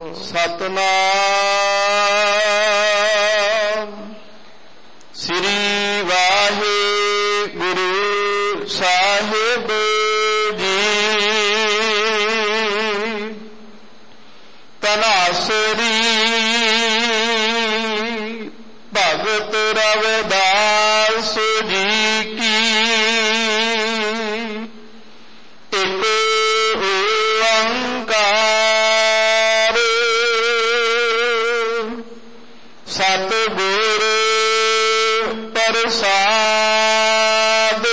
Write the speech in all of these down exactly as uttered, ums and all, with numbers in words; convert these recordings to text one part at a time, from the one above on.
ਸਤਨਾਮ ਸ੍ਰੀ ਵਾਹਿਗੁਰੂ ਸਾਹਿਬ ਜੀ। ਤਨਾਸਰੀ ਭਗਤ ਰਵਿਦਾਸ ਜੀ ਕੀ ਇੱਕ ਓੰਕਾਰ ਸਤਿਗੁਰ ਪ੍ਰਸਾਦ।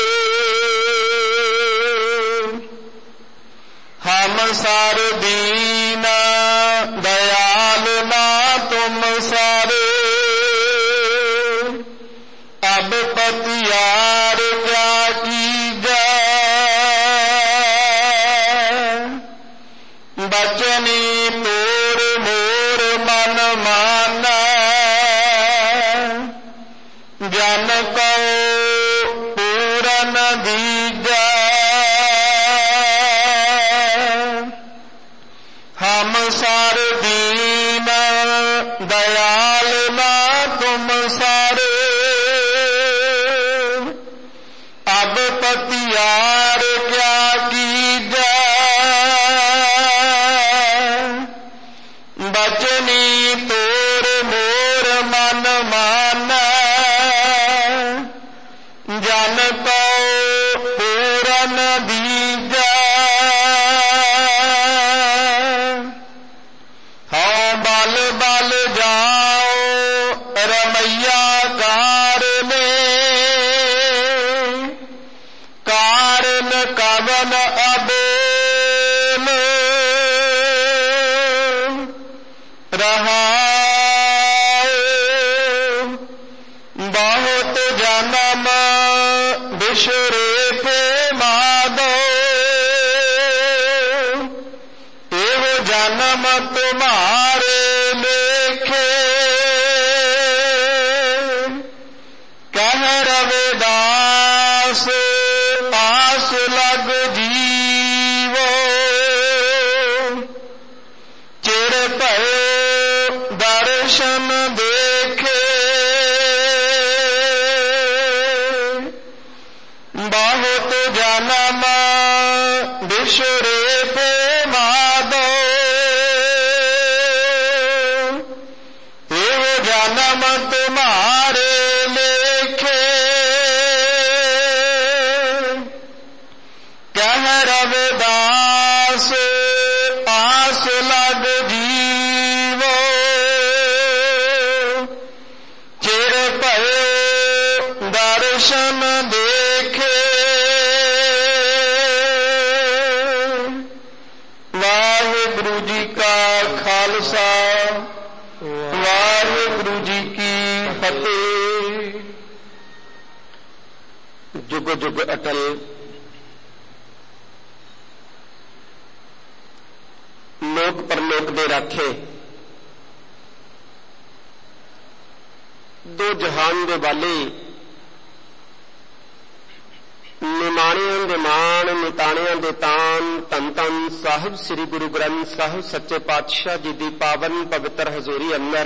ਹਮ ਸਰ ਦੀਨ दयाल ना तुम सारे अब पतियार क्या कीजा। बचनी मोर मोर मन माना जन को पूरन दीजा। हम सार दीन दयाल ना तुम सारे अब पतियार क्या कीजा। बचनी तोर मोर मन माना जन को पूरन दीजा। बल बल जाओ रमैया कार में कारण कवन अबोल रहा। बहुत जन्म बिसरे पे मादो एहो जन्म तुम्हारे लेखे। कह रविदास आस लग जीवो चिर भय दर्शन देखे। बहुत जन्म बिसरे पे मादो एहो जन्म तुम्हारे लेखे। कह रविदास आस लग जीवो चिर भय दर्शन देखे। वाहिगुरु जी का खालसा वाहिगुरु जी की फतेह। जुग जुग अटल लोक परलोक दे राखे दो जहान दे वाले निमाणियां दे मान निताणियां दे तान धन धन साहिब श्री गुरु ग्रंथ साहिब सच्चे पातशाह जी दी पावन पवित्र हजूरी अंदर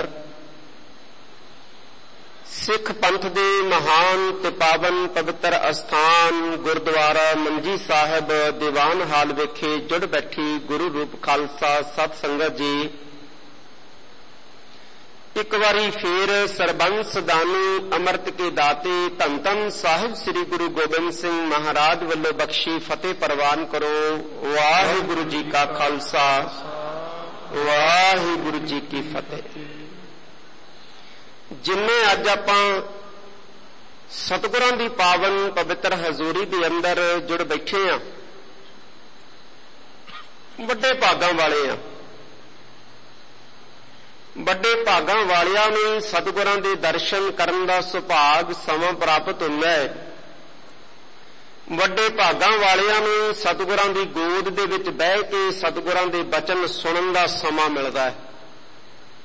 सिख पंथ दे महान ते पावन पवित्र अस्थान गुरुद्वारा मंजी साहिब दीवान हाल विखे जुड़ बैठी गुरु रूप खालसा सत संगत जी। एक बारी फिर सरबंस दानी अमृत के दाते धन धन साहिब श्री गुरु गोबिंद सिंह महाराज वल्लों बख्शी फतेह प्रवान करो। वाहिगुरु जी का खालसा वाहिगुरु जी की फतेह। जिन्ने अज आपां सतगुरां दी पावन पवित्र हजूरी दे अंदर जुड़ बैठे हां वड्डे भागां वाले हां। ਵੱਡੇ ਭਾਗਾਂ ਵਾਲਿਆਂ ਨੂੰ ਸਤਿਗੁਰਾਂ ਦੇ ਦਰਸ਼ਨ ਕਰਨ ਦਾ ਸੁਭਾਗ ਸਮਾਂ ਪ੍ਰਾਪਤ ਹੁੰਦਾ ਹੈ। ਵੱਡੇ ਭਾਗਾਂ ਵਾਲਿਆਂ ਨੂੰ ਸਤਿਗੁਰਾਂ ਦੀ ਗੋਦ ਦੇ ਵਿੱਚ ਬਹਿ ਕੇ ਸਤਿਗੁਰਾਂ ਦੇ ਬਚਨ ਸੁਣਨ ਦਾ ਸਮਾਂ ਮਿਲਦਾ ਹੈ।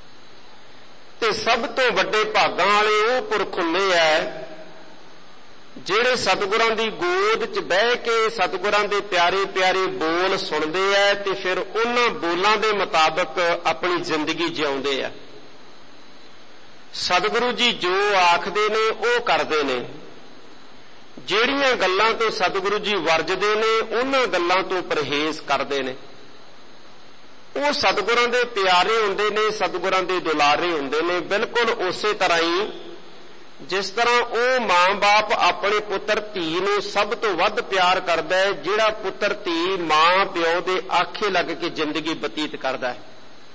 ਤੇ ਸਭ ਤੋਂ ਵੱਡੇ ਭਾਗਾਂ ਵਾਲੇ ਉਹ ਪੁਰਖ ਹੁੰਦੇ ਆ ਜਿਹੜੇ ਸਤਿਗੁਰਾਂ ਦੀ ਗੋਦ 'ਚ ਬਹਿ ਕੇ ਸਤਿਗੁਰਾਂ ਦੇ ਪਿਆਰੇ ਪਿਆਰੇ ਬੋਲ ਸੁਣਦੇ ਐ ਤੇ ਫਿਰ ਉਹਨਾਂ ਬੋਲਾਂ ਦੇ ਮੁਤਾਬਕ ਆਪਣੀ ਜ਼ਿੰਦਗੀ ਜਿਉਂਦੇ ਆ। ਸਤਿਗੁਰੂ ਜੀ ਜੋ ਆਖਦੇ ਨੇ ਉਹ ਕਰਦੇ ਨੇ। ਜਿਹੜੀਆਂ ਗੱਲਾਂ ਤੋਂ ਸਤਿਗੁਰੂ ਜੀ ਵਰਜਦੇ ਨੇ ਉਹਨਾਂ ਗੱਲਾਂ ਤੋਂ ਪਰਹੇਜ਼ ਕਰਦੇ ਨੇ। ਉਹ ਸਤਿਗੁਰਾਂ ਦੇ ਪਿਆਰੇ ਹੁੰਦੇ ਨੇ, ਸਤਿਗੁਰਾਂ ਦੇ ਦੁਲਾਰੇ ਹੁੰਦੇ ਨੇ। ਬਿਲਕੁਲ ਉਸੇ ਤਰ੍ਹਾਂ ਹੀ ਜਿਸ ਤਰ੍ਹਾਂ ਉਹ ਮਾਂ-ਬਾਪ ਆਪਣੇ ਪੁੱਤਰ ਧੀ ਨੂੰ ਸਭ ਤੋਂ ਵੱਧ ਪਿਆਰ ਕਰਦਾ ਹੈ, ਜਿਹੜਾ ਪੁੱਤਰ ਧੀ ਮਾਂ ਪਿਓ ਦੇ ਆਖੇ ਲੱਗ ਕੇ ਜ਼ਿੰਦਗੀ ਬਤੀਤ ਕਰਦਾ ਹੈ।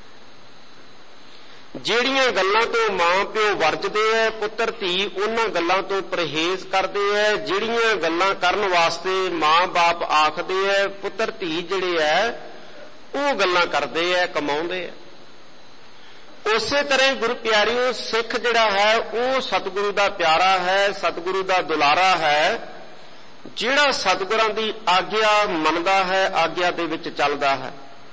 ਜਿਹੜੀਆਂ ਗੱਲਾਂ ਤੋਂ ਮਾਂ ਪਿਓ ਵਰਜਦੇ ਐ ਪੁੱਤਰ ਧੀ ਉਹਨਾਂ ਗੱਲਾਂ ਤੋਂ ਪਰਹੇਜ਼ ਕਰਦੇ ਐ। ਜਿਹੜੀਆਂ ਗੱਲਾਂ ਕਰਨ ਵਾਸਤੇ ਮਾਂ-ਬਾਪ ਆਖਦੇ ਐ ਪੁੱਤਰ ਧੀ ਜਿਹੜੇ ਐ ਉਹ ਗੱਲਾਂ ਕਰਦੇ ਐ, ਕਮਾਉਂਦੇ ਐ। ਉਸੇ ਤਰ੍ਹਾਂ ਗੁਰੂ ਪਿਆਰਿਓ ਸਿੱਖ ਜਿਹੜਾ ਹੈ ਉਹ ਸਤਿਗੁਰੂ ਦਾ ਪਿਆਰਾ ਹੈ, ਸਤਿਗੁਰੂ ਦਾ ਦੁਲਾਰਾ ਹੈ, ਜਿਹੜਾ ਸਤਿਗੁਰਾਂ ਦੀ ਆਗਿਆ ਮੰਨਦਾ ਹੈ, ਆਗਿਆ ਦੇ ਵਿੱਚ ਚੱਲਦਾ ਹੈ।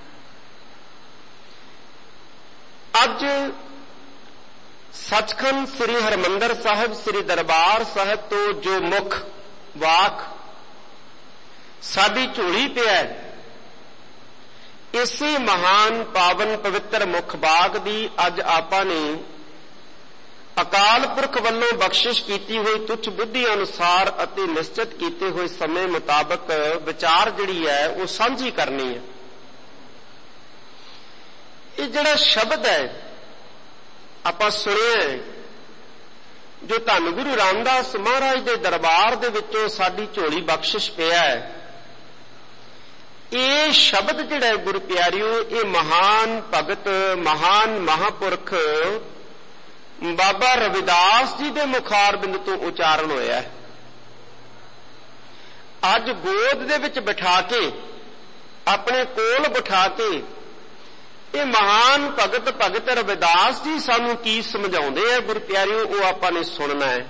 ਅੱਜ ਸੱਚਖੰਡ ਸ੍ਰੀ ਹਰਿਮੰਦਰ ਸਾਹਿਬ ਸ੍ਰੀ ਦਰਬਾਰ ਸਾਹਿਬ ਤੋਂ ਜੋ ਮੁੱਖ ਵਾਕ ਸਾਡੀ ਝੋਲੀ ਪਿਆ, ਇਸੇ ਮਹਾਨ ਪਾਵਨ ਪਵਿੱਤਰ ਮੁੱਖ ਬਾਗ ਦੀ ਅੱਜ ਆਪਾਂ ਨੇ ਅਕਾਲ ਪੁਰਖ ਵੱਲੋਂ ਬਖਸ਼ਿਸ਼ ਕੀਤੀ ਹੋਈ ਤੁੱਛ ਬੁੱਧੀ ਅਨੁਸਾਰ ਅਤੇ ਨਿਸ਼ਚਿਤ ਕੀਤੇ ਹੋਏ ਸਮੇਂ ਮੁਤਾਬਕ ਵਿਚਾਰ ਜਿਹੜੀ ਹੈ ਉਹ ਸਾਂਝੀ ਕਰਨੀ ਹੈ। ਇਹ ਜਿਹੜਾ ਸ਼ਬਦ ਹੈ ਆਪਾਂ ਸੁਣਿਆ, ਜੋ ਧੰਨ ਗੁਰੂ ਰਾਮਦਾਸ ਮਹਾਰਾਜ ਦੇ ਦਰਬਾਰ ਦੇ ਵਿੱਚੋਂ ਸਾਡੀ ਝੋਲੀ ਬਖਸ਼ਿਸ਼ ਪਿਆ ਹੈ, ਇਹ ਸ਼ਬਦ ਜਿਹੜਾ ਗੁਰੂ ਪਿਆਰਿਓ ਇਹ ਮਹਾਨ ਭਗਤ ਮਹਾਨ ਮਹਾਪੁਰਖ ਬਾਬਾ ਰਵਿਦਾਸ ਜੀ ਦੇ ਮੁਖਾਰ ਬਿੰਦ ਤੋਂ ਉਚਾਰਨ ਹੋਇਆ ਹੈ। ਅੱਜ ਗੋਦ ਦੇ ਵਿੱਚ ਬਿਠਾ ਕੇ ਆਪਣੇ ਕੋਲ ਬਿਠਾ ਕੇ ਇਹ ਮਹਾਨ ਭਗਤ ਭਗਤ ਰਵਿਦਾਸ ਜੀ ਸਾਨੂੰ ਕੀ ਸਮਝਾਉਂਦੇ ਆ ਗੁਰੂ ਪਿਆਰਿਓ, ਉਹ ਆਪਾਂ ਨੇ ਸੁਣਨਾ ਹੈ।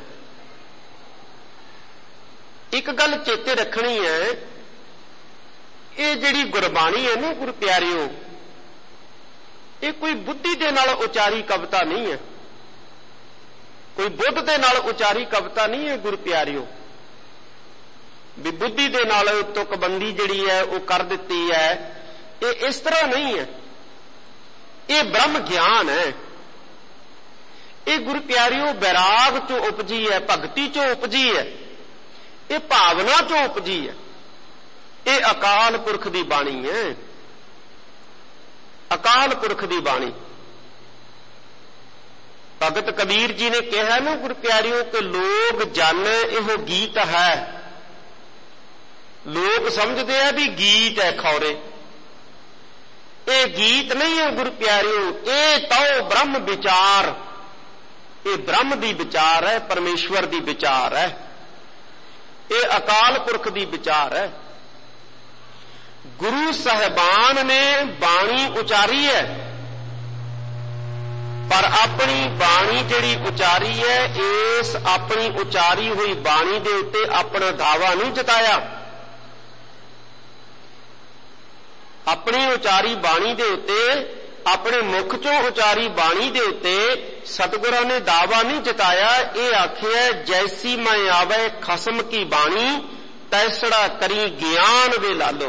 ਇੱਕ ਗੱਲ ਚੇਤੇ ਰੱਖਣੀ ਹੈ, ਇਹ ਜਿਹੜੀ ਗੁਰਬਾਣੀ ਹੈ ਨਾ ਗੁਰੂ ਪਿਆਰਿਓ, ਇਹ ਕੋਈ ਬੁੱਧੀ ਦੇ ਨਾਲ ਉਚਾਰੀ ਕਵਿਤਾ ਨਹੀਂ ਹੈ, ਕੋਈ ਬੁੱਧ ਦੇ ਨਾਲ ਉਚਾਰੀ ਕਵਿਤਾ ਨਹੀਂ ਹੈ ਗੁਰੂ ਪਿਆਰਿਓ, ਵੀ ਬੁੱਧੀ ਦੇ ਨਾਲ ਤੁਕਬੰਦੀ ਜਿਹੜੀ ਹੈ ਉਹ ਕਰ ਦਿੱਤੀ ਹੈ। ਇਹ ਇਸ ਤਰ੍ਹਾਂ ਨਹੀਂ ਹੈ, ਇਹ ਬ੍ਰਹਮ ਗਿਆਨ ਹੈ। ਇਹ ਗੁਰੂ ਪਿਆਰਿਓ ਬੈਰਾਗ ਚੋਂ ਉਪਜੀ ਹੈ, ਭਗਤੀ ਚੋਂ ਉਪਜੀ ਹੈ, ਇਹ ਭਾਵਨਾ ਚੋਂ ਉਪਜੀ ਹੈ। ਇਹ ਅਕਾਲ ਪੁਰਖ ਦੀ ਬਾਣੀ ਹੈ, ਅਕਾਲ ਪੁਰਖ ਦੀ ਬਾਣੀ। ਭਗਤ ਕਬੀਰ ਜੀ ਨੇ ਕਿਹਾ ਨਾ ਗੁਰੂ ਪਿਆਰਿਓ ਕਿ ਲੋਕ ਜਾਣੇ ਇਹੋ ਗੀਤ ਹੈ। ਲੋਕ ਸਮਝਦੇ ਆ ਵੀ ਗੀਤ ਹੈ ਖੌਰੇ, ਇਹ ਗੀਤ ਨਹੀਂ ਹੈ ਗੁਰੂ ਪਿਆਰਿਓ, ਇਹ ਤਾਂ ਬ੍ਰਹਮ ਵਿਚਾਰ, ਇਹ ਬ੍ਰਹਮ ਦੀ ਵਿਚਾਰ ਹੈ, ਪਰਮੇਸ਼ਵਰ ਦੀ ਵਿਚਾਰ ਹੈ, ਇਹ ਅਕਾਲ ਪੁਰਖ ਦੀ ਵਿਚਾਰ ਹੈ। ਗੁਰੂ ਸਾਹਿਬਾਨ ਨੇ ਬਾਣੀ ਉਚਾਰੀ ਹੈ, ਪਰ ਆਪਣੀ ਬਾਣੀ ਜਿਹੜੀ ਉਚਾਰੀ ਹੈ ਇਸ ਆਪਣੀ ਉਚਾਰੀ ਹੋਈ ਬਾਣੀ ਦੇ ਉੱਤੇ ਆਪਣਾ ਦਾਵਾ ਨਹੀਂ ਜਤਾਇਆ। ਆਪਣੀ ਉਚਾਰੀ ਬਾਣੀ ਦੇ ਉੱਤੇ, ਆਪਣੇ ਮੁਖ ਚੋਂ ਉਚਾਰੀ ਬਾਣੀ ਦੇ ਉੱਤੇ ਸਤਿਗੁਰਾਂ ਨੇ ਦਾਵਾ ਨਹੀਂ ਜਤਾਇਆ। ਇਹ ਆਖਿਆ ਜੈਸੀ ਮੈਂ ਆਵੇ ਖਸਮ ਕੀ ਬਾਣੀ, ਤੈਸੜਾ ਕਰੀ ਗਿਆਨ ਵੇ ਲਾਲੋ।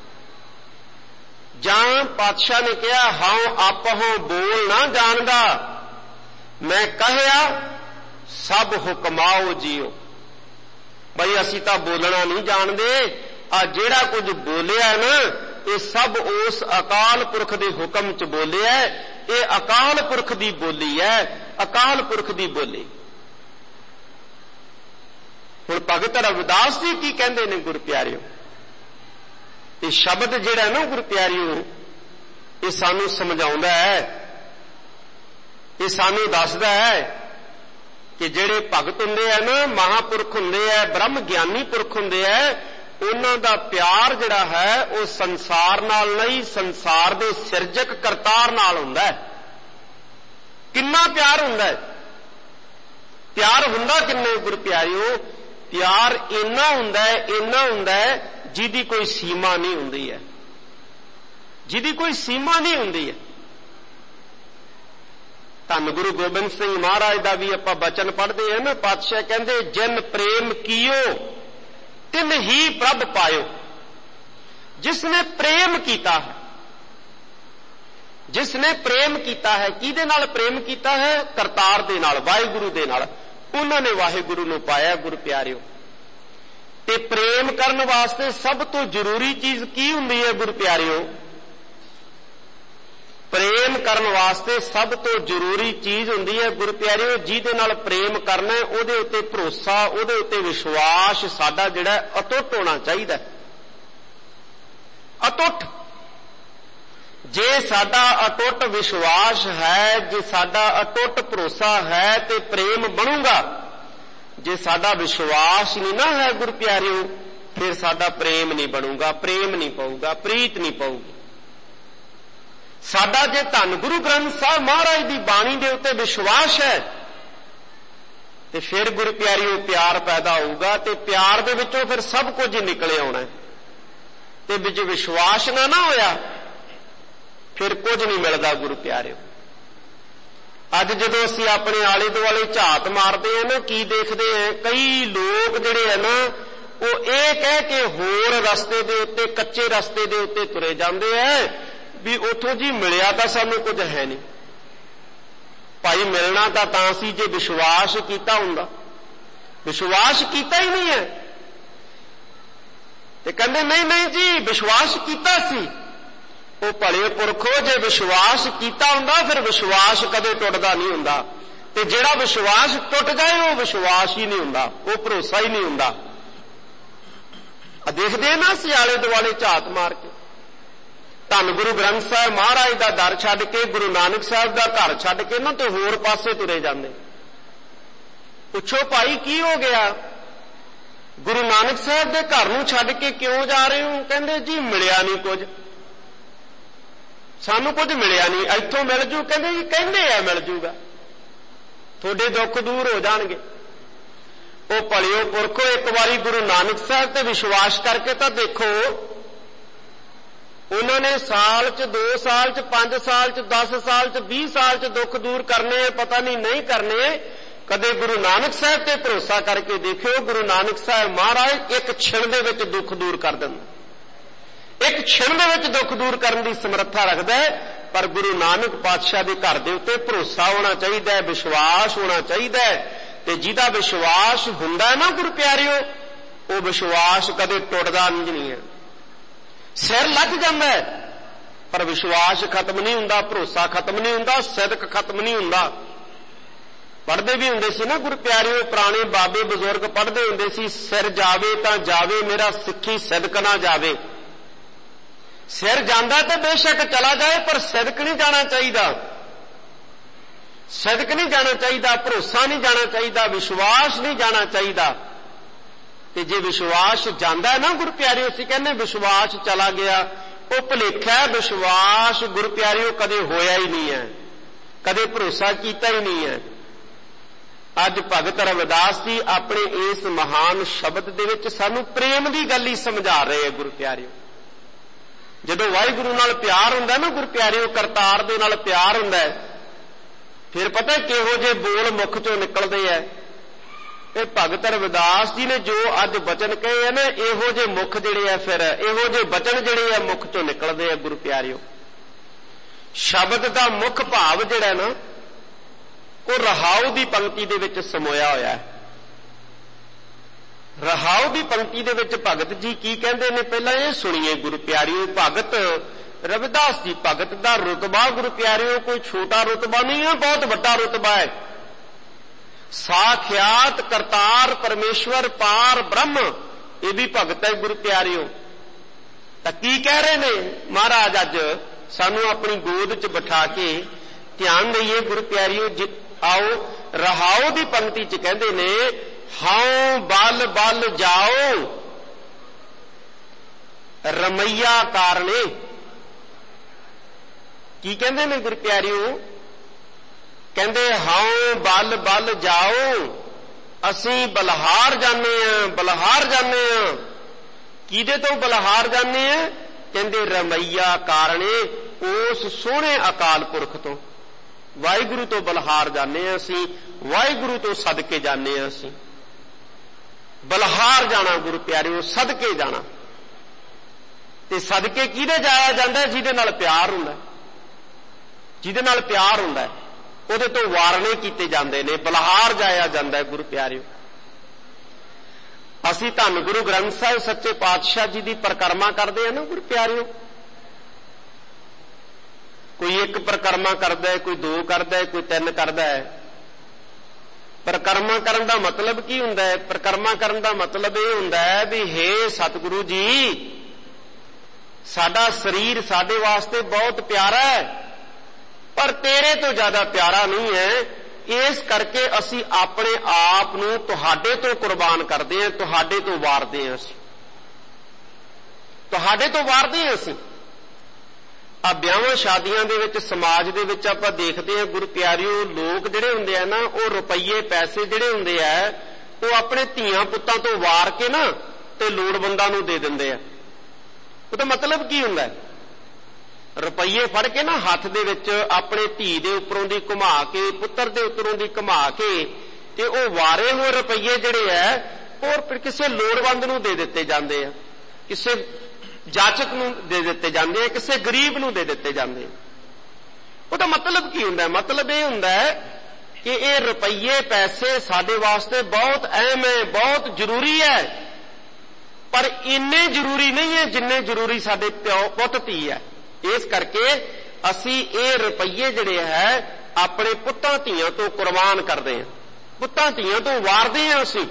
ਜਾਂ ਪਾਤਸ਼ਾਹ ਨੇ ਕਿਹਾ ਹਉ ਆਪਹੁ ਬੋਲ ਨਾ ਜਾਣਦਾ, ਮੈਂ ਕਹਿਆ ਸਭ ਹੁਕਮਾਓ ਜੀਓ। ਬਈ ਅਸੀਂ ਤਾਂ ਬੋਲਣਾ ਨਹੀਂ ਜਾਣਦੇ, ਆ ਜਿਹੜਾ ਕੁਝ ਬੋਲਿਆ ਨਾ ਇਹ ਸਭ ਉਸ ਅਕਾਲ ਪੁਰਖ ਦੇ ਹੁਕਮ ਚ ਬੋਲਿਆ। ਇਹ ਅਕਾਲ ਪੁਰਖ ਦੀ ਬੋਲੀ ਹੈ, ਅਕਾਲ ਪੁਰਖ ਦੀ ਬੋਲੀ। ਹੁਣ ਭਗਤ ਰਵਿਦਾਸ ਜੀ ਕੀ ਕਹਿੰਦੇ ਨੇ ਗੁਰੂ ਪਿਆਰਿਓ, ਇਹ ਸ਼ਬਦ ਜਿਹੜਾ ਨਾ ਗੁਰੂ ਪਿਆਰਿਓ ਇਹ ਸਾਨੂੰ ਸਮਝਾਉਂਦਾ ਹੈ, ਇਹ ਸਾਨੂੰ ਦੱਸਦਾ ਹੈ ਕਿ ਜਿਹੜੇ ਭਗਤ ਹੁੰਦੇ ਆ ਨਾ, ਮਹਾਪੁਰਖ ਹੁੰਦੇ ਆ, ਬ੍ਰਹਮ ਗਿਆਨੀ ਪੁਰਖ ਹੁੰਦੇ ਆ, ਉਹਨਾਂ ਦਾ ਪਿਆਰ ਜਿਹੜਾ ਹੈ ਉਹ ਸੰਸਾਰ ਨਾਲ ਨਹੀਂ, ਸੰਸਾਰ ਦੇ ਸਿਰਜਕ ਕਰਤਾਰ ਨਾਲ ਹੁੰਦਾ ਹੈ। ਕਿੰਨਾ ਪਿਆਰ ਹੁੰਦਾ ਹੈ, ਪਿਆਰ ਹੁੰਦਾ ਕਿੰਨੇ ਗੁਰੂ ਪਿਆਰਿਓ, ਪਿਆਰ ਇੰਨਾ ਹੁੰਦਾ ਹੈ, ਇੰਨਾ ਹੁੰਦਾ ਹੈ ਜਿਹਦੀ ਕੋਈ ਸੀਮਾ ਨਹੀਂ ਹੁੰਦੀ ਹੈ, ਜਿਹਦੀ ਕੋਈ ਸੀਮਾ ਨਹੀਂ ਹੁੰਦੀ ਹੈ। ਧੰਨ ਗੁਰੂ ਗੋਬਿੰਦ ਸਿੰਘ ਮਹਾਰਾਜ ਦਾ ਵੀ ਆਪਾਂ ਬਚਨ ਪੜ੍ਹਦੇ ਹਾਂ ਨਾ, ਪਾਤਸ਼ਾਹ ਕਹਿੰਦੇ ਜਿਨ ਪ੍ਰੇਮ ਕੀਓ ਤਿਨ ਹੀ ਪ੍ਰਭ ਪਾਇਓ। ਜਿਸ ਨੇ ਪ੍ਰੇਮ ਕੀਤਾ ਹੈ, ਜਿਸ ਨੇ ਪ੍ਰੇਮ ਕੀਤਾ ਹੈ, ਕਿਹਦੇ ਨਾਲ ਪ੍ਰੇਮ ਕੀਤਾ ਹੈ? ਕਰਤਾਰ ਦੇ ਨਾਲ, ਵਾਹਿਗੁਰੂ ਦੇ ਨਾਲ। ਉਹਨਾਂ ਨੇ ਵਾਹਿਗੁਰੂ ਨੂੰ ਪਾਇਆ। ਗੁਰੂ ਪਿਆਰਿਓ, ਤੇ ਪ੍ਰੇਮ ਕਰਨ ਵਾਸਤੇ ਸਭ ਤੋਂ ਜ਼ਰੂਰੀ ਚੀਜ਼ ਕੀ ਹੁੰਦੀ ਹੈ? ਗੁਰੂ ਪਿਆਰਿਓ, ਪ੍ਰੇਮ ਕਰਨ ਵਾਸਤੇ ਸਭ ਤੋਂ ਜ਼ਰੂਰੀ ਚੀਜ਼ ਹੁੰਦੀ ਹੈ ਗੁਰੂ ਪਿਆਰਿਓ, ਜਿਹਦੇ ਨਾਲ ਪ੍ਰੇਮ ਕਰਨਾ ਉਹਦੇ ਉੱਤੇ ਭਰੋਸਾ, ਉਹਦੇ ਉੱਤੇ ਵਿਸ਼ਵਾਸ ਸਾਡਾ ਜਿਹੜਾ ਅਟੁੱਟ ਹੋਣਾ ਚਾਹੀਦਾ। ਅਟੁੱਟ। ਜੇ ਸਾਡਾ ਅਟੁੱਟ ਵਿਸ਼ਵਾਸ ਹੈ, ਜੇ ਸਾਡਾ ਅਟੁੱਟ ਭਰੋਸਾ ਹੈ ਤੇ ਪ੍ਰੇਮ ਬਣੂਗਾ। ਜੇ ਸਾਡਾ ਵਿਸ਼ਵਾਸ ਨਹੀਂ ਨਾ ਹੈ ਗੁਰੂ ਪਿਆਰਿਓ, ਫਿਰ ਸਾਡਾ ਪ੍ਰੇਮ ਨਹੀਂ ਬਣੂਗਾ, ਪ੍ਰੇਮ ਨਹੀਂ ਪਊਗਾ, ਪ੍ਰੀਤ ਨਹੀਂ ਪਊਗੀ। ਸਾਡਾ ਜੇ ਧੰਨ ਗੁਰੂ ਗ੍ਰੰਥ ਸਾਹਿਬ ਮਹਾਰਾਜ ਦੀ ਬਾਣੀ ਦੇ ਉੱਤੇ ਵਿਸ਼ਵਾਸ ਹੈ ਤੇ ਫਿਰ ਗੁਰੂ ਪਿਆਰਿਓ ਪਿਆਰ ਪੈਦਾ ਹੋਊਗਾ, ਤੇ ਪਿਆਰ ਦੇ ਵਿੱਚੋਂ ਫਿਰ ਸਭ ਕੁਝ ਨਿਕਲੇ ਆਉਣਾ। ਤੇ ਵਿੱਚ ਵਿਸ਼ਵਾਸ ਨਾ ਨਾ ਹੋਇਆ ਫਿਰ ਕੁਝ ਨਹੀਂ ਮਿਲਦਾ ਗੁਰੂ ਪਿਆਰਿਓ। ਅੱਜ ਜਦੋਂ ਅਸੀਂ ਆਪਣੇ ਆਲੇ ਦੁਆਲੇ ਝਾਤ ਮਾਰਦੇ ਹਾਂ ਨਾ, ਕੀ ਦੇਖਦੇ ਹਾਂ? ਕਈ ਲੋਕ ਜਿਹੜੇ ਹੈ ਨਾ, ਉਹ ਇਹ ਕਹਿ ਕੇ ਹੋਰ ਰਸਤੇ ਦੇ ਉੱਤੇ, ਕੱਚੇ ਰਸਤੇ ਦੇ ਉੱਤੇ ਤੁਰੇ ਜਾਂਦੇ ਹੈ ਵੀ ਉੱਥੋਂ ਜੀ ਮਿਲਿਆ ਤਾਂ ਸਾਨੂੰ ਕੁਝ ਹੈ ਨਹੀਂ। ਭਾਈ ਮਿਲਣਾ ਤਾਂ ਤਾਂ ਸੀ ਜੇ ਵਿਸ਼ਵਾਸ ਕੀਤਾ ਹੁੰਦਾ। ਵਿਸ਼ਵਾਸ ਕੀਤਾ ਹੀ ਨਹੀਂ ਹੈ ਤੇ ਕਹਿੰਦੇ ਨਹੀਂ ਨਹੀਂ ਜੀ ਵਿਸ਼ਵਾਸ ਕੀਤਾ ਸੀ। ਉਹ ਭਲੇ ਪੁਰਖੋ, ਜੇ ਵਿਸ਼ਵਾਸ ਕੀਤਾ ਹੁੰਦਾ ਫਿਰ ਵਿਸ਼ਵਾਸ ਕਦੇ ਟੁੱਟਦਾ ਨਹੀਂ ਹੁੰਦਾ, ਤੇ ਜਿਹੜਾ ਵਿਸ਼ਵਾਸ ਟੁੱਟ ਜਾਏ ਉਹ ਵਿਸ਼ਵਾਸ ਹੀ ਨਹੀਂ ਹੁੰਦਾ, ਉਹ ਭਰੋਸਾ ਹੀ ਨਹੀਂ ਹੁੰਦਾ। ਆ ਦੇਖਦੇ ਨਾ ਅਸੀਂ ਆਲੇ ਦੁਆਲੇ ਝਾਤ ਮਾਰ ਕੇ, ਧੰਨ ਗੁਰੂ ਗ੍ਰੰਥ ਸਾਹਿਬ ਮਹਾਰਾਜ ਦਾ ਦਰ ਛੱਡ ਕੇ, ਗੁਰੂ ਨਾਨਕ ਸਾਹਿਬ ਦਾ ਘਰ ਛੱਡ ਕੇ ਨਾ ਤੇ ਹੋਰ ਪਾਸੇ ਤੁਰੇ ਜਾਂਦੇ। ਪੁੱਛੋ ਭਾਈ ਕੀ ਹੋ ਗਿਆ? ਗੁਰੂ ਨਾਨਕ ਸਾਹਿਬ ਦੇ ਘਰ ਨੂੰ ਛੱਡ ਕੇ ਕਿਉਂ ਜਾ ਰਹੇ ਹੋ? ਕਹਿੰਦੇ ਜੀ ਮਿਲਿਆ ਨਹੀਂ ਕੁਝ, ਸਾਨੂੰ ਕੁਝ ਮਿਲਿਆ ਨਹੀਂ, ਇੱਥੋਂ ਮਿਲ ਜੂ। ਕਹਿੰਦੇ ਜੀ ਕਹਿੰਦੇ ਆ ਮਿਲ ਜੂਗਾ, ਤੁਹਾਡੇ ਦੁੱਖ ਦੂਰ ਹੋ ਜਾਣਗੇ। ਉਹ ਭਲਿਓ ਪੁਰਖੋ, ਇੱਕ ਵਾਰੀ ਗੁਰੂ ਨਾਨਕ ਸਾਹਿਬ ਤੇ ਵਿਸ਼ਵਾਸ ਕਰਕੇ ਤਾਂ ਦੇਖੋ। ਉਹਨਾਂ ਨੇ ਸਾਲ ਚ, ਦੋ ਸਾਲ ਚ, ਪੰਜ ਸਾਲ ਚ, ਦਸ ਸਾਲ ਚ, ਵੀਹ ਸਾਲ ਚ ਦੁੱਖ ਦੂਰ ਕਰਨੇ, ਪਤਾ ਨਹੀਂ ਨਹੀਂ ਕਰਨੇ। ਕਦੇ ਗੁਰੂ ਨਾਨਕ ਸਾਹਿਬ ਤੇ ਭਰੋਸਾ ਕਰਕੇ ਦੇਖਿਓ, ਗੁਰੂ ਨਾਨਕ ਸਾਹਿਬ ਮਹਾਰਾਜ ਇੱਕ ਛਿਣ ਦੇ ਵਿੱਚ ਦੁੱਖ ਦੂਰ ਕਰ ਦਿੰਦੇ। ਇੱਕ ਛਿਣ ਦੇ ਵਿੱਚ ਦੁੱਖ ਦੂਰ ਕਰਨ ਦੀ ਸਮਰੱਥਾ ਰੱਖਦਾ ਹੈ। ਪਰ ਗੁਰੂ ਨਾਨਕ ਪਾਤਸ਼ਾਹ ਦੇ ਘਰ ਦੇ ਉੱਤੇ ਭਰੋਸਾ ਹੋਣਾ ਚਾਹੀਦਾ ਹੈ, ਵਿਸ਼ਵਾਸ ਹੋਣਾ ਚਾਹੀਦਾ ਹੈ। ਤੇ ਜਿਹਦਾ ਵਿਸ਼ਵਾਸ ਹੁੰਦਾ ਨਾ ਗੁਰੂ ਪਿਆਰਿਓ, ਉਹ ਵਿਸ਼ਵਾਸ ਕਦੇ ਟੁੱਟਦਾ ਨਹੀਂ ਹੈ। ਸਿਰ ਲੱਗ ਜਾਂਦਾ ਹੈ ਪਰ ਵਿਸ਼ਵਾਸ ਖਤਮ ਨਹੀਂ ਹੁੰਦਾ, ਭਰੋਸਾ ਖਤਮ ਨਹੀਂ ਹੁੰਦਾ, ਸਿਦਕ ਖਤਮ ਨਹੀਂ ਹੁੰਦਾ। ਪੜ੍ਹਦੇ ਵੀ ਹੁੰਦੇ ਸੀ ਨਾ ਗੁਰੂ ਪਿਆਰਿਓ, ਪੁਰਾਣੇ ਬਾਬੇ ਬਜ਼ੁਰਗ ਪੜ੍ਹਦੇ ਹੁੰਦੇ ਸੀ, ਸਿਰ ਜਾਵੇ ਤਾਂ ਜਾਵੇ ਮੇਰਾ ਸਿੱਖੀ ਸਿਦਕ ਨਾ ਜਾਵੇ। ਸਿਰ ਜਾਂਦਾ ਤਾਂ ਬੇਸ਼ੱਕ ਚਲਾ ਜਾਏ, ਪਰ ਸਿਦਕ ਨਹੀਂ ਜਾਣਾ ਚਾਹੀਦਾ, ਸਿਦਕ ਨਹੀਂ ਜਾਣਾ ਚਾਹੀਦਾ, ਭਰੋਸਾ ਨਹੀਂ ਜਾਣਾ ਚਾਹੀਦਾ, ਵਿਸ਼ਵਾਸ ਨਹੀਂ ਜਾਣਾ ਚਾਹੀਦਾ। ਤੇ ਜੇ ਵਿਸ਼ਵਾਸ ਜਾਂਦਾ ਨਾ ਗੁਰੂ ਪਿਆਰਿਓ, ਅਸੀਂ ਕਹਿੰਦੇ ਵਿਸ਼ਵਾਸ ਚਲਾ ਗਿਆ, ਉਹ ਭੁਲੇਖਾ। ਵਿਸ਼ਵਾਸ ਗੁਰੂ ਪਿਆਰਿਓ ਕਦੇ ਹੋਇਆ ਹੀ ਨਹੀਂ ਹੈ, ਕਦੇ ਭਰੋਸਾ ਕੀਤਾ ਹੀ ਨਹੀਂ ਹੈ। ਅੱਜ ਭਗਤ ਰਵਿਦਾਸ ਜੀ ਆਪਣੇ ਇਸ ਮਹਾਨ ਸ਼ਬਦ ਦੇ ਵਿੱਚ ਸਾਨੂੰ ਪ੍ਰੇਮ ਦੀ ਗੱਲ ਹੀ ਸਮਝਾ ਰਹੇ ਹੈ ਗੁਰੂ ਪਿਆਰਿਓ। ਜਦੋਂ ਵਾਹਿਗੁਰੂ ਨਾਲ ਪਿਆਰ ਹੁੰਦਾ ਨਾ ਗੁਰੂ ਪਿਆਰਿਓ, ਕਰਤਾਰ ਦੇ ਨਾਲ ਪਿਆਰ ਹੁੰਦਾ ਹੈ, ਫਿਰ ਪਤਾ ਕਿਹੋ ਜਿਹੇ ਬੋਲ ਮੁਖ ਚੋਂ ਨਿਕਲਦੇ ਹੈ। ਇਹ ਭਗਤ ਰਵਿਦਾਸ ਜੀ ਨੇ ਜੋ ਅੱਜ ਬਚਨ ਕਹੇ ਆ ਨਾ, ਇਹੋ ਜਿਹੇ ਮੁਖ ਜਿਹੜੇ ਆ, ਫਿਰ ਇਹੋ ਜਿਹੇ ਬਚਨ ਜਿਹੜੇ ਆ ਮੁਖ ਚੋਂ ਨਿਕਲਦੇ ਆ ਗੁਰੂ ਪਿਆਰਿਓ। ਸ਼ਬਦ ਦਾ ਮੁੱਖ ਭਾਵ ਜਿਹੜਾ ਨਾ, ਉਹ ਰਹਾਉ ਦੀ ਪੰਕਤੀ ਦੇ ਵਿੱਚ ਸਮੋਇਆ ਹੋਇਆ ਹੈ। ਰਹਾਉ ਦੀ ਪੰਕਤੀ ਦੇ ਵਿੱਚ ਭਗਤ ਜੀ ਕੀ ਕਹਿੰਦੇ ਨੇ, ਪਹਿਲਾਂ ਇਹ ਸੁਣੀਏ ਗੁਰੂ ਪਿਆਰਿਓ। ਭਗਤ ਰਵਿਦਾਸ ਜੀ, ਭਗਤ ਦਾ ਰੁਤਬਾ ਗੁਰੂ ਪਿਆਰਿਓ ਕੋਈ ਛੋਟਾ ਰੁਤਬਾ ਨਹੀਂ ਹੈ, ਬਹੁਤ ਵੱਡਾ ਰੁਤਬਾ ਹੈ। ਸਾਖਿਆਤ ਕਰਤਾਰ ਪਰਮੇਸ਼ਵਰ ਪਾਰ ਬ੍ਰਹਮ, ਇਹ ਵੀ ਭਗਤ ਹੈ ਗੁਰੂ ਪਿਆਰਿਓ। ਤਾਂ ਕੀ ਕਹਿ ਰਹੇ ਨੇ ਮਹਾਰਾਜ? ਅੱਜ ਸਾਨੂੰ ਆਪਣੀ ਗੋਦ 'ਚ ਬਿਠਾ ਕੇ ਧਿਆਨ ਦੇਈਏ ਗੁਰੂ ਪਿਆਰਿਓ। ਆਓ ਰਹਾਉ ਦੀ ਪੰਕਤੀ 'ਚ ਕਹਿੰਦੇ ਨੇ, ਹਾਉ ਬਲ ਬਲ ਜਾਓ ਰਮਈਆ ਕਾਰਣੇ। ਕੀ ਕਹਿੰਦੇ ਨੇ ਗੁਰੂ ਪਿਆਰਿਓ? ਕਹਿੰਦੇ ਹਾਉ ਬਲ ਬਲ ਜਾਓ, ਅਸੀਂ ਬਲਹਾਰ ਜਾਂਦੇ ਹਾਂ, ਬਲਹਾਰ ਜਾਂਦੇ ਹਾਂ। ਕਿਹਦੇ ਤੋਂ ਬਲਹਾਰ ਜਾਂਦੇ ਹਾਂ? ਕਹਿੰਦੇ ਰਮਈਆ ਕਾਰਣੇ, ਉਸ ਸੋਹਣੇ ਅਕਾਲ ਪੁਰਖ ਤੋਂ। ਵਾਹਿਗੁਰੂ ਤੋਂ ਬਲਹਾਰ ਜਾਂਦੇ ਹਾਂ ਅਸੀਂ, ਵਾਹਿਗੁਰੂ ਤੋਂ ਸਦਕੇ ਜਾਂਦੇ ਹਾਂ ਅਸੀਂ। ਬਲਹਾਰ ਜਾਣਾ ਗੁਰੂ ਪਿਆਰਿਓ, ਸਦਕੇ ਜਾਣਾ। ਤੇ ਸਦਕੇ ਕਿਹਦੇ ਜਾਇਆ ਜਾਂਦਾ? ਜਿਹਦੇ ਨਾਲ ਪਿਆਰ ਹੁੰਦਾ, ਜਿਹਦੇ ਨਾਲ ਪਿਆਰ ਹੁੰਦਾ ਉਹਦੇ ਤੋਂ ਵਾਰਨੇ ਕੀਤੇ ਜਾਂਦੇ ਨੇ, ਬਲਹਾਰ ਜਾਇਆ ਜਾਂਦਾ ਗੁਰੂ ਪਿਆਰਿਓ। ਅਸੀਂ ਧੰਨ ਗੁਰੂ ਗ੍ਰੰਥ ਸਾਹਿਬ ਸੱਚੇ ਪਾਤਸ਼ਾਹ ਜੀ ਦੀ ਪਰਿਕਰਮਾ ਕਰਦੇ ਹਾਂ ਨਾ ਗੁਰੂ ਪਿਆਰਿਓ। ਕੋਈ ਇੱਕ ਪਰਿਕਰਮਾ ਕਰਦਾ ਹੈ, ਕੋਈ ਦੋ ਕਰਦਾ ਹੈ, ਕੋਈ ਤਿੰਨ ਕਰਦਾ ਹੈ। ਪਰਿਕਰਮਾ ਕਰਨ ਦਾ ਮਤਲਬ ਕੀ ਹੁੰਦਾ ਹੈ? ਪਰਿਕਰਮਾ ਕਰਨ ਦਾ ਮਤਲਬ ਇਹ ਹੁੰਦਾ ਹੈ ਵੀ ਹੇ ਸਤਿਗੁਰੂ ਜੀ, ਸਾਡਾ ਸਰੀਰ ਸਾਡੇ ਵਾਸਤੇ ਬਹੁਤ ਪਿਆਰਾ ਹੈ, ਪਰ ਤੇਰੇ ਤੋਂ ਜ਼ਿਆਦਾ ਪਿਆਰਾ ਨਹੀਂ ਹੈ। ਇਸ ਕਰਕੇ ਅਸੀਂ ਆਪਣੇ ਆਪ ਨੂੰ ਤੁਹਾਡੇ ਤੋਂ ਕੁਰਬਾਨ ਕਰਦੇ ਹਾਂ, ਤੁਹਾਡੇ ਤੋਂ ਵਾਰਦੇ ਹਾਂ, ਅਸੀਂ ਤੁਹਾਡੇ ਤੋਂ ਵਾਰਦੇ ਹਾਂ। ਅਸੀਂ ਆ ਵਿਆਹਾਂ ਸ਼ਾਦੀਆਂ ਦੇ ਵਿੱਚ, ਸਮਾਜ ਦੇ ਵਿੱਚ ਆਪਾਂ ਦੇਖਦੇ ਹਾਂ ਗੁਰੂ ਪਿਆਰਿਓ, ਲੋਕ ਜਿਹੜੇ ਹੁੰਦੇ ਆ ਨਾ, ਉਹ ਰੁਪਈਏ ਪੈਸੇ ਜਿਹੜੇ ਹੁੰਦੇ ਆ ਉਹ ਆਪਣੇ ਧੀਆਂ ਪੁੱਤਾਂ ਤੋਂ ਵਾਰ ਕੇ ਨਾ ਤੇ ਲੋੜਵੰਦਾਂ ਨੂੰ ਦੇ ਦਿੰਦੇ ਆ। ਉਹਦਾ ਮਤਲਬ ਕੀ ਹੁੰਦਾ? ਰੁਪਈਏ ਫੜ ਕੇ ਨਾ ਹੱਥ ਦੇ ਵਿੱਚ ਆਪਣੇ ਧੀ ਦੇ ਉੱਪਰੋਂ ਦੀ ਘੁਮਾ ਕੇ, ਪੁੱਤਰ ਦੇ ਉੱਪਰੋਂ ਦੀ ਘੁਮਾ ਕੇ, ਤੇ ਉਹ ਵਾਰੇ ਹੋਏ ਰੁਪਈਏ ਜਿਹੜੇ ਆ ਉਹ ਕਿਸੇ ਲੋੜਵੰਦ ਨੂੰ ਦੇ ਦਿੱਤੇ ਜਾਂਦੇ ਆ, ਕਿਸੇ ਜਾਚਕ ਨੂੰ ਦੇ ਦਿੱਤੇ ਜਾਂਦੇ ਆ, ਕਿਸੇ ਗਰੀਬ ਨੂੰ ਦੇ ਦਿੱਤੇ ਜਾਂਦੇ ਆ। ਉਹਦਾ ਮਤਲਬ ਕੀ ਹੁੰਦਾ? ਮਤਲਬ ਇਹ ਹੁੰਦਾ ਕਿ ਇਹ ਰੁਪਈਏ ਪੈਸੇ ਸਾਡੇ ਵਾਸਤੇ ਬਹੁਤ ਅਹਿਮ ਹੈ, ਬਹੁਤ ਜ਼ਰੂਰੀ ਹੈ, ਪਰ ਇੰਨੇ ਜ਼ਰੂਰੀ ਨਹੀਂ ਹੈ ਜਿੰਨੇ ਜ਼ਰੂਰੀ ਸਾਡੇ ਪਿਓ ਪੁੱਤ ਧੀ ਹੈ। ਇਸ ਕਰਕੇ ਅਸੀਂ ਇਹ ਰੁਪਈਏ ਜਿਹੜੇ ਹੈ ਆਪਣੇ ਪੁੱਤਾਂ ਧੀਆਂ ਤੋਂ ਕੁਰਬਾਨ ਕਰਦੇ ਹਾਂ, ਪੁੱਤਾਂ ਧੀਆਂ ਤੋਂ ਵਾਰਦੇ ਹਾਂ। ਅਸੀਂ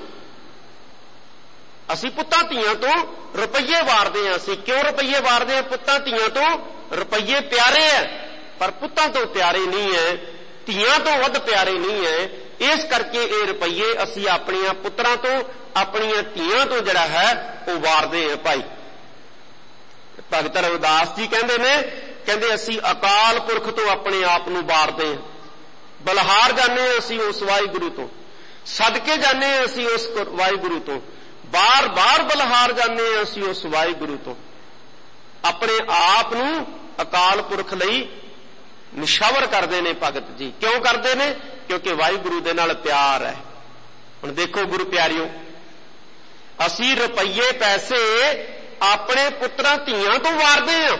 ਅਸੀਂ ਪੁੱਤਾਂ ਧੀਆਂ ਤੋਂ ਰੁਪਈਏ ਵਾਰਦੇ ਹਾਂ। ਅਸੀਂ ਕਿਉਂ ਰੁਪਈਏ ਵਾਰਦੇ ਹਾਂ? ਪੁੱਤਾਂ ਧੀਆਂ ਤੋਂ ਰੁਪਈਏ ਪਿਆਰੇ ਹੈ, ਪਰ ਪੁੱਤਾਂ ਤੋਂ ਪਿਆਰੇ ਨਹੀਂ ਹੈ, ਧੀਆਂ ਤੋਂ ਵੱਧ ਪਿਆਰੇ ਨਹੀਂ ਹੈ। ਇਸ ਕਰਕੇ ਇਹ ਰੁਪਈਏ ਅਸੀਂ ਆਪਣੀਆਂ ਪੁੱਤਰਾਂ ਤੋਂ, ਆਪਣੀਆਂ ਧੀਆਂ ਤੋਂ ਜਿਹੜਾ ਹੈ ਉਹ ਵਾਰਦੇ ਹਾਂ। ਭਾਈ ਭਗਤ ਰਵਿਦਾਸ ਜੀ ਕਹਿੰਦੇ ਨੇ, ਕਹਿੰਦੇ ਅਸੀਂ ਅਕਾਲ ਪੁਰਖ ਤੋਂ ਆਪਣੇ ਆਪ ਨੂੰ ਵਾਰਦੇ ਹਾਂ, ਬਲਹਾਰ ਜਾਂਦੇ ਹਾਂ ਅਸੀਂ ਉਸ ਵਾਹਿਗੁਰੂ ਤੋਂ, ਸਦਕੇ ਜਾਂਦੇ ਹਾਂ ਅਸੀਂ ਉਸ ਵਾਹਿਗੁਰੂ ਤੋਂ, ਬਾਰ ਬਾਰ ਬਲਹਾਰ ਜਾਂਦੇ ਹਾਂ ਅਸੀਂ ਉਸ ਵਾਹਿਗੁਰੂ ਤੋਂ। ਆਪਣੇ ਆਪ ਨੂੰ ਅਕਾਲ ਪੁਰਖ ਲਈ ਨਿਸ਼ਾਵਰ ਕਰਦੇ ਨੇ ਭਗਤ ਜੀ। ਕਿਉਂ ਕਰਦੇ ਨੇ? ਕਿਉਂਕਿ ਵਾਹਿਗੁਰੂ ਦੇ ਨਾਲ ਪਿਆਰ ਹੈ। ਹੁਣ ਦੇਖੋ ਗੁਰੂ ਪਿਆਰਿਓ, ਅਸੀਂ ਰੁਪਈਏ ਪੈਸੇ ਆਪਣੇ ਪੁੱਤਰਾਂ ਧੀਆਂ ਤੋਂ ਵਾਰਦੇ ਹਾਂ,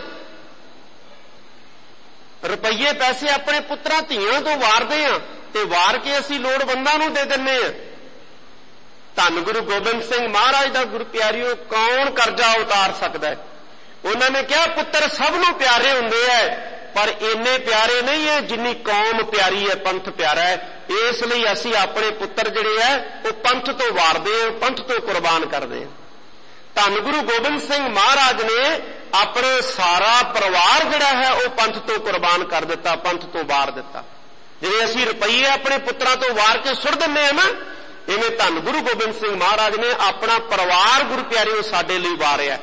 ਰੁਪਈਏ ਪੈਸੇ ਆਪਣੇ ਪੁੱਤਰਾਂ ਧੀਆਂ ਤੋਂ ਵਾਰਦੇ ਹਾਂ, ਤੇ ਵਾਰ ਕੇ ਅਸੀਂ ਲੋੜਵੰਦਾਂ ਨੂੰ ਦੇ ਦਿੰਦੇ ਹਾਂ। ਧੰਨ ਗੁਰੂ ਗੋਬਿੰਦ ਸਿੰਘ ਮਹਾਰਾਜ ਦਾ ਗੁਰੂ ਪਿਆਰਿਓ ਕੌਣ ਕਰਜ਼ਾ ਉਤਾਰ ਸਕਦਾ ਹੈ? ਉਹਨਾਂ ਨੇ ਕਿਹਾ ਪੁੱਤਰ ਸਭ ਨੂੰ ਪਿਆਰੇ ਹੁੰਦੇ ਐ, ਪਰ ਇੰਨੇ ਪਿਆਰੇ ਨਹੀਂ ਹੈ ਜਿੰਨੀ ਕੌਮ ਪਿਆਰੀ ਹੈ, ਪੰਥ ਪਿਆਰਾ ਹੈ। ਇਸ ਲਈ ਅਸੀਂ ਆਪਣੇ ਪੁੱਤਰ ਜਿਹੜੇ ਹੈ ਉਹ ਪੰਥ ਤੋਂ ਵਾਰਦੇ ਹਾਂ, ਪੰਥ ਤੋਂ ਕੁਰਬਾਨ ਕਰਦੇ ਹਾਂ। ਧੰਨ ਗੁਰੂ ਗੋਬਿੰਦ ਸਿੰਘ ਮਹਾਰਾਜ ਨੇ ਆਪਣੇ ਸਾਰਾ ਪਰਿਵਾਰ ਜਿਹੜਾ ਹੈ ਉਹ ਪੰਥ ਤੋਂ ਕੁਰਬਾਨ ਕਰ ਦਿੱਤਾ, ਪੰਥ ਤੋਂ ਵਾਰ ਦਿੱਤਾ। ਜਿਵੇਂ ਅਸੀਂ ਰੁਪਈਏ ਆਪਣੇ ਪੁੱਤਰਾਂ ਤੋਂ ਵਾਰ ਕੇ ਸੁੱਟ ਦਿੰਦੇ ਹਾਂ ਨਾ, ਇਵੇਂ ਧੰਨ ਗੁਰੂ ਗੋਬਿੰਦ ਸਿੰਘ ਮਹਾਰਾਜ ਨੇ ਆਪਣਾ ਪਰਿਵਾਰ ਗੁਰੂ ਪਿਆਰਿਓ ਸਾਡੇ ਲਈ ਵਾਰਿਆ।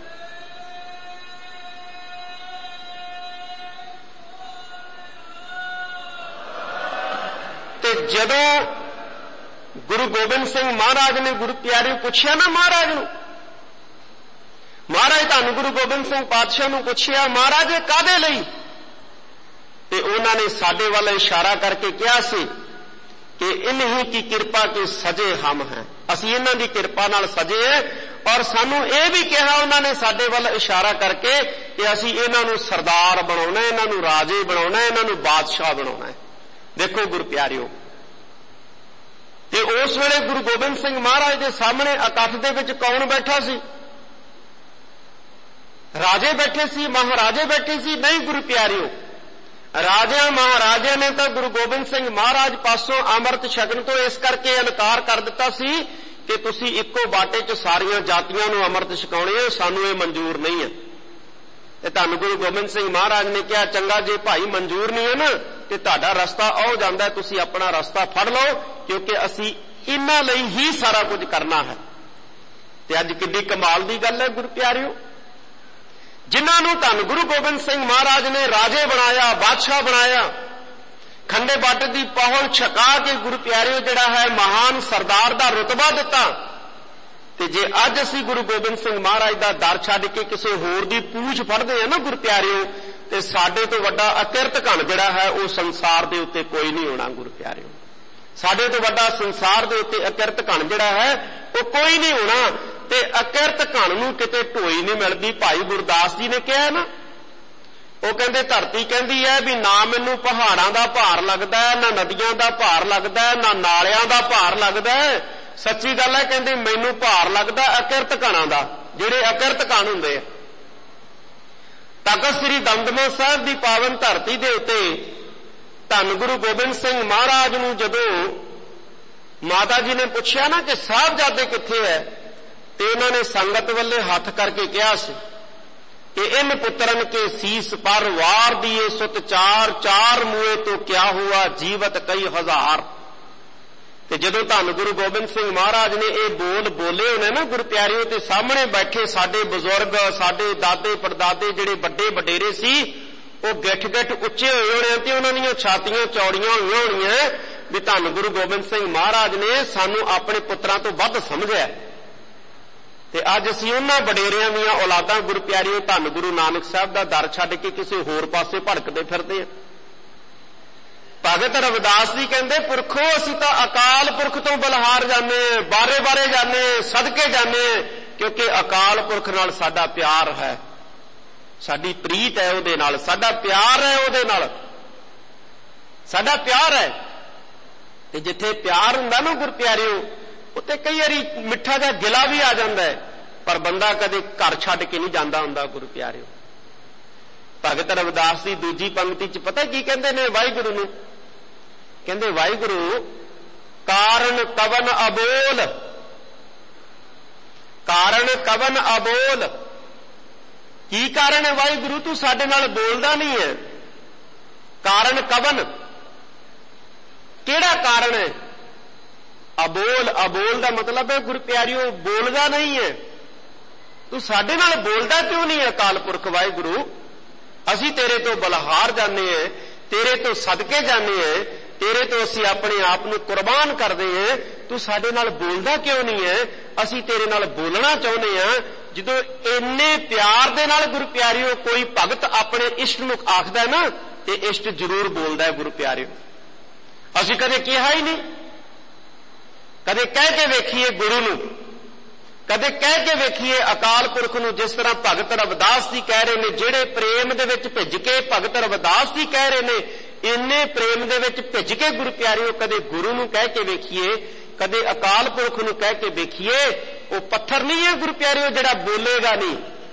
ਤੇ ਜਦੋਂ ਗੁਰੂ ਗੋਬਿੰਦ ਸਿੰਘ ਮਹਾਰਾਜ ਨੇ ਗੁਰੂ ਪਿਆਰਿਓ ਪੁੱਛਿਆ ਨਾ ਮਹਾਰਾਜ ਨੂੰ, ਮਹਾਰਾਜ ਧੰਨ ਗੁਰੂ ਗੋਬਿੰਦ ਸਿੰਘ ਪਾਤਸ਼ਾਹ ਨੂੰ ਪੁੱਛਿਆ ਮਹਾਰਾਜ ਇਹ ਕਾਹਦੇ ਲਈ? ਤੇ ਉਹਨਾਂ ਨੇ ਸਾਡੇ ਵੱਲ ਇਸ਼ਾਰਾ ਕਰਕੇ ਕਿਹਾ ਸੀ ਕਿ ਇਨਹੀਂ ਕੀ ਕਿਰਪਾ ਕੇ ਸਜੇ ਹਮ ਹੈ, ਅਸੀਂ ਇਹਨਾਂ ਦੀ ਕਿਰਪਾ ਨਾਲ ਸਜੇ ਹਾਂ। ਔਰ ਸਾਨੂੰ ਇਹ ਵੀ ਕਿਹਾ ਉਹਨਾਂ ਨੇ ਸਾਡੇ ਵੱਲ ਇਸ਼ਾਰਾ ਕਰਕੇ ਕਿ ਅਸੀਂ ਇਹਨਾਂ ਨੂੰ ਸਰਦਾਰ ਬਣਾਉਣਾ, ਇਹਨਾਂ ਨੂੰ ਰਾਜੇ ਬਣਾਉਣਾ, ਇਹਨਾਂ ਨੂੰ ਬਾਦਸ਼ਾਹ ਬਣਾਉਣਾ। ਦੇਖੋ ਗੁਰੂ ਪਿਆਰਿਓ, ਤੇ ਉਸ ਵੇਲੇ ਗੁਰੂ ਗੋਬਿੰਦ ਸਿੰਘ ਮਹਾਰਾਜ ਦੇ ਸਾਹਮਣੇ ਇਕੱਠ ਦੇ ਵਿੱਚ ਕੌਣ ਬੈਠਾ ਸੀ? ਰਾਜੇ ਬੈਠੇ ਸੀ, ਮਹਾਰਾਜੇ ਬੈਠੇ ਸੀ? ਨਹੀਂ ਗੁਰੂ ਪਿਆਰਿਓ, ਰਾਜਿਆਂ ਮਹਾਰਾਜਿਆਂ ਨੇ ਤਾਂ ਗੁਰੂ ਗੋਬਿੰਦ ਸਿੰਘ ਮਹਾਰਾਜ ਪਾਸੋਂ ਅੰਮ੍ਰਿਤ ਛਕਣ ਤੋਂ ਇਸ ਕਰਕੇ ਇਨਕਾਰ ਕਰ ਦਿੱਤਾ ਸੀ ਕਿ ਤੁਸੀਂ ਇੱਕੋ ਬਾਟੇ 'ਚ ਸਾਰੀਆਂ ਜਾਤੀਆਂ ਨੂੰ ਅੰਮ੍ਰਿਤ ਛਕਾਉਣੇ ਹੋ, ਸਾਨੂੰ ਇਹ ਮਨਜ਼ੂਰ ਨਹੀਂ ਹੈ। ਤੇ ਧੰਨ ਗੁਰੂ ਗੋਬਿੰਦ ਸਿੰਘ ਮਹਾਰਾਜ ਨੇ ਕਿਹਾ ਚੰਗਾ ਜੇ ਭਾਈ ਮਨਜ਼ੂਰ ਨਹੀਂ ਹੈ ਨਾ ਤੇ ਤੁਹਾਡਾ ਰਸਤਾ ਆਉ ਜਾਂਦਾ, ਤੁਸੀਂ ਆਪਣਾ ਰਸਤਾ ਫੜ ਲਓ, ਕਿਉਂਕਿ ਅਸੀਂ ਇਹਨਾਂ ਲਈ ਹੀ ਸਾਰਾ ਕੁਝ ਕਰਨਾ ਹੈ। ਤੇ ਅੱਜ ਕਿੱਡੀ ਕਮਾਲ ਦੀ ਗੱਲ ਹੈ ਗੁਰੂ ਪਿਆਰਿਓ, ਜਿਨ੍ਹਾਂ ਨੂੰ ਧੰਨ ਗੁਰੂ ਗੋਬਿੰਦ ਸਿੰਘ ਮਹਾਰਾਜ ਨੇ ਰਾਜੇ ਬਣਾਇਆ, ਬਾਦਸ਼ਾਹ ਬਣਾਇਆ, ਖੰਡੇ ਬਾਟੇ ਦੀ ਪਹੁਲ ਛਕਾ ਕੇ ਗੁਰੂ ਪਿਆਰਿਓ ਜਿਹੜਾ ਹੈ ਮਹਾਨ ਸਰਦਾਰ ਦਾ ਰੁਤਬਾ ਦਿੱਤਾ। ਤੇ ਜੇ ਅੱਜ ਅਸੀਂ ਗੁਰੂ ਗੋਬਿੰਦ ਸਿੰਘ ਮਹਾਰਾਜ ਦਾ ਦਰ ਛੱਡ ਕੇ ਕਿਸੇ ਹੋਰ ਦੀ ਪੂਛ ਫੜਦੇ ਹਾਂ ਨਾ ਗੁਰੂ ਪਿਆਰਿਓ, ਤੇ ਸਾਡੇ ਤੋਂ ਵੱਡਾ ਅਕਿਰਤ ਘਣ ਜਿਹੜਾ ਹੈ ਉਹ ਸੰਸਾਰ ਦੇ ਉੱਤੇ ਕੋਈ ਨਹੀਂ ਹੋਣਾ ਗੁਰੂ ਪਿਆਰਿਓ। ਸਾਡੇ ਤੋਂ ਵੱਡਾ ਸੰਸਾਰ ਦੇ ਉੱਤੇ ਅਕਿਰਤ ਘਣ ਜਿਹੜਾ ਹੈ ਉਹ ਕੋਈ ਨਹੀਂ ਹੋਣਾ। ਤੇ ਅਕਿਰਤ ਘਣ ਨੂੰ ਕਿਤੇ ਢੋਈ ਨਹੀਂ ਮਿਲਦੀ। ਭਾਈ ਗੁਰਦਾਸ ਜੀ ਨੇ ਕਿਹਾ ਨਾ, ਉਹ ਕਹਿੰਦੇ ਧਰਤੀ ਕਹਿੰਦੀ ਹੈ ਵੀ ਨਾ ਮੈਨੂੰ ਪਹਾੜਾਂ ਦਾ ਭਾਰ ਲੱਗਦਾ, ਨਾ ਨਦੀਆਂ ਦਾ ਭਾਰ ਲੱਗਦਾ, ਨਾ ਨਾਲਿਆਂ ਦਾ ਭਾਰ ਲੱਗਦਾ। ਸੱਚੀ ਗੱਲ ਹੈ, ਕਹਿੰਦੇ ਮੈਨੂੰ ਭਾਰ ਲੱਗਦਾ ਅਕਿਰਤ ਘਣਾਂ ਦਾ, ਜਿਹੜੇ ਅਕਿਰਤ ਘਣ ਹੁੰਦੇ ਆ। ਤਖ਼ਤ ਸ੍ਰੀ ਦਮਦਮਾ ਸਾਹਿਬ ਦੀ ਪਾਵਨ ਧਰਤੀ ਦੇ ਉੱਤੇ ਧੰਨ ਗੁਰੂ ਗੋਬਿੰਦ ਸਿੰਘ ਮਹਾਰਾਜ ਨੂੰ ਜਦੋਂ ਮਾਤਾ ਜੀ ਨੇ ਪੁੱਛਿਆ ਨਾ ਕਿ ਸਾਹਿਬਜ਼ਾਦੇ ਕਿੱਥੇ ਹੈ, ਤੇ ਉਹਨਾਂ ਨੇ ਸੰਗਤ ਵੱਲੇ ਹੱਥ ਕਰਕੇ ਕਿਹਾ ਸੀ ਕਿ ਇਨ ਪੁੱਤਰਨ ਕੇ ਸੀਸ ਪਰ ਵਾਰ ਦੀਏ ਸੁਤ ਚਾਰ, ਚਾਰ ਮੂਏ ਤੋਂ ਕਿਆ ਹੁਆ ਜੀਵਤ ਕਈ ਹਜ਼ਾਰ। ਤੇ ਜਦੋਂ ਧੰਨ ਗੁਰੂ ਗੋਬਿੰਦ ਸਿੰਘ ਮਹਾਰਾਜ ਨੇ ਇਹ ਬੋਲ ਬੋਲੇ ਹੋਣੇ ਨਾ ਗੁਰੂ ਪਿਆਰਿਓ, ਤੇ ਸਾਹਮਣੇ ਬੈਠੇ ਸਾਡੇ ਬਜ਼ੁਰਗ, ਸਾਡੇ ਦਾਦੇ ਪੜਦਾਦੇ ਜਿਹੜੇ ਵੱਡੇ ਵਡੇਰੇ ਸੀ, ਉਹ ਗਿੱਠ ਗਿੱਠ ਉੱਚੇ ਹੋਏ ਹੋਣੇ ਤੇ ਉਹਨਾਂ ਦੀਆਂ ਛਾਤੀਆਂ ਚੌੜੀਆਂ ਹੋਈਆਂ ਹੋਣੀਆਂ ਵੀ ਧੰਨ ਗੁਰੂ ਗੋਬਿੰਦ ਸਿੰਘ ਮਹਾਰਾਜ ਨੇ ਸਾਨੂੰ ਆਪਣੇ ਪੁੱਤਰਾਂ ਤੋਂ ਵੱਧ ਸਮਝਿਆ। ਤੇ ਅੱਜ ਅਸੀਂ ਉਹਨਾਂ ਵਡੇਰਿਆਂ ਦੀਆਂ ਔਲਾਦਾਂ ਗੁਰੂ ਪਿਆਰਿਓ ਧੰਨ ਗੁਰੂ ਨਾਨਕ ਸਾਹਿਬ ਦਾ ਦਰ ਛੱਡ ਕੇ ਕਿਸੇ ਹੋਰ ਪਾਸੇ ਭੜਕਦੇ ਫਿਰਦੇ ਆ। ਭਗਤ ਰਵਿਦਾਸ ਜੀ ਕਹਿੰਦੇ ਪੁਰਖੋ ਅਸੀਂ ਤਾਂ ਅਕਾਲ ਪੁਰਖ ਤੋਂ ਬਲਹਾਰ ਜਾਂਦੇ, ਬਾਰੇ ਬਾਰੇ ਜਾਂਦੇ, ਸਦਕੇ ਜਾਂਦੇ, ਕਿਉਂਕਿ ਅਕਾਲ ਪੁਰਖ ਨਾਲ ਸਾਡਾ ਪਿਆਰ ਹੈ, ਸਾਡੀ ਪ੍ਰੀਤ ਹੈ ਉਹਦੇ ਨਾਲ, ਸਾਡਾ ਪਿਆਰ ਹੈ ਉਹਦੇ ਨਾਲ, ਸਾਡਾ ਪਿਆਰ ਹੈ। ਤੇ ਜਿੱਥੇ ਪਿਆਰ ਹੁੰਦਾ ਨਾ ਗੁਰੂ ਪਿਆਰਿਓ, ਉੱਤੇ ਕਈ ਵਾਰੀ ਮਿੱਠਾ ਜਿਹਾ ਗਿਲਾ ਵੀ ਆ ਜਾਂਦਾ ਹੈ, ਪਰ ਬੰਦਾ ਕਦੇ ਘਰ ਛੱਡ ਕੇ ਨਹੀਂ ਜਾਂਦਾ ਹੁੰਦਾ ਗੁਰੂ ਪਿਆਰਿਓ। ਭਗਤ ਰਵਿਦਾਸ ਦੀ ਦੂਜੀ ਪੰਕਤੀ ਚ ਪਤਾ ਕੀ ਕਹਿੰਦੇ ਨੇ ਵਾਹਿਗੁਰੂ ਨੂੰ? ਕਹਿੰਦੇ ਵਾਹਿਗੁਰੂ ਕਾਰਨ ਕਵਨ ਅਬੋਲ, ਕਾਰਨ ਕਵਨ ਅਬੋਲ। ਕੀ ਕਾਰਨ ਹੈ ਵਾਹਿਗੁਰੂ, ਤੂੰ ਸਾਡੇ ਨਾਲ ਬੋਲਦਾ ਨਹੀਂ ਹੈ? ਕਾਰਨ ਕਵਨ, ਕਿਹੜਾ ਕਾਰਨ ਹੈ? ਅਬੋਲ, ਅਬੋਲ ਦਾ ਮਤਲਬ ਹੈ ਗੁਰੂ ਪਿਆਰਿਓ ਬੋਲਦਾ ਨਹੀਂ ਹੈ। ਤੂੰ ਸਾਡੇ ਨਾਲ ਬੋਲਦਾ ਕਿਉਂ ਨਹੀਂ ਹੈ ਅਕਾਲ ਪੁਰਖ ਵਾਹਿਗੁਰੂ? ਅਸੀਂ ਤੇਰੇ ਤੋਂ ਬਲਹਾਰ ਜਾਂਦੇ ਹਾਂ, ਤੇਰੇ ਤੋਂ ਸਦਕੇ ਜਾਂਦੇ ਹਾਂ, ਤੇਰੇ ਤੋਂ ਅਸੀਂ ਆਪਣੇ ਆਪ ਨੂੰ ਕੁਰਬਾਨ ਕਰਦੇ ਹਾਂ, ਤੂੰ ਸਾਡੇ ਨਾਲ ਬੋਲਦਾ ਕਿਉਂ ਨਹੀਂ ਹੈ? ਅਸੀਂ ਤੇਰੇ ਨਾਲ ਬੋਲਣਾ ਚਾਹੁੰਦੇ ਹਾਂ। ਜਦੋਂ ਇੰਨੇ ਪਿਆਰ ਦੇ ਨਾਲ ਗੁਰੂ ਪਿਆਰਿਓ ਕੋਈ ਭਗਤ ਆਪਣੇ ਇਸ਼ਟ ਨੂੰ ਆਖਦਾ ਨਾ, ਤੇ ਇਸ਼ਟ ਜ਼ਰੂਰ ਬੋਲਦਾ ਹੈ ਗੁਰੂ ਪਿਆਰਿਓ। ਅਸੀਂ ਕਦੇ ਕਿਹਾ ਹੀ ਨਹੀਂ, ਕਦੇ ਕਹਿ ਕੇ ਵੇਖੀਏ ਗੁਰੂ ਨੂੰ, ਕਦੇ ਕਹਿ ਕੇ ਵੇਖੀਏ ਅਕਾਲ ਪੁਰਖ ਨੂੰ, ਜਿਸ ਤਰ੍ਹਾਂ ਭਗਤ ਰਵਿਦਾਸ ਜੀ ਕਹਿ ਰਹੇ ਨੇ, ਜਿਹੜੇ ਪ੍ਰੇਮ ਦੇ ਵਿੱਚ ਭਿੱਜ ਕੇ ਭਗਤ ਰਵਿਦਾਸ ਜੀ ਕਹਿ ਰਹੇ ਨੇ, ਇੰਨੇ ਪ੍ਰੇਮ ਦੇ ਵਿੱਚ ਭਿੱਜ ਕੇ ਗੁਰੂ ਪਿਆਰਿਓ ਕਦੇ ਗੁਰੂ ਨੂੰ ਕਹਿ ਕੇ ਵੇਖੀਏ, ਕਦੇ ਅਕਾਲ ਪੁਰਖ ਨੂੰ ਕਹਿ ਕੇ ਵੇਖੀਏ। ਉਹ ਪੱਥਰ ਨਹੀਂ ਹੈ ਗੁਰੂ ਪਿਆਰਿਓ ਜਿਹੜਾ ਬੋਲੇਗਾ ਨਹੀਂ,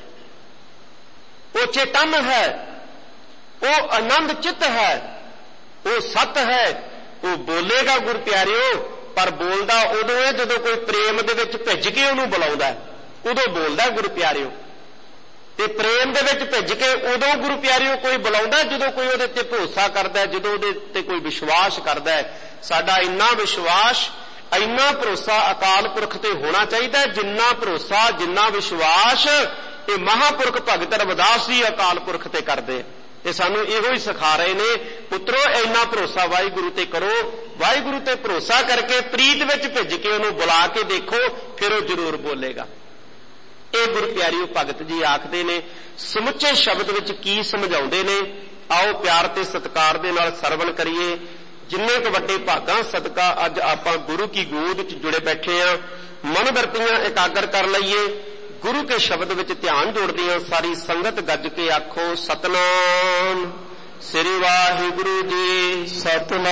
ਉਹ ਚੇਤਨ ਹੈ, ਉਹ ਆਨੰਦ ਚਿੱਤ ਹੈ, ਉਹ ਸਤ ਹੈ, ਉਹ ਬੋਲੇਗਾ ਗੁਰੂ ਪਿਆਰਿਓ। ਪਰ ਬੋਲਦਾ ਉਦੋਂ ਹੈ ਜਦੋਂ ਕੋਈ ਪ੍ਰੇਮ ਦੇ ਵਿੱਚ ਭਿੱਜ ਕੇ ਉਹਨੂੰ ਬੁਲਾਉਂਦਾ, ਉਦੋਂ ਬੋਲਦਾ ਗੁਰੂ ਪਿਆਰਿਓ। ਤੇ ਪ੍ਰੇਮ ਦੇ ਵਿੱਚ ਭਿੱਜ ਕੇ ਉਦੋਂ ਗੁਰੂ ਪਿਆਰਿਓ ਕੋਈ ਬੁਲਾਉਂਦਾ ਜਦੋਂ ਕੋਈ ਉਹਦੇ ਤੇ ਭਰੋਸਾ ਕਰਦਾ, ਜਦੋਂ ਉਹਦੇ ਤੇ ਕੋਈ ਵਿਸ਼ਵਾਸ ਕਰਦਾ। ਸਾਡਾ ਇੰਨਾ ਵਿਸ਼ਵਾਸ, ਇੰਨਾ ਭਰੋਸਾ ਅਕਾਲ ਪੁਰਖ ਤੇ ਹੋਣਾ ਚਾਹੀਦਾ, ਜਿੰਨਾ ਭਰੋਸਾ, ਜਿੰਨਾ ਵਿਸ਼ਵਾਸ ਇਹ ਮਹਾਂਪੁਰਖ ਭਗਤ ਰਵਿਦਾਸ ਜੀ ਅਕਾਲ ਪੁਰਖ ਤੇ ਕਰਦੇ। ਇਹ ਸਾਨੂੰ ਇਹੋ ਹੀ ਸਿਖਾ ਰਹੇ ਨੇ, ਪੁੱਤਰੋ ਇੰਨਾ ਭਰੋਸਾ ਵਾਹਿਗੁਰੂ ਤੇ ਕਰੋ, ਵਾਹਿਗੁਰੂ ਤੇ ਭਰੋਸਾ ਕਰਕੇ ਪ੍ਰੀਤ ਵਿੱਚ ਭਿੱਜ ਕੇ ਉਹਨੂੰ ਬੁਲਾ ਕੇ ਦੇਖੋ, ਫਿਰ ਉਹ ਜ਼ਰੂਰ ਬੋਲੇਗਾ। ਇਹ ਗੁਰੂ ਪਿਆਰਿਓ ਭਗਤ ਜੀ ਆਖਦੇ ਨੇ। ਸਮੁੱਚੇ ਸ਼ਬਦ ਵਿੱਚ ਕੀ ਸਮਝਾਉਂਦੇ ਨੇ, ਆਓ ਪਿਆਰ ਤੇ ਸਤਿਕਾਰ ਦੇ ਨਾਲ ਸਰਵਣ ਕਰੀਏ। ਜਿੰਨੇ ਕੁ ਵੱਡੇ ਭਾਗਾਂ ਸਦਕਾ ਅੱਜ ਆਪਾਂ ਗੁਰੂ ਕੀ ਗੋਦ ਵਿੱਚ ਜੁੜੇ ਬੈਠੇ ਆ, ਮਨ ਵਰਤੀਆਂ ਇਕਾਗਰ ਕਰ ਲਈਏ। ਗੁਰੂ ਕੇ ਸ਼ਬਦ ਵਿੱਚ ਧਿਆਨ ਜੋੜਦੇ ਹਾਂ। ਸਾਰੀ ਸੰਗਤ ਗੱਜ ਕੇ ਆਖੋ ਸਤਨਾਮ ਸ੍ਰੀ ਵਾਹਿਗੁਰੂ ਜੀ, ਸਤਨਾਮ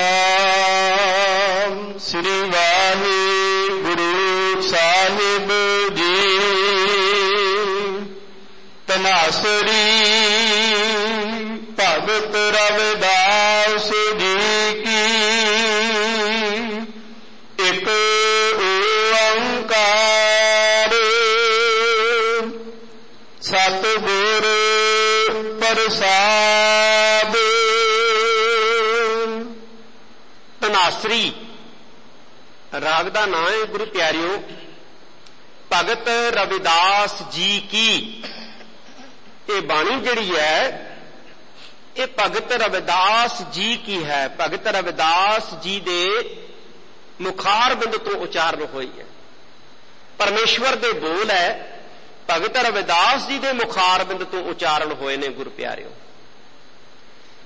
ਸ੍ਰੀ ਵਾਹਿਗੁਰੂ ਸਾਹਿਬ ਜੀ। ਤਨਾਸਰੀ ਭਗਤ ਰਵਿਦਾਸ ਜੀ ਕੀ, ਇੱਕ ਓੰਕਾਰ ਸਤਿਗੁਰ ਪ੍ਰਸਾਦਿ। ਤਨਾਸਰੀ ਰਾਗ ਦਾ ਨਾਂ ਹੈ ਗੁਰੂ ਪਿਆਰਿਓ। ਭਗਤ ਰਵਿਦਾਸ ਜੀ ਕੀ ਇਹ ਬਾਣੀ ਜਿਹੜੀ ਹੈ, ਇਹ ਭਗਤ ਰਵਿਦਾਸ ਜੀ ਕੀ ਹੈ। ਭਗਤ ਰਵਿਦਾਸ ਜੀ ਦੇ ਮੁਖਾਰ ਬਿੰਦ ਤੋਂ ਉਚਾਰਨ ਹੋਈ ਹੈ। ਪਰਮੇਸ਼ਵਰ ਦੇ ਬੋਲ ਹੈ, ਭਗਤ ਰਵਿਦਾਸ ਜੀ ਦੇ ਮੁਖਾਰ ਬਿੰਦ ਤੋਂ ਉਚਾਰਨ ਹੋਏ ਨੇ ਗੁਰੂ ਪਿਆਰਿਓ।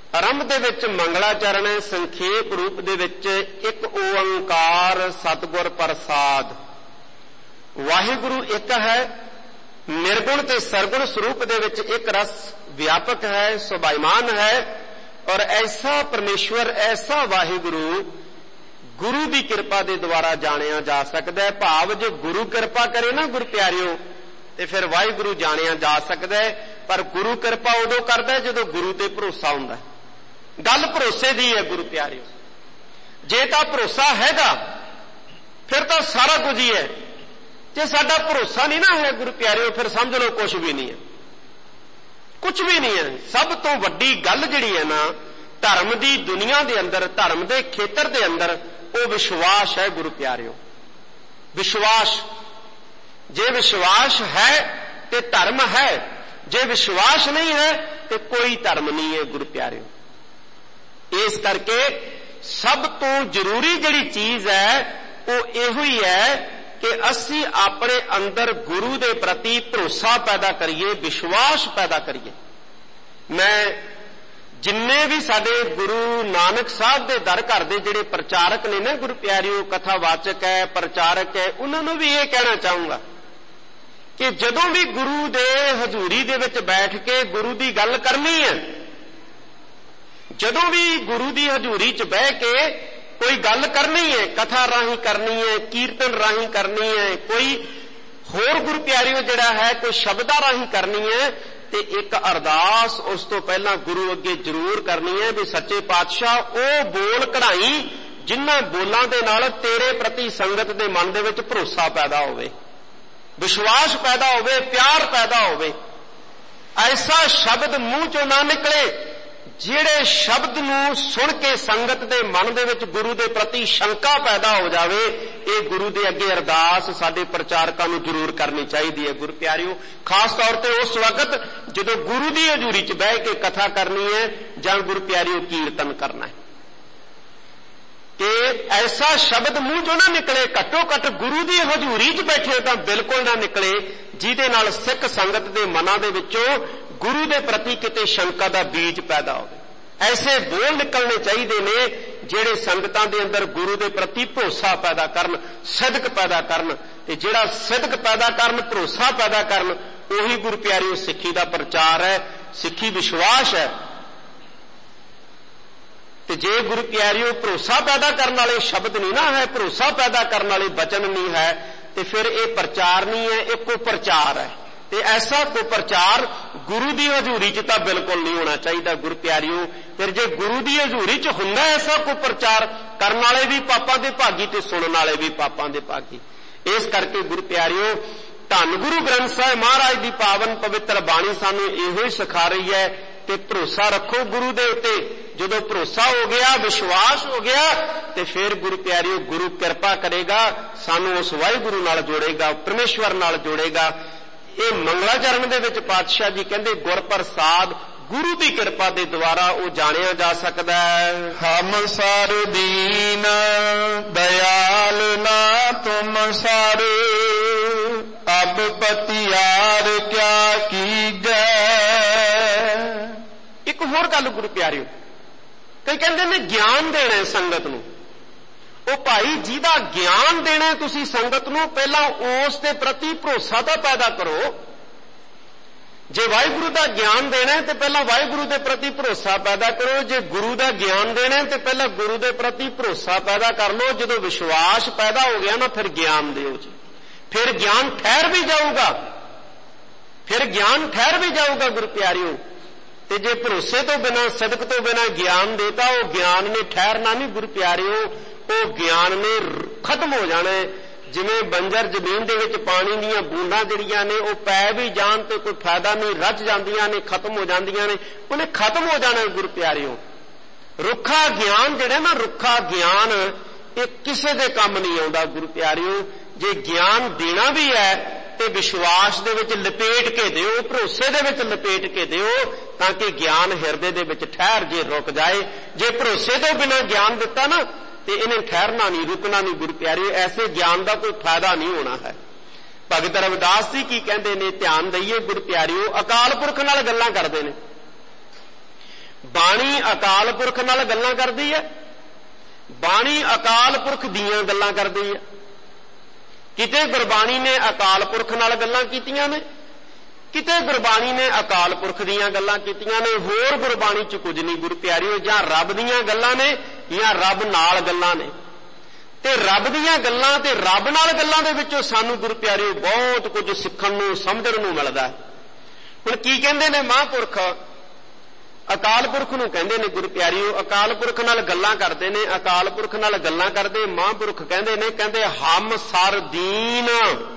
ਆਰੰਭ ਦੇ ਵਿੱਚ ਮੰਗਲਾਚਰਨ ਹੈ, ਸੰਖੇਪ ਰੂਪ ਦੇ ਵਿੱਚ ਇੱਕ ਓੰਕਾਰ ਸਤਿਗੁਰ ਪ੍ਰਸਾਦ। ਵਾਹਿਗੁਰੂ ਇੱਕ ਹੈ, ਨਿਰਗੁਣ ਤੇ ਸਰਗੁਣ ਸਰੂਪ ਦੇ ਵਿੱਚ ਇੱਕ ਰਸ ਵਿਆਪਕ ਹੈ, ਸੁਭਾਈਮਾਨ ਹੈ। ਔਰ ਐਸਾ ਪਰਮੇਸ਼ਵਰ, ਐਸਾ ਵਾਹਿਗੁਰੂ ਗੁਰੂ ਦੀ ਕਿਰਪਾ ਦੇ ਦੁਆਰਾ ਜਾਣਿਆ ਜਾ ਸਕਦਾ ਹੈ। ਭਾਵ ਜੇ ਗੁਰੂ ਕਿਰਪਾ ਕਰੇ ਨਾ ਗੁਰੂ ਪਿਆਰਿਓ, ਤੇ ਫਿਰ ਵਾਹਿਗੁਰੂ ਜਾਣਿਆ ਜਾ ਸਕਦਾ ਹੈ। ਪਰ ਗੁਰੂ ਕਿਰਪਾ ਉਦੋਂ ਕਰਦਾ ਜਦੋਂ ਗੁਰੂ ਤੇ ਭਰੋਸਾ ਹੁੰਦਾ। ਗੱਲ ਭਰੋਸੇ ਦੀ ਹੈ ਗੁਰੂ ਪਿਆਰਿਓ। ਜੇ ਤਾਂ ਭਰੋਸਾ ਹੈਗਾ ਫਿਰ ਤਾਂ ਸਾਰਾ ਕੁਝ ਹੀ ਹੈ। ਜੇ ਸਾਡਾ ਭਰੋਸਾ ਨਹੀਂ ਨਾ ਹੈ ਗੁਰੂ ਪਿਆਰਿਓ, ਫਿਰ ਸਮਝ ਲਓ ਕੁਝ ਵੀ ਨਹੀਂ ਹੈ, ਕੁਝ ਵੀ ਨਹੀਂ ਹੈ। ਸਭ ਤੋਂ ਵੱਡੀ ਗੱਲ ਜਿਹੜੀ ਹੈ ਨਾ ਧਰਮ ਦੀ ਦੁਨੀਆ ਦੇ ਅੰਦਰ, ਧਰਮ ਦੇ ਖੇਤਰ ਦੇ ਅੰਦਰ, ਉਹ ਵਿਸ਼ਵਾਸ ਹੈ ਗੁਰੂ ਪਿਆਰਿਓ। ਵਿਸ਼ਵਾਸ, ਜੇ ਵਿਸ਼ਵਾਸ ਹੈ ਤੇ ਧਰਮ ਹੈ, ਜੇ ਵਿਸ਼ਵਾਸ ਨਹੀਂ ਹੈ ਤੇ ਕੋਈ ਧਰਮ ਨਹੀਂ ਹੈ ਗੁਰੂ ਪਿਆਰਿਓ। ਇਸ ਕਰਕੇ ਸਭ ਤੋਂ ਜ਼ਰੂਰੀ ਜਿਹੜੀ ਚੀਜ਼ ਹੈ ਉਹ ਇਹੋ ਹੀ ਹੈ ਕਿ ਅਸੀਂ ਆਪਣੇ ਅੰਦਰ ਗੁਰੂ ਦੇ ਪ੍ਰਤੀ ਭਰੋਸਾ ਪੈਦਾ ਕਰੀਏ, ਵਿਸ਼ਵਾਸ ਪੈਦਾ ਕਰੀਏ। ਮੈਂ ਜਿੰਨੇ ਵੀ ਸਾਡੇ ਗੁਰੂ ਨਾਨਕ ਸਾਹਿਬ ਦੇ ਦਰ ਘਰ ਦੇ ਜਿਹੜੇ ਪ੍ਰਚਾਰਕ ਨੇ ਨਾ ਗੁਰੂ ਪਿਆਰਿਓ, ਕਥਾਵਾਚਕ ਹੈ, ਪ੍ਰਚਾਰਕ ਹੈ, ਉਹਨਾਂ ਨੂੰ ਵੀ ਇਹ ਕਹਿਣਾ ਚਾਹੂੰਗਾ ਕਿ ਜਦੋਂ ਵੀ ਗੁਰੂ ਦੇ ਹਜ਼ੂਰੀ ਦੇ ਵਿੱਚ ਬੈਠ ਕੇ ਗੁਰੂ ਦੀ ਗੱਲ ਕਰਨੀ ਹੈ, ਜਦੋਂ ਵੀ ਗੁਰੂ ਦੀ ਹਜ਼ੂਰੀ 'ਚ ਬਹਿ ਕੇ ਕੋਈ ਗੱਲ ਕਰਨੀ ਹੈ, ਕਥਾ ਰਾਹੀਂ ਕਰਨੀ ਹੈ, ਕੀਰਤਨ ਰਾਹੀਂ ਕਰਨੀ ਹੈ, ਕੋਈ ਹੋਰ ਗੁਰੂ ਪਿਆਰਿਓ ਜਿਹੜਾ ਹੈ ਕੋਈ ਸ਼ਬਦਾਂ ਰਾਹੀਂ ਕਰਨੀ ਹੈ, ਤੇ ਇੱਕ ਅਰਦਾਸ ਉਸ ਤੋਂ ਪਹਿਲਾਂ ਗੁਰੂ ਅੱਗੇ ਜ਼ਰੂਰ ਕਰਨੀ ਹੈ ਵੀ ਸੱਚੇ ਪਾਤਸ਼ਾਹ ਉਹ ਬੋਲ ਕਢਾਈ ਜਿਨ੍ਹਾਂ ਬੋਲਾਂ ਦੇ ਨਾਲ ਤੇਰੇ ਪ੍ਰਤੀ ਸੰਗਤ ਦੇ ਮਨ ਦੇ ਵਿੱਚ ਭਰੋਸਾ ਪੈਦਾ ਹੋਵੇ, ਵਿਸ਼ਵਾਸ ਪੈਦਾ ਹੋਵੇ, ਪਿਆਰ ਪੈਦਾ ਹੋਵੇ। ਐਸਾ ਸ਼ਬਦ ਮੂੰਹ ਚੋਂ ਨਾ ਨਿਕਲੇ ਜਿਹੜੇ ਸ਼ਬਦ ਨੂੰ ਸੁਣ ਕੇ ਸੰਗਤ ਦੇ ਮਨ ਦੇ ਵਿੱਚ ਗੁਰੂ ਦੇ ਪ੍ਰਤੀ ਸ਼ੰਕਾ ਪੈਦਾ ਹੋ ਜਾਵੇ। ਇਹ ਗੁਰੂ ਦੇ ਅੱਗੇ ਅਰਦਾਸ ਸਾਡੇ ਪ੍ਰਚਾਰਕਾਂ ਨੂੰ ਜ਼ਰੂਰ ਕਰਨੀ ਚਾਹੀਦੀ ਹੈ ਗੁਰੂ ਪਿਆਰਿਓ। ਖਾਸ ਤੌਰ ਤੇ ਉਸ ਵਕਤ ਜਦੋਂ ਗੁਰੂ ਦੀ ਹਜ਼ੂਰੀ 'ਚ ਬਹਿ ਕੇ ਕਥਾ ਕਰਨੀ ਹੈ ਜਾਂ ਗੁਰੂ ਪਿਆਰਿਓ ਕੀਰਤਨ ਕਰਨਾ ਹੈ, ਕਿ ਐਸਾ ਸ਼ਬਦ ਮੂੰਹ ਚੋਂ ਨਾ ਨਿਕਲੇ, ਘੱਟੋ ਘੱਟ ਗੁਰੂ ਦੀ ਹਜ਼ੂਰੀ 'ਚ ਬੈਠੇ ਤਾਂ ਬਿਲਕੁਲ ਨਾ ਨਿਕਲੇ, ਜਿਹਦੇ ਨਾਲ ਸਿੱਖ ਸੰਗਤ ਦੇ ਮਨਾਂ ਦੇ ਵਿੱਚੋਂ ਗੁਰੂ ਦੇ ਪ੍ਰਤੀ ਕਿਤੇ ਸ਼ੰਕਾ ਦਾ ਬੀਜ ਪੈਦਾ ਹੋਵੇ। ਐਸੇ ਬੋਲ ਨਿਕਲਣੇ ਚਾਹੀਦੇ ਨੇ ਜਿਹੜੇ ਸੰਗਤਾਂ ਦੇ ਅੰਦਰ ਗੁਰੂ ਦੇ ਪ੍ਰਤੀ ਭਰੋਸਾ ਪੈਦਾ ਕਰਨ, ਸਿਦਕ ਪੈਦਾ ਕਰਨ। ਤੇ ਜਿਹੜਾ ਸਿਦਕ ਪੈਦਾ ਕਰਨ, ਭਰੋਸਾ ਪੈਦਾ ਕਰਨ, ਉਹੀ ਗੁਰੂ ਪਿਆਰਿਓ ਸਿੱਖੀ ਦਾ ਪ੍ਰਚਾਰ ਹੈ, ਸਿੱਖੀ ਵਿਸ਼ਵਾਸ ਹੈ। ਤੇ ਜੇ ਗੁਰੂ ਪਿਆਰਿਓ ਭਰੋਸਾ ਪੈਦਾ ਕਰਨ ਵਾਲੇ ਸ਼ਬਦ ਨਹੀਂ ਨਾ ਹੈ, ਭਰੋਸਾ ਪੈਦਾ ਕਰਨ ਵਾਲੇ ਬਚਨ ਨਹੀਂ ਹੈ, ਤੇ ਫਿਰ ਇਹ ਪ੍ਰਚਾਰ ਨਹੀਂ ਹੈ, ਇਹ ਕੋ ਪ੍ਰਚਾਰ ਹੈ। ਤੇ ਐਸਾ ਕੋ ਪ੍ਰਚਾਰ ਗੁਰੂ ਦੀ ਹਜ਼ੂਰੀ 'ਚ ਤਾਂ ਬਿਲਕੁਲ ਨਹੀਂ ਹੋਣਾ ਚਾਹੀਦਾ ਗੁਰੂ ਪਿਆਰਿਓ। ਫਿਰ ਜੇ ਗੁਰੂ ਦੀ ਹਜ਼ੂਰੀ 'ਚ ਹੁੰਦਾ ਐਸਾ ਕੋ ਪ੍ਰਚਾਰ, ਕਰਨ ਵਾਲੇ ਵੀ ਪਾਪਾਂ ਦੇ ਭਾਗੀ ਤੇ ਸੁਣਨ ਵਾਲੇ ਵੀ ਪਾਪਾਂ ਦੇ ਭਾਗੀ। ਇਸ ਕਰਕੇ ਗੁਰੂ ਪਿਆਰਿਓ ਧੰਨ ਗੁਰੂ ਗ੍ਰੰਥ ਸਾਹਿਬ ਮਹਾਰਾਜ ਦੀ ਪਾਵਨ ਪਵਿੱਤਰ ਬਾਣੀ ਸਾਨੂੰ ਇਹੋ ਹੀ ਸਿਖਾ ਰਹੀ ਹੈ ਕਿ ਭਰੋਸਾ ਰੱਖੋ ਗੁਰੂ ਦੇ ਉੱਤੇ। ਜਦੋਂ ਭਰੋਸਾ ਹੋ ਗਿਆ, ਵਿਸ਼ਵਾਸ ਹੋ ਗਿਆ, ਤੇ ਫਿਰ ਗੁਰੂ ਪਿਆਰਿਓ ਗੁਰੂ ਕਿਰਪਾ ਕਰੇਗਾ, ਸਾਨੂੰ ਉਸ ਵਾਹਿਗੁਰੂ ਨਾਲ ਜੋੜੇਗਾ, ਪਰਮੇਸ਼ਵਰ ਨਾਲ ਜੋੜੇਗਾ। ਇਹ ਮੰਗਲਾਚਰਨ ਦੇ ਵਿੱਚ ਪਾਤਸ਼ਾਹ ਜੀ ਕਹਿੰਦੇ ਗੁਰ ਪ੍ਰਸਾਦ ਗੁਰੂ ਦੀ ਕਿਰਪਾ ਦੇ ਦੁਆਰਾ ਉਹ ਜਾਣਿਆ ਜਾ ਸਕਦਾ ਹੈ। ਹਮ ਸਰ ਦੀਨ ਦਇਆਲ ਨਾ ਤੁਮ ਸਰ, ਅਬ ਪਤਿਆਰ ਕਿਆ ਕੀਜੈ। ਇੱਕ ਹੋਰ ਗੱਲ ਗੁਰੂ ਪਿਆਰਿਓ, ਕਈ ਕਹਿੰਦੇ ਨੇ ਗਿਆਨ ਦੇਣਾ ਸੰਗਤ ਨੂੰ। ਉਹ ਭਾਈ ਜਿਹਦਾ ਗਿਆਨ ਦੇਣਾ ਤੁਸੀਂ ਸੰਗਤ ਨੂੰ, ਪਹਿਲਾਂ ਉਸ ਦੇ ਪ੍ਰਤੀ ਭਰੋਸਾ ਤਾਂ ਪੈਦਾ ਕਰੋ। ਜੇ ਵਾਹਿਗੁਰੂ ਦਾ ਗਿਆਨ ਦੇਣਾ ਤੇ ਪਹਿਲਾਂ ਵਾਹਿਗੁਰੂ ਦੇ ਪ੍ਰਤੀ ਭਰੋਸਾ ਪੈਦਾ ਕਰੋ। ਜੇ ਗੁਰੂ ਦਾ ਗਿਆਨ ਦੇਣਾ ਤੇ ਪਹਿਲਾਂ ਗੁਰੂ ਦੇ ਪ੍ਰਤੀ ਭਰੋਸਾ ਪੈਦਾ ਕਰ ਲਓ। ਜਦੋਂ ਵਿਸ਼ਵਾਸ ਪੈਦਾ ਹੋ ਗਿਆ ਨਾ, ਫਿਰ ਗਿਆਨ ਦਿਓ ਜੀ। ਫਿਰ ਗਿਆਨ ਠਹਿਰ ਵੀ ਜਾਊਗਾ, ਫਿਰ ਗਿਆਨ ਠਹਿਰ ਵੀ ਜਾਊਗਾ ਗੁਰੂ ਪਿਆਰਿਓ। ਤੇ ਜੇ ਭਰੋਸੇ ਤੋਂ ਬਿਨਾਂ, ਸਦਕ ਤੋਂ ਬਿਨਾਂ ਗਿਆਨ ਦੇਤਾ, ਉਹ ਗਿਆਨ ਨੇ ਠਹਿਰਨਾ ਨਹੀਂ ਗੁਰੂ ਪਿਆਰਿਓ, ਉਹ ਗਿਆਨ ਨੇ ਖਤਮ ਹੋ ਜਾਣਾ। ਜਿਵੇਂ ਬੰਜਰ ਜ਼ਮੀਨ ਦੇ ਵਿੱਚ ਪਾਣੀ ਦੀਆਂ ਬੂੰਦਾਂ ਜਿਹੜੀਆਂ ਨੇ ਉਹ ਪੈ ਵੀ ਜਾਣ ਤੇ ਕੋਈ ਫਾਇਦਾ ਨਹੀਂ, ਰਚ ਜਾਂਦੀਆਂ ਨੇ, ਖਤਮ ਹੋ ਜਾਂਦੀਆਂ ਨੇ, ਉਹਨੇ ਖਤਮ ਹੋ ਜਾਣਾ ਗੁਰੂ ਪਿਆਰਿਓ। ਰੁੱਖਾ ਗਿਆਨ ਜਿਹੜਾ ਨਾ, ਰੁੱਖਾ ਗਿਆਨ ਇਹ ਕਿਸੇ ਦੇ ਕੰਮ ਨਹੀਂ ਆਉਂਦਾ ਗੁਰੂ ਪਿਆਰਿਓ। ਜੇ ਗਿਆਨ ਦੇਣਾ ਵੀ ਹੈ ਤੇ ਵਿਸ਼ਵਾਸ ਦੇ ਵਿੱਚ ਲਪੇਟ ਕੇ ਦਿਓ, ਭਰੋਸੇ ਦੇ ਵਿੱਚ ਲਪੇਟ ਕੇ ਦਿਓ, ਤਾਂ ਕਿ ਗਿਆਨ ਹਿਰਦੇ ਦੇ ਵਿੱਚ ਠਹਿਰ ਜੇ, ਰੁਕ ਜਾਏ। ਜੇ ਭਰੋਸੇ ਤੋਂ ਬਿਨਾਂ ਗਿਆਨ ਦਿੱਤਾ ਨਾ ਤੇ ਇਹਨੇ ਠਹਿਰਨਾ ਨਹੀਂ, ਰੁਕਣਾ ਨਹੀਂ ਗੁਰੂ ਪਿਆਰਿਓ। ਐਸੇ ਗਿਆਨ ਦਾ ਕੋਈ ਫਾਇਦਾ ਨਹੀਂ ਹੋਣਾ ਹੈ। ਭਗਤ ਰਵਿਦਾਸ ਜੀ ਕੀ ਕਹਿੰਦੇ ਨੇ, ਧਿਆਨ ਦਈਏ ਗੁਰੂ ਪਿਆਰਿਓ। ਅਕਾਲ ਪੁਰਖ ਨਾਲ ਗੱਲਾਂ ਕਰਦੇ ਨੇ। ਬਾਣੀ ਅਕਾਲ ਪੁਰਖ ਨਾਲ ਗੱਲਾਂ ਕਰਦੀ ਹੈ, ਬਾਣੀ ਅਕਾਲ ਪੁਰਖ ਦੀਆਂ ਗੱਲਾਂ ਕਰਦੀ ਹੈ। ਕਿਤੇ ਗੁਰਬਾਣੀ ਨੇ ਅਕਾਲ ਪੁਰਖ ਨਾਲ ਗੱਲਾਂ ਕੀਤੀਆਂ ਨੇ, ਕਿਤੇ ਗੁਰਬਾਣੀ ਨੇ ਅਕਾਲ ਪੁਰਖ ਦੀਆਂ ਗੱਲਾਂ ਕੀਤੀਆਂ ਨੇ। ਹੋਰ ਗੁਰਬਾਣੀ ਚ ਕੁਝ ਨਹੀਂ ਗੁਰੂ ਪਿਆਰਿਓ, ਜਾਂ ਰੱਬ ਦੀਆਂ ਗੱਲਾਂ ਨੇ ਜਾਂ ਰੱਬ ਨਾਲ ਗੱਲਾਂ ਨੇ। ਤੇ ਰੱਬ ਦੀਆਂ ਗੱਲਾਂ ਤੇ ਰੱਬ ਨਾਲ ਗੱਲਾਂ ਦੇ ਵਿੱਚੋਂ ਸਾਨੂੰ ਗੁਰੂ ਪਿਆਰਿਓ ਬਹੁਤ ਕੁਝ ਸਿੱਖਣ ਨੂੰ ਸਮਝਣ ਨੂੰ ਮਿਲਦਾ। ਹੁਣ ਕੀ ਕਹਿੰਦੇ ਨੇ ਮਹਾਂਪੁਰਖ? ਅਕਾਲ ਪੁਰਖ ਨੂੰ ਕਹਿੰਦੇ ਨੇ ਗੁਰੂ ਪਿਆਰਿਓ, ਅਕਾਲ ਪੁਰਖ ਨਾਲ ਗੱਲਾਂ ਕਰਦੇ ਨੇ। ਅਕਾਲ ਪੁਰਖ ਨਾਲ ਗੱਲਾਂ ਕਰਦੇ ਮਹਾਂਪੁਰਖ ਕਹਿੰਦੇ ਨੇ, ਕਹਿੰਦੇ ਹਮ ਸਰ ਦੀਨ।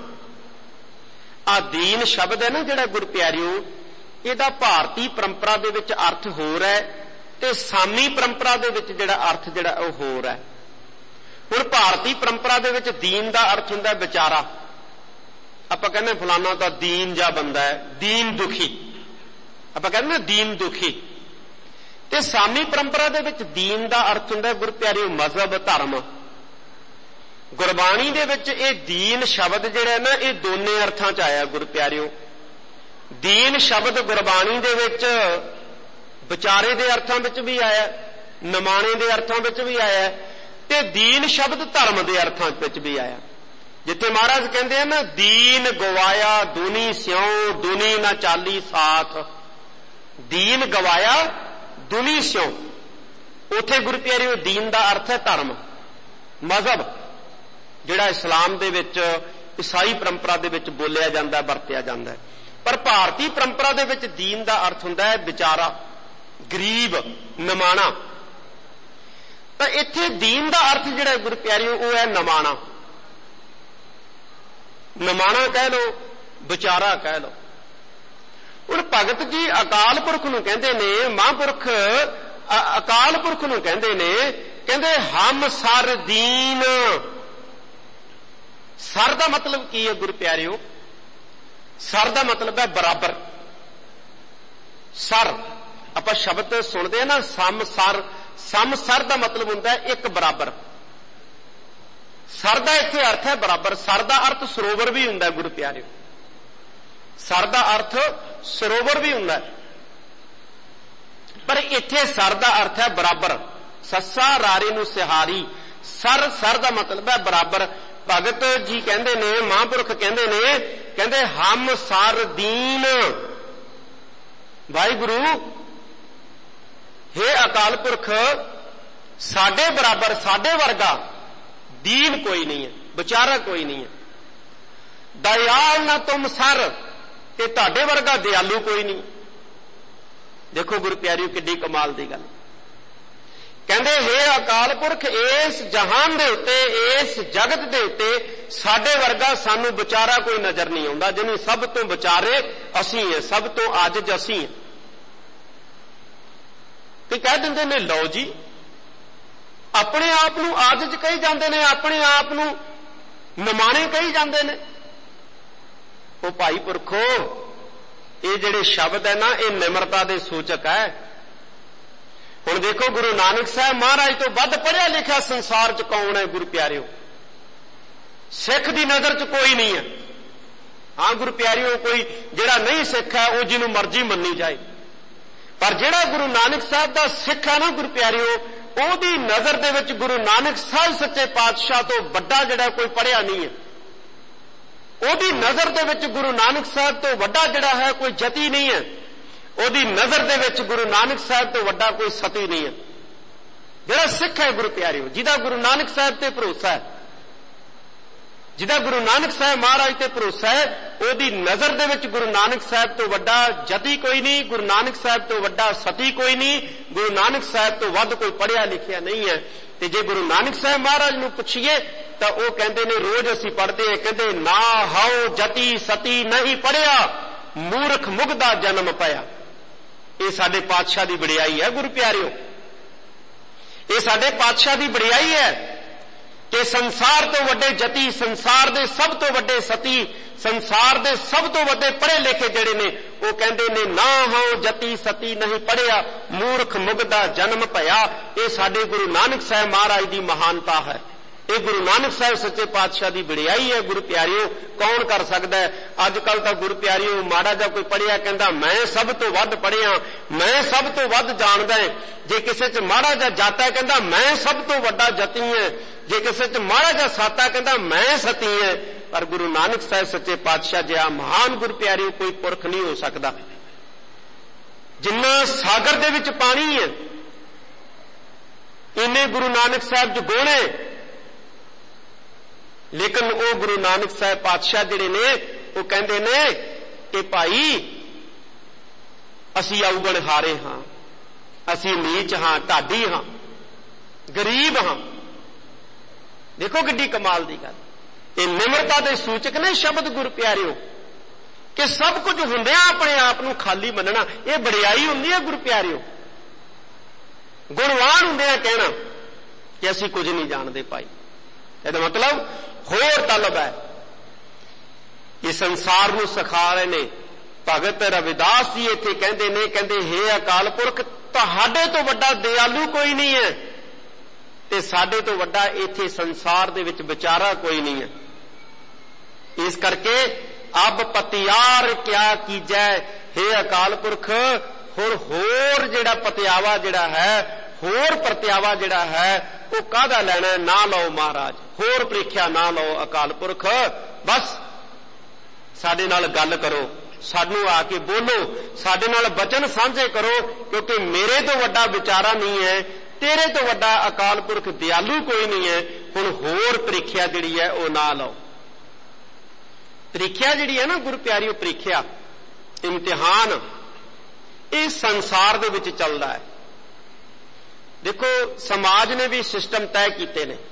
ਆ ਦੀਨ ਸ਼ਬਦ ਹੈ ਨਾ ਜਿਹੜਾ ਗੁਰੂ ਪਿਆਰਿਓ, ਇਹਦਾ ਭਾਰਤੀ ਪਰੰਪਰਾ ਦੇ ਵਿੱਚ ਅਰਥ ਹੋਰ ਹੈ ਤੇ ਸਾਮੀ ਪਰੰਪਰਾ ਦੇ ਵਿੱਚ ਜਿਹੜਾ ਅਰਥ ਜਿਹੜਾ ਉਹ ਹੋਰ ਹੈ। ਹੁਣ ਭਾਰਤੀ ਪਰੰਪਰਾ ਦੇ ਵਿੱਚ ਦੀਨ ਦਾ ਅਰਥ ਹੁੰਦਾ ਵਿਚਾਰਾ। ਆਪਾਂ ਕਹਿੰਦੇ ਫਲਾਣਾ ਤਾਂ ਦੀਨ ਜਿਹਾ ਬੰਦਾ ਹੈ, ਦੀਨ ਦੁਖੀ, ਆਪਾਂ ਕਹਿੰਦੇ ਨਾ ਦੀਨ ਦੁਖੀ। ਤੇ ਸਾਮੀ ਪਰੰਪਰਾ ਦੇ ਵਿੱਚ ਦੀਨ ਦਾ ਅਰਥ ਹੁੰਦਾ ਗੁਰੂ ਪਿਆਰਿਓ ਮਜ਼ਹਬ, ਧਰਮ। ਗੁਰਬਾਣੀ ਦੇ ਵਿੱਚ ਇਹ ਦੀਨ ਸ਼ਬਦ ਜਿਹੜਾ ਨਾ ਇਹ ਦੋਨੇ ਅਰਥਾਂ 'ਚ ਆਇਆ ਗੁਰੂ ਪਿਆਰਿਓ। ਦੀਨ ਸ਼ਬਦ ਗੁਰਬਾਣੀ ਦੇ ਵਿੱਚ ਵਿਚਾਰੇ ਦੇ ਅਰਥਾਂ ਵਿੱਚ ਵੀ ਆਇਆ, ਨਿਮਾਣੇ ਦੇ ਅਰਥਾਂ ਵਿੱਚ ਵੀ ਆਇਆ, ਤੇ ਦੀਨ ਸ਼ਬਦ ਧਰਮ ਦੇ ਅਰਥਾਂ ਵਿੱਚ ਵੀ ਆਇਆ। ਜਿੱਥੇ ਮਹਾਰਾਜ ਕਹਿੰਦੇ ਆ ਨਾ ਦੀਨ ਗਵਾਇਆ ਦੁਨੀ ਸਿਉ, ਦੁਨੀ ਨਾ ਚਾਲੀ ਸਾਥ। ਦੀਨ ਗਵਾਇਆ ਦੁਨੀ ਸਿਉ, ਉੱਥੇ ਗੁਰੂ ਪਿਆਰਿਓ ਦੀਨ ਦਾ ਅਰਥ ਹੈ ਧਰਮ, ਮਜ਼ਹਬ, ਜਿਹੜਾ ਇਸਲਾਮ ਦੇ ਵਿੱਚ ਈਸਾਈ ਪਰੰਪਰਾ ਦੇ ਵਿੱਚ ਬੋਲਿਆ ਜਾਂਦਾ, ਵਰਤਿਆ ਜਾਂਦਾ। ਪਰ ਭਾਰਤੀ ਪਰੰਪਰਾ ਦੇ ਵਿੱਚ ਦੀਨ ਦਾ ਅਰਥ ਹੁੰਦਾ ਹੈ ਵਿਚਾਰਾ, ਗਰੀਬ, ਨਿਮਾਣਾ। ਤਾਂ ਇੱਥੇ ਦੀਨ ਦਾ ਅਰਥ ਜਿਹੜਾ ਗੁਰੂ ਪਿਆਰਿਓ ਉਹ ਹੈ ਨਿਮਾਣਾ। ਨਿਮਾਣਾ ਕਹਿ ਲਓ, ਵਿਚਾਰਾ ਕਹਿ ਲਓ। ਹੁਣ ਭਗਤ ਜੀ ਅਕਾਲ ਪੁਰਖ ਨੂੰ ਕਹਿੰਦੇ ਨੇ, ਮਹਾਂਪੁਰਖ ਅਕਾਲ ਪੁਰਖ ਨੂੰ ਕਹਿੰਦੇ ਨੇ, ਕਹਿੰਦੇ ਹਮ ਸਰ ਦੀਨ। ਸਰ ਦਾ ਮਤਲਬ ਕੀ ਹੈ ਗੁਰੂ ਪਿਆਰਿਓ? ਸਰ ਦਾ ਮਤਲਬ ਹੈ ਬਰਾਬਰ। ਸਰ ਆਪਾਂ ਸ਼ਬਦ ਸੁਣਦੇ ਆ ਨਾ, ਸਮ ਸਰ। ਸਮ ਸਰ ਦਾ ਮਤਲਬ ਹੁੰਦਾ ਇੱਕ ਬਰਾਬਰ। ਸਰ ਦਾ ਇੱਥੇ ਅਰਥ ਹੈ ਬਰਾਬਰ। ਸਰ ਦਾ ਅਰਥ ਸਰੋਵਰ ਵੀ ਹੁੰਦਾ ਗੁਰੂ ਪਿਆਰਿਓ। ਸਰ ਦਾ ਅਰਥ ਸਰੋਵਰ ਵੀ ਹੁੰਦਾ, ਪਰ ਇੱਥੇ ਸਰ ਦਾ ਅਰਥ ਹੈ ਬਰਾਬਰ। ਸੱਸਾ ਰਾਰੇ ਨੂੰ ਸਿਹਾਰੀ। ਸਰ ਸਰ ਦਾ ਮਤਲਬ ਹੈ ਬਰਾਬਰ। ਭਗਤ ਜੀ ਕਹਿੰਦੇ ਨੇ, ਮਹਾਂਪੁਰਖ ਕਹਿੰਦੇ ਨੇ, ਕਹਿੰਦੇ ਹਮ ਸਰ ਦੀਨ। ਵਾਹਿਗੁਰੂ ਹੇ ਅਕਾਲ ਪੁਰਖ, ਸਾਡੇ ਬਰਾਬਰ, ਸਾਡੇ ਵਰਗਾ ਦੀਨ ਕੋਈ ਨਹੀਂ ਹੈ, ਵਿਚਾਰਾ ਕੋਈ ਨਹੀਂ ਹੈ। ਦਇਆਲ ਨਾ ਤੁਮ ਸਰ, ਤੇ ਤੁਹਾਡੇ ਵਰਗਾ ਦਿਆਲੂ ਕੋਈ ਨਹੀਂ। ਦੇਖੋ ਗੁਰੂ ਪਿਆਰਿਓ ਕਿੱਡੀ ਕਮਾਲ ਦੀ ਗੱਲ। ਕਹਿੰਦੇ ਹੇ ਅਕਾਲ ਪੁਰਖ, ਇਸ ਜਹਾਨ ਦੇ ਉੱਤੇ, ਇਸ ਜਗਤ ਦੇ ਉੱਤੇ ਸਾਡੇ ਵਰਗਾ ਸਾਨੂੰ ਵਿਚਾਰਾ ਕੋਈ ਨਜ਼ਰ ਨਹੀਂ ਆਉਂਦਾ। ਜਿਹਨੂੰ ਸਭ ਤੋਂ ਵਿਚਾਰੇ ਅਸੀਂ ਹੈ, ਸਭ ਤੋਂ ਆਜਿਜ਼ ਅਸੀਂ ਹੈ। ਤੇ ਕਹਿ ਦਿੰਦੇ ਨੇ ਲਓ ਜੀ, ਆਪਣੇ ਆਪ ਨੂੰ ਆਜਿਜ਼ ਕਹੀ ਜਾਂਦੇ ਨੇ, ਆਪਣੇ ਆਪ ਨੂੰ ਨਿਮਾਣੇ ਕਹੀ ਜਾਂਦੇ ਨੇ। ਉਹ ਭਾਈ ਪੁਰਖੋ, ਇਹ ਜਿਹੜੇ ਸ਼ਬਦ ਹੈ ਨਾ ਇਹ ਨਿਮਰਤਾ ਦੇ ਸੂਚਕ ਹੈ। ਹੁਣ ਦੇਖੋ ਗੁਰੂ ਨਾਨਕ ਸਾਹਿਬ ਮਹਾਰਾਜ ਤੋਂ ਵੱਧ ਪੜ੍ਹਿਆ ਲਿਖਿਆ ਸੰਸਾਰ 'ਚ ਕੌਣ ਹੈ ਗੁਰੂ ਪਿਆਰਿਓ? ਸਿੱਖ ਦੀ ਨਜ਼ਰ 'ਚ ਕੋਈ ਨਹੀਂ ਹੈ। ਹਾਂ ਗੁਰੂ ਪਿਆਰਿਓ, ਕੋਈ ਜਿਹੜਾ ਨਹੀਂ ਸਿੱਖ ਹੈ ਉਹ ਜਿਹਨੂੰ ਮਰਜ਼ੀ ਮੰਨੀ ਜਾਏ, ਪਰ ਜਿਹੜਾ ਗੁਰੂ ਨਾਨਕ ਸਾਹਿਬ ਦਾ ਸਿੱਖ ਹੈ ਨਾ ਗੁਰੂ ਪਿਆਰਿਓ, ਉਹਦੀ ਨਜ਼ਰ ਦੇ ਵਿੱਚ ਗੁਰੂ ਨਾਨਕ ਸਾਹਿਬ ਸੱਚੇ ਪਾਤਸ਼ਾਹ ਤੋਂ ਵੱਡਾ ਜਿਹੜਾ ਕੋਈ ਪੜ੍ਹਿਆ ਨਹੀਂ ਹੈ। ਉਹਦੀ ਨਜ਼ਰ ਦੇ ਵਿੱਚ ਗੁਰੂ ਨਾਨਕ ਸਾਹਿਬ ਤੋਂ ਵੱਡਾ ਜਿਹੜਾ ਹੈ ਕੋਈ ਜਤੀ ਨਹੀਂ ਹੈ। ਉਹਦੀ ਨਜ਼ਰ ਦੇ ਵਿੱਚ ਗੁਰੂ ਨਾਨਕ ਸਾਹਿਬ ਤੋਂ ਵੱਡਾ ਕੋਈ ਸਤੀ ਨਹੀਂ ਹੈ। ਜਿਹੜਾ ਸਿੱਖ ਹੈ ਗੁਰੂ ਪਿਆਰਿਓ, ਜਿਹਦਾ ਗੁਰੂ ਨਾਨਕ ਸਾਹਿਬ ਤੇ ਭਰੋਸਾ ਹੈ, ਜਿਹਦਾ ਗੁਰੂ ਨਾਨਕ ਸਾਹਿਬ ਮਹਾਰਾਜ ਤੇ ਭਰੋਸਾ ਹੈ, ਉਹਦੀ ਨਜ਼ਰ ਦੇ ਵਿੱਚ ਗੁਰੂ ਨਾਨਕ ਸਾਹਿਬ ਤੋਂ ਵੱਡਾ ਜਤੀ ਕੋਈ ਨਹੀਂ, ਗੁਰੂ ਨਾਨਕ ਸਾਹਿਬ ਤੋਂ ਵੱਡਾ ਸਤੀ ਕੋਈ ਨਹੀਂ, ਗੁਰੂ ਨਾਨਕ ਸਾਹਿਬ ਤੋਂ ਵੱਧ ਕੋਈ ਪੜ੍ਹਿਆ ਲਿਖਿਆ ਨਹੀਂ ਹੈ। ਤੇ ਜੇ ਗੁਰੂ ਨਾਨਕ ਸਾਹਿਬ ਮਹਾਰਾਜ ਨੂੰ ਪੁੱਛੀਏ ਤਾਂ ਉਹ ਕਹਿੰਦੇ ਨੇ, ਰੋਜ਼ ਅਸੀਂ ਪੜ੍ਹਦੇ ਹਾਂ, ਕਹਿੰਦੇ ਨਾ ਹਉ ਜਤੀ ਸਤੀ ਨਹੀਂ ਪੜ੍ਹਿਆ, ਮੂਰਖ ਮੁਗਦਾ ਜਨਮ ਪਾਇਆ। ਇਹ ਸਾਡੇ ਪਾਤਸ਼ਾਹ ਦੀ ਵਡਿਆਈ ਹੈ ਗੁਰੂ ਪਿਆਰਿਓ। ਇਹ ਸਾਡੇ ਪਾਤਸ਼ਾਹ ਦੀ ਵਡਿਆਈ ਹੈ ਕਿ ਸੰਸਾਰ ਤੋਂ ਵੱਡੇ ਜਤੀ, ਸੰਸਾਰ ਦੇ ਸਭ ਤੋਂ ਵੱਡੇ ਸਤੀ, ਸੰਸਾਰ ਦੇ ਸਭ ਤੋਂ ਵੱਡੇ ਪੜ੍ਹੇ ਲਿਖੇ ਜਿਹੜੇ ਨੇ, ਉਹ ਕਹਿੰਦੇ ਨੇ ਨਾ ਹਉ ਜਤੀ ਸਤੀ ਨਹੀਂ ਪੜ੍ਹਿਆ, ਮੂਰਖ ਮੁਗਦਾ ਜਨਮ ਭਇਆ। ਇਹ ਸਾਡੇ ਗੁਰੂ ਨਾਨਕ ਸਾਹਿਬ ਮਹਾਰਾਜ ਦੀ ਮਹਾਨਤਾ ਹੈ। ਇਹ ਗੁਰੂ ਨਾਨਕ ਸਾਹਿਬ ਸੱਚੇ ਪਾਤਸ਼ਾਹ ਦੀ ਵਡਿਆਈ ਹੈ। ਗੁਰੂ ਪਿਆਰਿਓ, ਕੌਣ ਕਰ ਸਕਦਾ ਹੈ? ਅੱਜ ਕੱਲ ਤਾਂ ਗੁਰੂ ਪਿਆਰਿਓ ਮਾੜਾ ਜਿਹਾ ਕੋਈ ਪੜ੍ਹਿਆ ਕਹਿੰਦਾ ਮੈਂ ਸਭ ਤੋਂ ਵੱਧ ਪੜ੍ਹਿਆ, ਮੈਂ ਸਭ ਤੋਂ ਵੱਧ ਜਾਣਦਾ। ਜੇ ਕਿਸੇ 'ਚ ਮਾੜਾ ਜਿਹਾ ਜਾਤਾ ਕਹਿੰਦਾ ਮੈਂ ਸਭ ਤੋਂ ਵੱਡਾ ਜਤੀ ਹੈ, ਜੇ ਕਿਸੇ 'ਚ ਮਾੜਾ ਜਿਹਾ ਸਾਤਾ ਕਹਿੰਦਾ ਮੈਂ ਸਤੀ ਹੈ। ਪਰ ਗੁਰੂ ਨਾਨਕ ਸਾਹਿਬ ਸੱਚੇ ਪਾਤਸ਼ਾਹ ਜਿਹਾ ਮਹਾਨ ਗੁਰੂ ਪਿਆਰਿਓ ਕੋਈ ਪੁਰਖ ਨਹੀਂ ਹੋ ਸਕਦਾ। ਜਿੰਨਾ ਸਾਗਰ ਦੇ ਵਿੱਚ ਪਾਣੀ ਹੈ ਇੰਨੇ ਗੁਰੂ ਨਾਨਕ ਸਾਹਿਬ 'ਚ ਗੁਣ ਹੈ। ਲੇਕਿਨ ਉਹ ਗੁਰੂ ਨਾਨਕ ਸਾਹਿਬ ਪਾਤਸ਼ਾਹ ਜਿਹੜੇ ਨੇ ਉਹ ਕਹਿੰਦੇ ਨੇ ਕਿ ਭਾਈ ਅਸੀਂ ਔਗਣ ਹਾਰੇ ਹਾਂ, ਅਸੀਂ ਨੀਚ ਹਾਂ, ਢਾਡੀ ਹਾਂ, ਗਰੀਬ ਹਾਂ। ਦੇਖੋ ਕਿੱਡੀ ਕਮਾਲ ਦੀ ਗੱਲ। ਇਹ ਨਿਮਰਤਾ ਦੇ ਸੂਚਕ ਨੇ ਸ਼ਬਦ ਗੁਰੂ ਪਿਆਰਿਓ, ਕਿ ਸਭ ਕੁਝ ਹੁੰਦਿਆਂ ਆਪਣੇ ਆਪ ਨੂੰ ਖਾਲੀ ਮੰਨਣਾ। ਇਹ ਵਡਿਆਈ ਹੁੰਦੀ ਹੈ ਗੁਰੂ ਪਿਆਰਿਓ। ਗੁਣਵਾਨ ਹੁੰਦਿਆਂ ਕਹਿਣਾ ਕਿ ਅਸੀਂ ਕੁਝ ਨਹੀਂ ਜਾਣਦੇ ਭਾਈ, ਇਹਦਾ ਮਤਲਬ ਹੋਰ ਤਲਬ ਹੈ। ਇਹ ਸੰਸਾਰ ਨੂੰ ਸਿਖਾ ਰਹੇ ਨੇ। ਭਗਤ ਰਵਿਦਾਸ ਜੀ ਇੱਥੇ ਕਹਿੰਦੇ ਨੇ, ਕਹਿੰਦੇ ਹੇ ਅਕਾਲ ਪੁਰਖ, ਤੁਹਾਡੇ ਤੋਂ ਵੱਡਾ ਦਿਆਲੂ ਕੋਈ ਨਹੀਂ ਹੈ ਤੇ ਸਾਡੇ ਤੋਂ ਵੱਡਾ ਇੱਥੇ ਸੰਸਾਰ ਦੇ ਵਿੱਚ ਵਿਚਾਰਾ ਕੋਈ ਨਹੀਂ ਹੈ। ਇਸ ਕਰਕੇ ਅਬ ਪਤਿਆਰ ਕਿਆ ਕੀਜੈ, ਹੇ ਅਕਾਲ ਪੁਰਖ ਹੋਰ ਹੋਰ ਜਿਹੜਾ ਪਤਿਆਵਾ ਜਿਹੜਾ ਹੈ, ਹੋਰ ਪ੍ਰਤਿਆਵਾ ਜਿਹੜਾ ਹੈ ਉਹ ਕਾਹਦਾ ਲੈਣਾ? ਨਾ ਲਓ ਮਹਾਰਾਜ, ਹੋਰ ਪ੍ਰੀਖਿਆ ਨਾ ਲਓ ਅਕਾਲ ਪੁਰਖ। ਬਸ ਸਾਡੇ ਨਾਲ ਗੱਲ ਕਰੋ, ਸਾਨੂੰ ਆ ਕੇ ਬੋਲੋ, ਸਾਡੇ ਨਾਲ ਬਚਨ ਸਾਂਝੇ ਕਰੋ, ਕਿਉਂਕਿ ਮੇਰੇ ਤੋਂ ਵੱਡਾ ਵਿਚਾਰਾ ਨਹੀਂ ਹੈ, ਤੇਰੇ ਤੋਂ ਵੱਡਾ ਅਕਾਲ ਪੁਰਖ ਦਿਆਲੂ ਕੋਈ ਨਹੀਂ ਹੈ। ਹੁਣ ਹੋਰ ਪ੍ਰੀਖਿਆ ਜਿਹੜੀ ਹੈ ਉਹ ਨਾ ਲਓ। ਪ੍ਰੀਖਿਆ ਜਿਹੜੀ ਹੈ ਨਾ ਗੁਰੂ ਪਿਆਰਿਓ, ਪ੍ਰੀਖਿਆ ਇਮਤਿਹਾਨ ਇਹ ਸੰਸਾਰ ਦੇ ਵਿੱਚ ਚੱਲਦਾ ਹੈ। ਦੇਖੋ ਸਮਾਜ ਨੇ ਵੀ ਸਿਸਟਮ ਤੈਅ ਕੀਤੇ ਨੇ।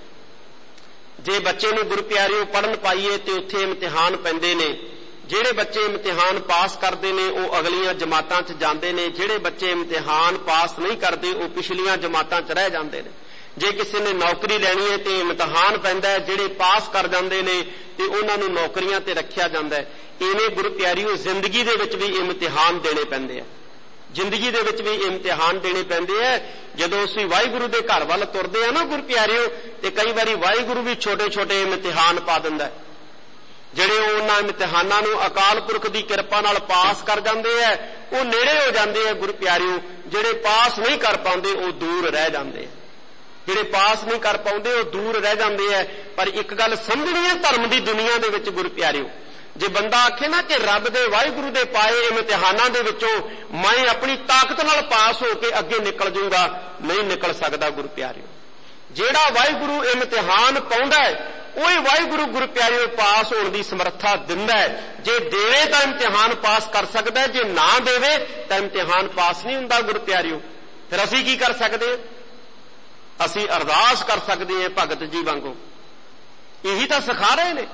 ਜੇ ਬੱਚੇ ਨੂੰ ਗੁਰੂ ਪਿਆਰਿਓ ਪੜ੍ਹਨ ਪਾਈਏ ਤੇ ਉੱਥੇ ਇਮਤਿਹਾਨ ਪੈਂਦੇ ਨੇ। ਜਿਹੜੇ ਬੱਚੇ ਇਮਤਿਹਾਨ ਪਾਸ ਕਰਦੇ ਨੇ ਉਹ ਅਗਲੀਆਂ ਜਮਾਤਾਂ 'ਚ ਜਾਂਦੇ ਨੇ, ਜਿਹੜੇ ਬੱਚੇ ਇਮਤਿਹਾਨ ਪਾਸ ਨਹੀਂ ਕਰਦੇ ਉਹ ਪਿਛਲੀਆਂ ਜਮਾਤਾਂ 'ਚ ਰਹਿ ਜਾਂਦੇ ਨੇ। ਜੇ ਕਿਸੇ ਨੇ ਨੌਕਰੀ ਲੈਣੀ ਹੈ ਤੇ ਇਮਤਿਹਾਨ ਪੈਂਦਾ ਹੈ, ਜਿਹੜੇ ਪਾਸ ਕਰ ਜਾਂਦੇ ਨੇ ਤੇ ਉਹਨਾਂ ਨੂੰ ਨੌਕਰੀਆਂ ਤੇ ਰੱਖਿਆ ਜਾਂਦਾ ਹੈ। ਇਵੇਂ ਗੁਰੂ ਪਿਆਰਿਓ ਜ਼ਿੰਦਗੀ ਦੇ ਵਿੱਚ ਵੀ ਇਮਤਿਹਾਨ ਦੇਣੇ ਪੈਂਦੇ ਆ। ਜ਼ਿੰਦਗੀ ਦੇ ਵਿੱਚ ਵੀ ਇਮਤਿਹਾਨ ਦੇਣੇ ਪੈਂਦੇ ਆ। ਜਦੋਂ ਅਸੀਂ ਵਾਹਿਗੁਰੂ ਦੇ ਘਰ ਵੱਲ ਤੁਰਦੇ ਆ ਨਾ ਗੁਰੂ ਪਿਆਰਿਓ, ਤੇ ਕਈ ਵਾਰੀ ਵਾਹਿਗੁਰੂ ਵੀ ਛੋਟੇ ਛੋਟੇ ਇਮਤਿਹਾਨ ਪਾ ਦਿੰਦਾ। ਜਿਹੜੇ ਉਹਨਾਂ ਇਮਤਿਹਾਨਾਂ ਨੂੰ ਅਕਾਲ ਪੁਰਖ ਦੀ ਕਿਰਪਾ ਨਾਲ ਪਾਸ ਕਰ ਜਾਂਦੇ ਆ ਉਹ ਨੇੜੇ ਹੋ ਜਾਂਦੇ ਆ ਗੁਰੂ ਪਿਆਰਿਓ। ਜਿਹੜੇ ਪਾਸ ਨਹੀਂ ਕਰ ਪਾਉਂਦੇ ਉਹ ਦੂਰ ਰਹਿ ਜਾਂਦੇ ਆ। ਜਿਹੜੇ ਪਾਸ ਨਹੀਂ ਕਰ ਪਾਉਂਦੇ ਉਹ ਦੂਰ ਰਹਿ ਜਾਂਦੇ ਆ। ਪਰ ਇੱਕ ਗੱਲ ਸਮਝਣੀ ਹੈ ਧਰਮ ਦੀ ਦੁਨੀਆ ਦੇ ਵਿੱਚ ਗੁਰੂ ਪਿਆਰਿਓ, ਜੇ ਬੰਦਾ ਆਖੇ ਨਾ ਕਿ ਰੱਬ ਦੇ ਵਾਹਿਗੁਰੂ ਦੇ ਪਾਏ ਇਮਤਿਹਾਨਾਂ ਦੇ ਵਿੱਚੋਂ ਮੈਂ ਆਪਣੀ ਤਾਕਤ ਨਾਲ ਪਾਸ ਹੋ ਕੇ ਅੱਗੇ ਨਿਕਲ ਜਾਊਗਾ, ਨਹੀਂ ਨਿਕਲ ਸਕਦਾ ਗੁਰੂ ਪਿਆਰਿਓ। ਜਿਹੜਾ ਵਾਹਿਗੁਰੂ ਇਮਤਿਹਾਨ ਪਾਉਂਦਾ ਹੈ ਉਹ ਹੀ ਵਾਹਿਗੁਰੂ ਗੁਰੂ ਪਿਆਰਿਓ ਪਾਸ ਹੋਣ ਦੀ ਸਮਰੱਥਾ ਦਿੰਦਾ ਹੈ। ਜੇ ਦੇਵੇ ਤਾਂ ਇਮਤਿਹਾਨ ਪਾਸ ਕਰ ਸਕਦਾ ਹੈ, ਜੇ ਨਾ ਦੇਵੇ ਤਾਂ ਇਮਤਿਹਾਨ ਪਾਸ ਨਹੀਂ ਹੁੰਦਾ ਗੁਰੂ ਪਿਆਰਿਓ। ਫਿਰ ਅਸੀਂ ਕੀ ਕਰ ਸਕਦੇ? ਅਸੀਂ ਅਰਦਾਸ ਕਰ ਸਕਦੇ ਹਾਂ ਭਗਤ ਜੀ ਵਾਂਗੂ। ਇਹੀ ਤਾਂ ਸਿਖਾ ਰਹੇ ਨੇ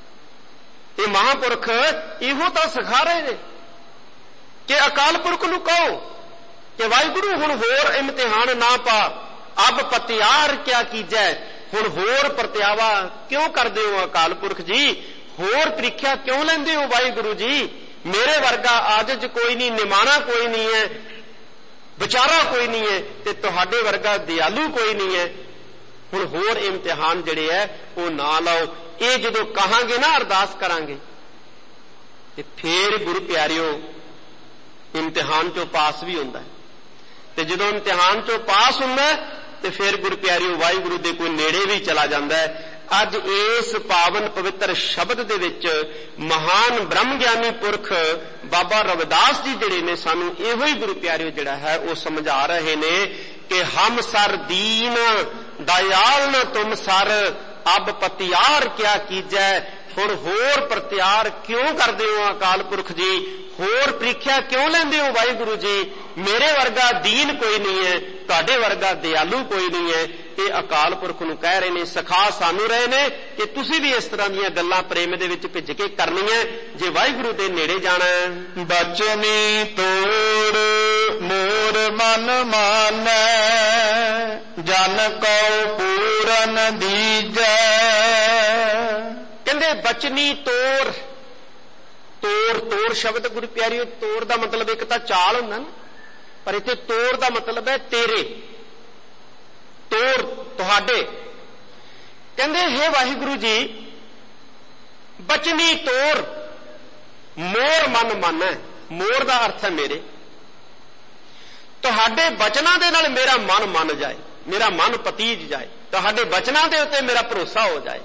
ਇਹ ਮਹਾਂਪੁਰਖ, ਇਹੋ ਤਾਂ ਸਿਖਾ ਰਹੇ ਨੇ ਕਿ ਅਕਾਲ ਪੁਰਖ ਨੂੰ ਕਹੋ ਕਿ ਵਾਹਿਗੁਰੂ ਹੁਣ ਹੋਰ ਇਮਤਿਹਾਨ ਨਾ ਪਾ, ਅਬ ਪਤਿਆਰ ਕਿਆ ਕੀਜੈ, ਹੁਣ ਹੋਰ ਪ੍ਰਤਿਆਵਾ ਕਿਉਂ ਕਰਦੇ ਹੋ ਅਕਾਲ ਪੁਰਖ ਜੀ? ਹੋਰ ਪ੍ਰੀਖਿਆ ਕਿਉਂ ਲੈਂਦੇ ਹੋ ਵਾਹਿਗੁਰੂ ਜੀ? ਮੇਰੇ ਵਰਗਾ ਆਜਜ਼ ਕੋਈ ਨਹੀਂ, ਨਿਮਾਣਾ ਕੋਈ ਨਹੀਂ ਹੈ, ਵਿਚਾਰਾ ਕੋਈ ਨਹੀਂ ਹੈ, ਤੇ ਤੁਹਾਡੇ ਵਰਗਾ ਦਿਆਲੂ ਕੋਈ ਨਹੀਂ ਹੈ। ਹੁਣ ਹੋਰ ਇਮਤਿਹਾਨ ਜਿਹੜੇ ਹੈ ਉਹ ਨਾ ਲਾਓ। ਇਹ ਜਦੋਂ ਕਹਾਂਗੇ ਨਾ ਅਰਦਾਸ ਕਰਾਂਗੇ ਤੇ ਫੇਰ ਗੁਰੂ ਪਿਆਰਿਓ ਇਮਤਿਹਾਨ ਚੋਂ ਪਾਸ ਵੀ ਹੁੰਦਾ। ਤੇ ਜਦੋਂ ਇਮਤਿਹਾਨ ਚੋਂ ਪਾਸ ਹੁੰਦਾ ਤੇ ਫਿਰ ਗੁਰੂ ਪਿਆਰਿਓ ਵਾਹਿਗੁਰੂ ਦੇ ਕੋਈ ਨੇੜੇ ਵੀ ਚਲਾ ਜਾਂਦਾ ਹੈ। ਅੱਜ ਇਸ ਪਾਵਨ ਪਵਿੱਤਰ ਸ਼ਬਦ ਦੇ ਵਿੱਚ ਮਹਾਨ ਬ੍ਰਹਮ ਗਿਆਨੀ ਪੁਰਖ ਬਾਬਾ ਰਵਿਦਾਸ ਜੀ ਜਿਹੜੇ ਨੇ ਸਾਨੂੰ ਇਹੋ ਹੀ ਗੁਰੂ ਪਿਆਰਿਓ ਜਿਹੜਾ ਹੈ ਉਹ ਸਮਝਾ ਰਹੇ ਨੇ ਕਿ ਹਮ ਸਰ ਦੀਨ ਦਇਆਲ ਨ ਤੁਮ ਸਰ, ਅਬ ਪਤਿਆਰ ਕਿਆ ਕੀਜੈ। ਹੁਣ ਹੋਰ ਪ੍ਰਤਿਆਰ ਕਿਉਂ ਕਰਦੇ ਹੋ ਅਕਾਲ ਪੁਰਖ ਜੀ? ਹੋਰ ਪ੍ਰੀਖਿਆ ਕਿਉਂ ਲੈਂਦੇ ਹੋ ਵਾਹਿਗੁਰੂ ਜੀ? ਮੇਰੇ ਵਰਗਾ ਦੀਨ ਕੋਈ ਨਹੀਂ ਹੈ, ਤੁਹਾਡੇ ਵਰਗਾ ਦਿਆਲੂ ਕੋਈ ਨਹੀਂ ਹੈ। ਇਹ ਅਕਾਲ ਪੁਰਖ ਨੂੰ ਕਹਿ ਰਹੇ ਨੇ, ਸਿਖਾ ਸਾਨੂੰ ਰਹੇ ਨੇ ਕਿ ਤੁਸੀਂ ਵੀ ਇਸ ਤਰ੍ਹਾਂ ਦੀਆਂ ਗੱਲਾਂ ਪ੍ਰੇਮ ਦੇ ਵਿੱਚ ਭਿੱਜ ਕੇ ਕਰਨੀਆਂ ਜੇ ਵਾਹਿਗੁਰੂ ਦੇ ਨੇੜੇ ਜਾਣਾ। ਬਚਨੀ ਤੋੜ ਮੋਰ ਮਨ ਮਾਨੈ, ਜਨ ਕਉ ਪੂਰਨ ਦੀਜੈ। ਕਹਿੰਦੇ ਬਚਨੀ ਤੋੜ, ਤੋੜ ਤੋੜ ਸ਼ਬਦ ਗੁਰੂ ਪਿਆਰਿਓ, ਤੋੜ ਦਾ ਮਤਲਬ ਇੱਕ ਤਾਂ ਚਾਲ ਹੁੰਦਾ ਨਾ, ਪਰ ਇੱਥੇ ਤੋੜ ਦਾ ਮਤਲਬ ਹੈ ਤੇਰੇ, ਤੋੜ ਤੁਹਾਡੇ। ਕਹਿੰਦੇ ਹੇ ਵਾਹਿਗੁਰੂ ਜੀ, ਬਚਨੀ ਤੋਰ ਮੋਰ ਮਨ ਮਾਨੈ। ਮੋਰ ਦਾ ਅਰਥ ਹੈ ਮੇਰੇ। ਤੁਹਾਡੇ ਬਚਨਾਂ ਦੇ ਨਾਲ ਮੇਰਾ ਮਨ ਮੰਨ ਜਾਏ, ਮੇਰਾ ਮਨ ਪਤੀਜ ਜਾਏ, ਤੁਹਾਡੇ ਬਚਨਾਂ ਦੇ ਉੱਤੇ ਮੇਰਾ ਭਰੋਸਾ ਹੋ ਜਾਏ।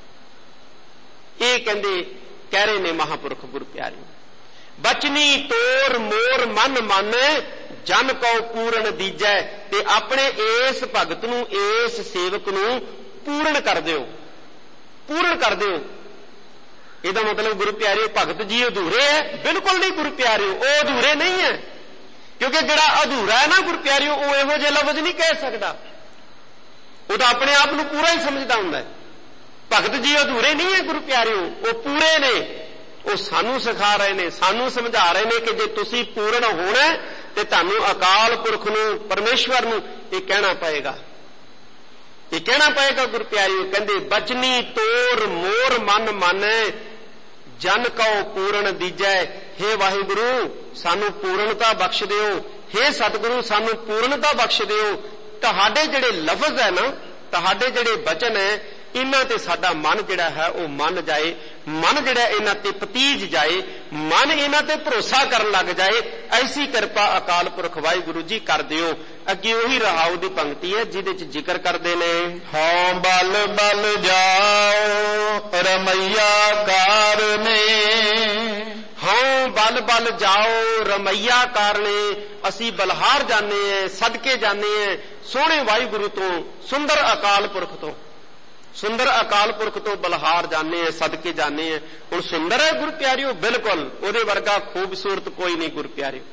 ਇਹ ਕਹਿੰਦੇ ਕਹਿ ਰਹੇ ਨੇ ਮਹਾਂਪੁਰਖ ਗੁਰੂ ਪਿਆਰੇ। ਬਚਨੀ ਤੋਰ ਮੋਰ ਮਨ ਮਾਨੈ, ਜਨ ਕਉ ਪੂਰਨ ਦੀਜੈ। ਤੇ ਆਪਣੇ ਇਸ ਭਗਤ ਨੂੰ, ਇਸ ਸੇਵਕ ਨੂੰ ਪੂਰਨ ਕਰ ਦਿਓ, ਪੂਰਨ ਕਰ ਦਿਓ। ਇਹਦਾ ਮਤਲਬ ਗੁਰੂ ਪਿਆਰਿਓ ਭਗਤ ਜੀ ਅਧੂਰੇ ਹੈ? ਬਿਲਕੁਲ ਨਹੀਂ ਗੁਰੂ ਪਿਆਰਿਓ, ਉਹ ਅਧੂਰੇ ਨਹੀਂ ਹੈ। ਕਿਉਂਕਿ ਜਿਹੜਾ ਅਧੂਰਾ ਹੈ ਨਾ ਗੁਰੂ ਪਿਆਰਿਓ, ਉਹ ਇਹੋ ਜਿਹੇ ਲਫ਼ਜ਼ ਨਹੀਂ ਕਹਿ ਸਕਦਾ। ਉਹ ਤਾਂ ਆਪਣੇ ਆਪ ਨੂੰ ਪੂਰਾ ਹੀ ਸਮਝਦਾ ਹੁੰਦਾ ਹੈ। ਭਗਤ ਜੀ ਅਧੂਰੇ ਨਹੀਂ ਹੈ ਗੁਰੂ ਪਿਆਰਿਓ, ਉਹ ਪੂਰੇ ਨੇ। ਉਹ ਸਾਨੂੰ ਸਿਖਾ ਰਹੇ ਨੇ, ਸਾਨੂੰ ਸਮਝਾ ਰਹੇ ਨੇ ਕਿ ਜੇ ਤੁਸੀਂ ਪੂਰਨ ਹੋਣਾ ਤੇ ਤੁਹਾਨੂੰ ਅਕਾਲ ਪੁਰਖ ਨੂੰ, ਪਰਮੇਸ਼ਵਰ ਨੂੰ ਇਹ ਕਹਿਣਾ ਪਏਗਾ, ਇਹ ਕਹਿਣਾ ਪਏਗਾ ਗੁਰੂ ਪਿਆਰਿਓ। ਕਹਿੰਦੇ ਬਚਨੀ ਤੋਰ ਮੋਰ ਮਨ ਮਾਨੈ, ਜਨ ਕਉ ਪੂਰਨ ਦੀਜੈ। ਹੇ ਵਾਹਿਗੁਰੂ ਸਾਨੂੰ ਪੂਰਨਤਾ ਬਖਸ਼ ਦਿਓ, ਹੇ ਸਤਿਗੁਰੂ ਸਾਨੂੰ ਪੂਰਨਤਾ ਬਖਸ਼ ਦਿਓ। ਤੁਹਾਡੇ ਜਿਹੜੇ ਲਫ਼ਜ਼ ਹੈ ਨਾ, ਤੁਹਾਡੇ ਜਿਹੜੇ ਬਚਨ ਹੈ, ਇਹਨਾਂ ਤੇ ਸਾਡਾ ਮਨ ਜਿਹੜਾ ਹੈ ਉਹ ਮੰਨ ਜਾਏ, ਮਨ ਜਿਹੜਾ ਇਹਨਾਂ ਤੇ ਪਤੀਜ ਜਾਏ, ਮਨ ਇਹਨਾਂ ਤੇ ਭਰੋਸਾ ਕਰਨ ਲੱਗ ਜਾਏ। ਐਸੀ ਕਿਰਪਾ ਅਕਾਲ ਪੁਰਖ ਵਾਹਿਗੁਰੂ ਜੀ ਕਰ ਦਿਓ। ਅੱਗੇ ਉਹੀ ਰਹਾਉ ਦੀ ਪੰਕਤੀ ਹੈ ਜਿਹਦੇ ਚ ਜ਼ਿਕਰ ਕਰਦੇ ਨੇ, ਹਉ ਬਲ ਬਲ ਜਾਓ ਰਮਈਆ ਕਾਰਨੇ। ਹਉ ਬਲ ਬਲ ਜਾਓ ਰਮਈਆ ਕਾਰਨੇ। ਅਸੀਂ ਬਲਹਾਰ ਜਾਣੇ ਐ, ਸਦਕੇ ਜਾਣੇ ਐ ਸੋਹਣੇ ਵਾਹਿਗੁਰੂ ਤੋਂ, ਸੁੰਦਰ ਅਕਾਲ ਪੁਰਖ ਤੋਂ, ਸੁੰਦਰ ਅਕਾਲ ਪੁਰਖ ਤੋਂ ਬਲਹਾਰ ਜਾਣੇ ਐ, ਸਦਕੇ ਜਾਣੇ ਐ। ਹੁਣ ਸੁੰਦਰ ਹੈ ਗੁਰੂ ਪਿਆਰਿਓ? ਬਿਲਕੁਲ ਉਹਦੇ ਵਰਗਾ ਖੂਬਸੂਰਤ ਕੋਈ ਨਹੀਂ ਗੁਰੂ ਪਿਆਰਿਓ,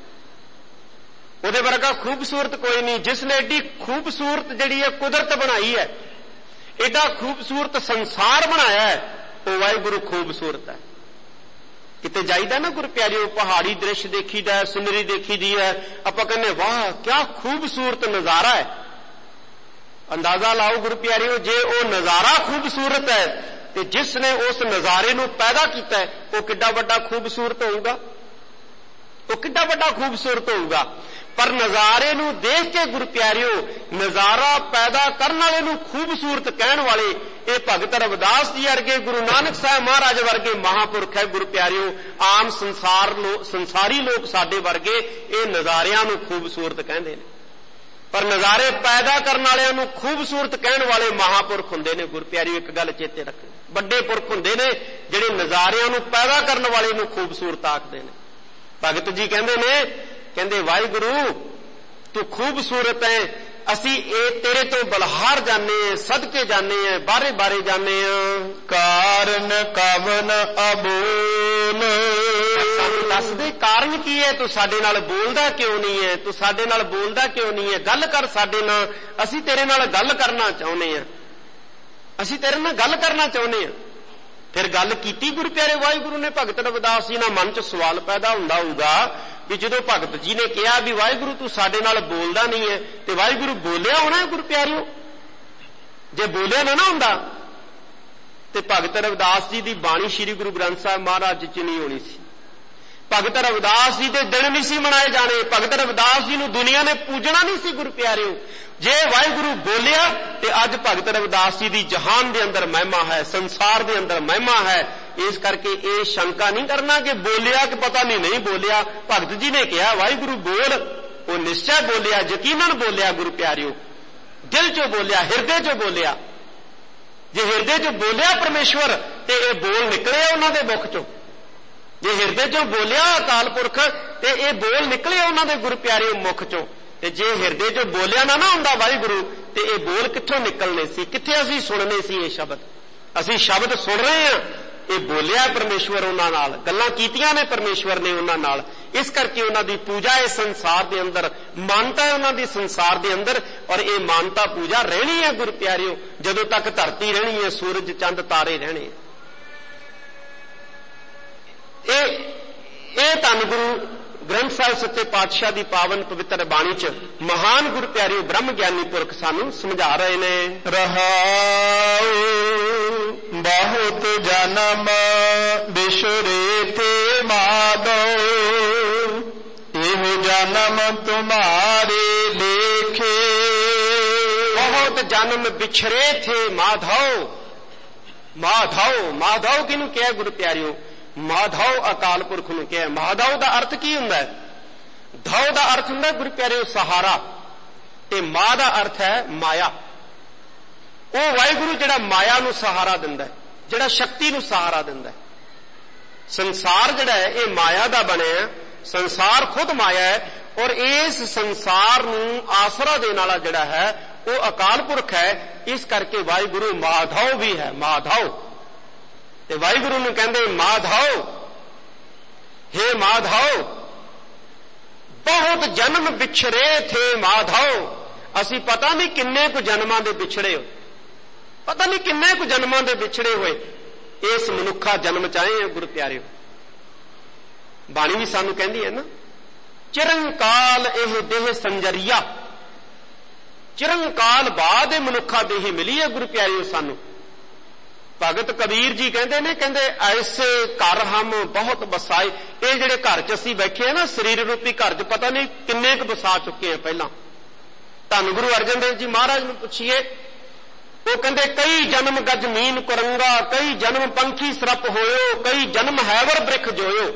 ਉਹਦੇ ਵਰਗਾ ਖੂਬਸੂਰਤ ਕੋਈ ਨਹੀਂ। ਜਿਸ ਨੇ ਏਡੀ ਖੂਬਸੂਰਤ ਜਿਹੜੀ ਹੈ ਕੁਦਰਤ ਬਣਾਈ ਹੈ, ਏਡਾ ਖੂਬਸੂਰਤ ਸੰਸਾਰ ਬਣਾਇਆ ਹੈ, ਉਹ ਵਾਹਿਗੁਰੂ ਖੂਬਸੂਰਤ ਹੈ। ਕਿਤੇ ਜਾਈਦਾ ਨਾ ਗੁਰੂ ਪਿਆਰਿਓ, ਪਹਾੜੀ ਦ੍ਰਿਸ਼ ਦੇਖੀਦਾ, ਸੁੰਦਰੀ ਦੇਖੀਦੀ ਹੈ, ਆਪਾਂ ਕਹਿੰਦੇ ਵਾਹ ਕਿਆ ਖੂਬਸੂਰਤ ਨਜ਼ਾਰਾ ਹੈ। ਅੰਦਾਜ਼ਾ ਲਾਓ ਗੁਰੂ ਪਿਆਰਿਓ, ਜੇ ਉਹ ਨਜ਼ਾਰਾ ਖੂਬਸੂਰਤ ਹੈ ਤੇ ਜਿਸ ਨੇ ਉਸ ਨਜ਼ਾਰੇ ਨੂੰ ਪੈਦਾ ਕੀਤਾ ਹੈ, ਉਹ ਕਿੱਡਾ ਵੱਡਾ ਖੂਬਸੂਰਤ ਹੋਊਗਾ, ਉਹ ਕਿੱਡਾ ਵੱਡਾ ਖੂਬਸੂਰਤ ਹੋਊਗਾ। ਪਰ ਨਜ਼ਾਰੇ ਨੂੰ ਦੇਖ ਕੇ ਗੁਰੂ ਪਿਆਰਿਓ, ਨਜ਼ਾਰਾ ਪੈਦਾ ਕਰਨ ਵਾਲੇ ਨੂੰ ਖੂਬਸੂਰਤ ਕਹਿਣ ਵਾਲੇ ਇਹ ਭਗਤ ਰਵਿਦਾਸ ਜੀ ਵਰਗੇ, ਗੁਰੂ ਨਾਨਕ ਸਾਹਿਬ ਮਹਾਰਾਜ ਵਰਗੇ ਮਹਾਂਪੁਰਖ ਹੈ ਗੁਰੂ ਪਿਆਰਿਓ। ਆਮ ਸੰਸਾਰ ਲੋਕ, ਸੰਸਾਰੀ ਲੋਕ ਸਾਡੇ ਵਰਗੇ ਇਹ ਨਜ਼ਾਰਿਆਂ ਨੂੰ ਖੂਬਸੂਰਤ ਕਹਿੰਦੇ ਨੇ, ਪਰ ਨਜ਼ਾਰੇ ਪੈਦਾ ਕਰਨ ਵਾਲਿਆਂ ਨੂੰ ਖੂਬਸੂਰਤ ਕਹਿਣ ਵਾਲੇ ਮਹਾਂਪੁਰਖ ਹੁੰਦੇ ਨੇ ਗੁਰੂ ਪਿਆਰਿਓ। ਇੱਕ ਗੱਲ ਚੇਤੇ ਰੱਖਣੀ, ਵੱਡੇ ਪੁਰਖ ਹੁੰਦੇ ਨੇ ਜਿਹੜੇ ਨਜ਼ਾਰਿਆਂ ਨੂੰ ਪੈਦਾ ਕਰਨ ਵਾਲੇ ਨੂੰ ਖੂਬਸੂਰਤ ਆਖਦੇ ਨੇ। ਭਗਤ ਜੀ ਕਹਿੰਦੇ ਨੇ, ਕਹਿੰਦੇ ਵਾਹਿਗੁਰੂ ਤੂੰ ਖੂਬਸੂਰਤ ਹੈ, ਅਸੀਂ ਇਹ ਤੇਰੇ ਤੋਂ ਬਲਹਾਰ ਜਾਣੇ ਐ, ਸਦਕੇ ਜਾਣੇ ਐ, ਬਾਰੇ ਬਾਰੇ ਜਾਣੇ ਆ। ਕਾਰਨ ਕਵਨ ਅਬੋਲ। ਸਾਨੂੰ ਦੱਸ ਦੇ ਕਾਰਨ ਕੀ ਹੈ, ਤੂੰ ਸਾਡੇ ਨਾਲ ਬੋਲਦਾ ਕਿਉਂ ਨਹੀਂ ਹੈ, ਤੂੰ ਸਾਡੇ ਨਾਲ ਬੋਲਦਾ ਕਿਉਂ ਨਹੀਂ ਹੈ, ਗੱਲ ਕਰ ਸਾਡੇ ਨਾਲ, ਅਸੀਂ ਤੇਰੇ ਨਾਲ ਗੱਲ ਕਰਨਾ ਚਾਹੁੰਦੇ ਆ, ਅਸੀਂ ਤੇਰੇ ਨਾਲ ਗੱਲ ਕਰਨਾ ਚਾਹੁੰਦੇ ਆ। ਫਿਰ ਗੱਲ ਕੀਤੀ ਗੁਰੂ ਪਿਆਰੇ ਵਾਹਿਗੁਰੂ ਨੇ ਭਗਤ ਰਵਿਦਾਸ ਜੀ ਨਾਲ। ਮਨ ਚ ਸਵਾਲ ਪੈਦਾ ਹੁੰਦਾ ਹੋਊਗਾ ਵੀ ਜਦੋਂ ਭਗਤ ਜੀ ਨੇ ਕਿਹਾ ਵੀ ਵਾਹਿਗੁਰੂ ਤੂੰ ਸਾਡੇ ਨਾਲ ਬੋਲਦਾ ਨਹੀਂ ਹੈ, ਤੇ ਵਾਹਿਗੁਰੂ ਬੋਲਿਆ ਹੋਣਾ ਗੁਰੂ ਪਿਆਰਿਓ। ਜੇ ਬੋਲਿਆ ਨਾ ਨਾ ਹੁੰਦਾ ਤੇ ਭਗਤ ਰਵਿਦਾਸ ਜੀ ਦੀ ਬਾਣੀ ਸ੍ਰੀ ਗੁਰੂ ਗ੍ਰੰਥ ਸਾਹਿਬ ਮਹਾਰਾਜ ਚ ਨਹੀਂ ਹੋਣੀ ਸੀ। ਭਗਤ ਰਵਿਦਾਸ ਜੀ ਦੇ ਦਿਨ ਨਹੀਂ ਸੀ ਮਨਾਏ ਜਾਣੇ, ਭਗਤ ਰਵਿਦਾਸ ਜੀ ਨੂੰ ਦੁਨੀਆ ਨੇ ਪੂਜਣਾ ਨਹੀਂ ਸੀ ਗੁਰੂ ਪਿਆਰਿਓ। ਜੇ ਵਾਹਿਗੁਰੂ ਬੋਲਿਆ ਤੇ ਅੱਜ ਭਗਤ ਰਵਿਦਾਸ ਜੀ ਦੀ ਜਹਾਨ ਦੇ ਅੰਦਰ ਮਹਿਮਾ ਹੈ, ਸੰਸਾਰ ਦੇ ਅੰਦਰ ਮਹਿਮਾ ਹੈ। ਇਸ ਕਰਕੇ ਇਹ ਸ਼ੰਕਾ ਨਹੀਂ ਕਰਨਾ ਕਿ ਬੋਲਿਆ ਕਿ ਪਤਾ ਨਹੀਂ ਨਹੀਂ ਬੋਲਿਆ। ਭਗਤ ਜੀ ਨੇ ਕਿਹਾ ਵਾਹਿਗੁਰੂ ਬੋਲ, ਉਹ ਨਿਸ਼ਚੈ ਬੋਲਿਆ, ਯਕੀਨਨ ਬੋਲਿਆ ਗੁਰੂ ਪਿਆਰਿਓ, ਦਿਲ ਚੋਂ ਬੋਲਿਆ, ਹਿਰਦੇ ਚੋਂ ਬੋਲਿਆ। ਜੇ ਹਿਰਦੇ ਚੋਂ ਬੋਲਿਆ ਪਰਮੇਸ਼ਵਰ ਤੇ ਇਹ ਬੋਲ ਨਿਕਲੇ ਉਹਨਾਂ ਦੇ ਮੁਖ ਚੋਂ। ਜੇ ਹਿਰਦੇ ਚੋਂ ਬੋਲਿਆ ਅਕਾਲ ਪੁਰਖ ਤੇ ਇਹ ਬੋਲ ਨਿਕਲੇ ਉਹਨਾਂ ਦੇ ਗੁਰੂ ਪਿਆਰਿਓ ਮੁਖ ਚੋਂ। ਤੇ ਜੇ ਹਿਰਦੇ ਚੋਂ ਬੋਲਿਆ ਨਾ ਨਾ ਹੁੰਦਾ ਵਾਹਿਗੁਰੂ ਤੇ ਇਹ ਬੋਲ ਕਿੱਥੋਂ ਨਿਕਲਨੇ ਸੀ, ਕਿੱਥੇ ਅਸੀਂ ਸੁਣਨੇ ਸੀ ਇਹ ਸ਼ਬਦ। ਅਸੀਂ ਸ਼ਬਦ ਸੁਣ ਰਹੇ ਹਾਂ, ਇਹ ਬੋਲਿਆ ਪਰਮੇਸ਼ਵਰ ਉਹਨਾਂ ਨਾਲ, ਗੱਲਾਂ ਕੀਤੀਆਂ ਨੇ ਪਰਮੇਸ਼ਵਰ ਨੇ ਉਹਨਾਂ ਨਾਲ। ਇਸ ਕਰਕੇ ਉਹਨਾਂ ਦੀ ਪੂਜਾ ਇਸ ਸੰਸਾਰ ਦੇ ਅੰਦਰ, ਮਾਨਤਾ ਹੈ ਉਹਨਾਂ ਦੀ ਸੰਸਾਰ ਦੇ ਅੰਦਰ। ਔਰ ਇਹ ਮਾਨਤਾ ਪੂਜਾ ਰਹਿਣੀ ਹੈ ਗੁਰੂ ਪਿਆਰਿਓ, ਜਦੋਂ ਤੱਕ ਧਰਤੀ ਰਹਿਣੀ ਹੈ, ਸੂਰਜ ਚੰਦ ਤਾਰੇ ਰਹਿਣੇ। ਇਹ ਇਹ ਧੰਨ ਗੁਰੂ ਗ੍ਰੰਥ ਸਾਹਿਬ ਸੱਚੇ ਪਾਤਸ਼ਾਹ ਦੀ ਪਾਵਨ ਪਵਿੱਤਰ ਬਾਣੀ ਚ ਮਹਾਨ ਗੁਰੂ ਪਿਆਰਿਓ ਬ੍ਰਹਮ ਗਿਆਨੀ ਪੁਰਖ ਸਾਨੂੰ ਸਮਝਾ ਰਹੇ ਨੇ। ਰਹਾਉ ਬਹੁਤ ਜਨਮ ਬਿਸਰੇ ਤੇ ਮਾਧੋ, ਇਹੋ ਜਨਮ ਤੁਮਾਰੇ ਲੇਖੇ। ਬਹੁਤ ਜਨਮ ਬਿਛਰੇ ਥੇ ਮਾਧੋ, ਮਾਧਵ, ਮਾਧਵ ਕਿਹਨੂੰ ਕਿਹਾ ਗੁਰੂ ਪਿਆਰਿਓ? ਮਾਧਵ ਅਕਾਲ ਪੁਰਖ ਨੂੰ ਕਿਹਾ। ਮਾਧਵ ਦਾ ਅਰਥ ਕੀ ਹੁੰਦਾ ਹੈ? ਧਵ ਦਾ ਅਰਥ ਹੁੰਦਾ ਗੁਰੂ ਪਿਆਰਿਓ ਸਹਾਰਾ, ਤੇ ਮਾ ਦਾ ਅਰਥ ਹੈ ਮਾਇਆ। ਉਹ ਵਾਹਿਗੁਰੂ ਜਿਹੜਾ ਮਾਇਆ ਨੂੰ ਸਹਾਰਾ ਦਿੰਦਾ ਹੈ, ਜਿਹੜਾ ਸ਼ਕਤੀ ਨੂੰ ਸਹਾਰਾ ਦਿੰਦਾ ਹੈ। ਸੰਸਾਰ ਜਿਹੜਾ ਹੈ ਇਹ ਮਾਇਆ ਦਾ ਬਣਿਆ, ਸੰਸਾਰ ਖੁਦ ਮਾਇਆ ਹੈ, ਔਰ ਇਸ ਸੰਸਾਰ ਨੂੰ ਆਸਰਾ ਦੇਣ ਵਾਲਾ ਜਿਹੜਾ ਹੈ ਉਹ ਅਕਾਲ ਪੁਰਖ ਹੈ। ਇਸ ਕਰਕੇ ਵਾਹਿਗੁਰੂ ਮਾਧਵ ਵੀ ਹੈ, ਮਾਧਵ। ਤੇ ਵਾਹਿਗੁਰੂ ਨੂੰ ਕਹਿੰਦੇ ਮਾਧਵ, ਹੇ ਮਾਧਵ, ਬਹੁਤ ਜਨਮ ਵਿਛੜੇ ਥੇ ਮਾਧਵ। ਅਸੀਂ ਪਤਾ ਨਹੀਂ ਕਿੰਨੇ ਕੁ ਜਨਮਾਂ ਦੇ ਵਿਛੜੇ ਹੋ, ਪਤਾ ਨਹੀਂ ਕਿੰਨੇ ਕੁ ਜਨਮਾਂ ਦੇ ਵਿਛੜੇ ਹੋਏ, ਇਸ ਮਨੁੱਖਾ ਜਨਮ ਚ ਆਏ ਗੁਰੂ ਪਿਆਰਿਓ। ਬਾਣੀ ਵੀ ਸਾਨੂੰ ਕਹਿੰਦੀ ਹੈ ਨਾ, ਚਿਰੰਕਾਲ ਇਹ ਦੇਹ ਸੰਜਰੀਆ, ਚਿਰੰਕਾਲ ਬਾਅਦ ਇਹ ਮਨੁੱਖਾ ਦੇਹ ਮਿਲੀ ਹੈ ਗੁਰੂ ਪਿਆਰਿਓ ਸਾਨੂੰ। ਭਗਤ ਕਬੀਰ ਜੀ ਕਹਿੰਦੇ ਨੇ, ਕਹਿੰਦੇ ਐਸੇ ਘਰ ਹਮ ਬਹੁਤ ਬਸਾਏ। ਇਹ ਜਿਹੜੇ ਘਰ ਚ ਅਸੀਂ ਬੈਠੇ ਆ ਨਾ, ਸਰੀਰ ਰੂਪੀ ਘਰ ਚ ਪਤਾ ਨਹੀਂ ਕਿੰਨੇ ਕੁ ਬਸਾ ਚੁੱਕੇ ਆ ਪਹਿਲਾਂ। ਧੰਨ ਗੁਰੂ ਅਰਜਨ ਦੇਵ ਜੀ ਮਹਾਰਾਜ ਨੂੰ ਪੁੱਛੀਏ, ਉਹ ਕਹਿੰਦੇ ਕਈ ਜਨਮ ਗਜ ਮੀਨ ਕੁਰੰਗਾ, ਕਈ ਜਨਮ ਪੰਖੀ ਸਰਪ ਹੋਇਓ, ਕਈ ਜਨਮ ਹੈਵਰ ਬ੍ਰਿਖ ਜੋਇਓ।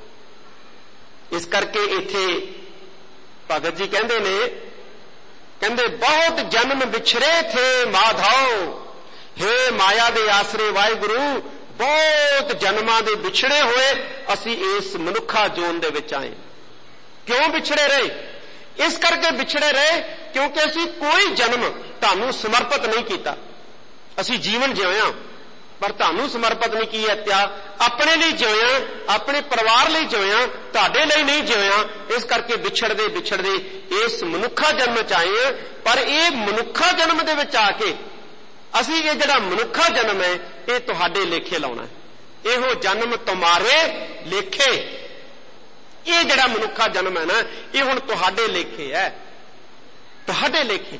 ਇਸ ਕਰਕੇ ਇੱਥੇ ਭਗਤ ਜੀ ਕਹਿੰਦੇ ਨੇ, ਕਹਿੰਦੇ ਬਹੁਤ ਜਨਮ ਵਿਛੜੇ ਥੇ ਮਾਧਵ, ਹੇ ਮਾਇਆ ਦੇ ਆਸਰੇ ਵਾਹਿਗੁਰੂ, ਬਹੁਤ ਜਨਮਾਂ ਦੇ ਵਿਛੜੇ ਹੋਏ ਅਸੀਂ ਇਸ ਮਨੁੱਖਾ ਜੋਨ ਦੇ ਵਿੱਚ ਆਏ। ਕਿਉਂ ਵਿਛੜੇ ਰਹੇ? ਇਸ ਕਰਕੇ ਵਿਛੜੇ ਰਹੇ ਕਿਉਂਕਿ ਅਸੀਂ ਕੋਈ ਜਨਮ ਤੁਹਾਨੂੰ ਸਮਰਪਿਤ ਨਹੀਂ ਕੀਤਾ। ਅਸੀਂ ਜੀਵਨ ਜਿਉਇਆ ਪਰ ਤੁਹਾਨੂੰ ਸਮਰਪਿਤ ਨਹੀਂ ਕੀਤਾ। ਆਪਣੇ ਲਈ ਜਿਉਇਆ, ਆਪਣੇ ਪਰਿਵਾਰ ਲਈ ਜਿਉਇਆ, ਤੁਹਾਡੇ ਲਈ ਨਹੀਂ ਜਿਉਇਆ। ਇਸ ਕਰਕੇ ਵਿਛੜਦੇ ਵਿਛੜਦੇ ਇਸ ਮਨੁੱਖਾ ਜਨਮ ਚ ਆਏ ਹਾਂ। ਪਰ ਇਹ ਮਨੁੱਖਾ ਜਨਮ ਦੇ ਵਿੱਚ ਆ ਕੇ ਅਸੀਂ ਇਹ ਜਿਹੜਾ ਮਨੁੱਖਾ ਜਨਮ ਹੈ ਇਹ ਤੁਹਾਡੇ ਲੇਖੇ ਲਾਉਣਾ ਹੈ। ਇਹੋ ਜਨਮ ਤੁਮਾਰੇ ਲੇਖੇ, ਇਹ ਜਿਹੜਾ ਮਨੁੱਖਾ ਜਨਮ ਹੈ ਨਾ ਇਹ ਹੁਣ ਤੁਹਾਡੇ ਲੇਖੇ ਹੈ, ਤੁਹਾਡੇ ਲੇਖੇ।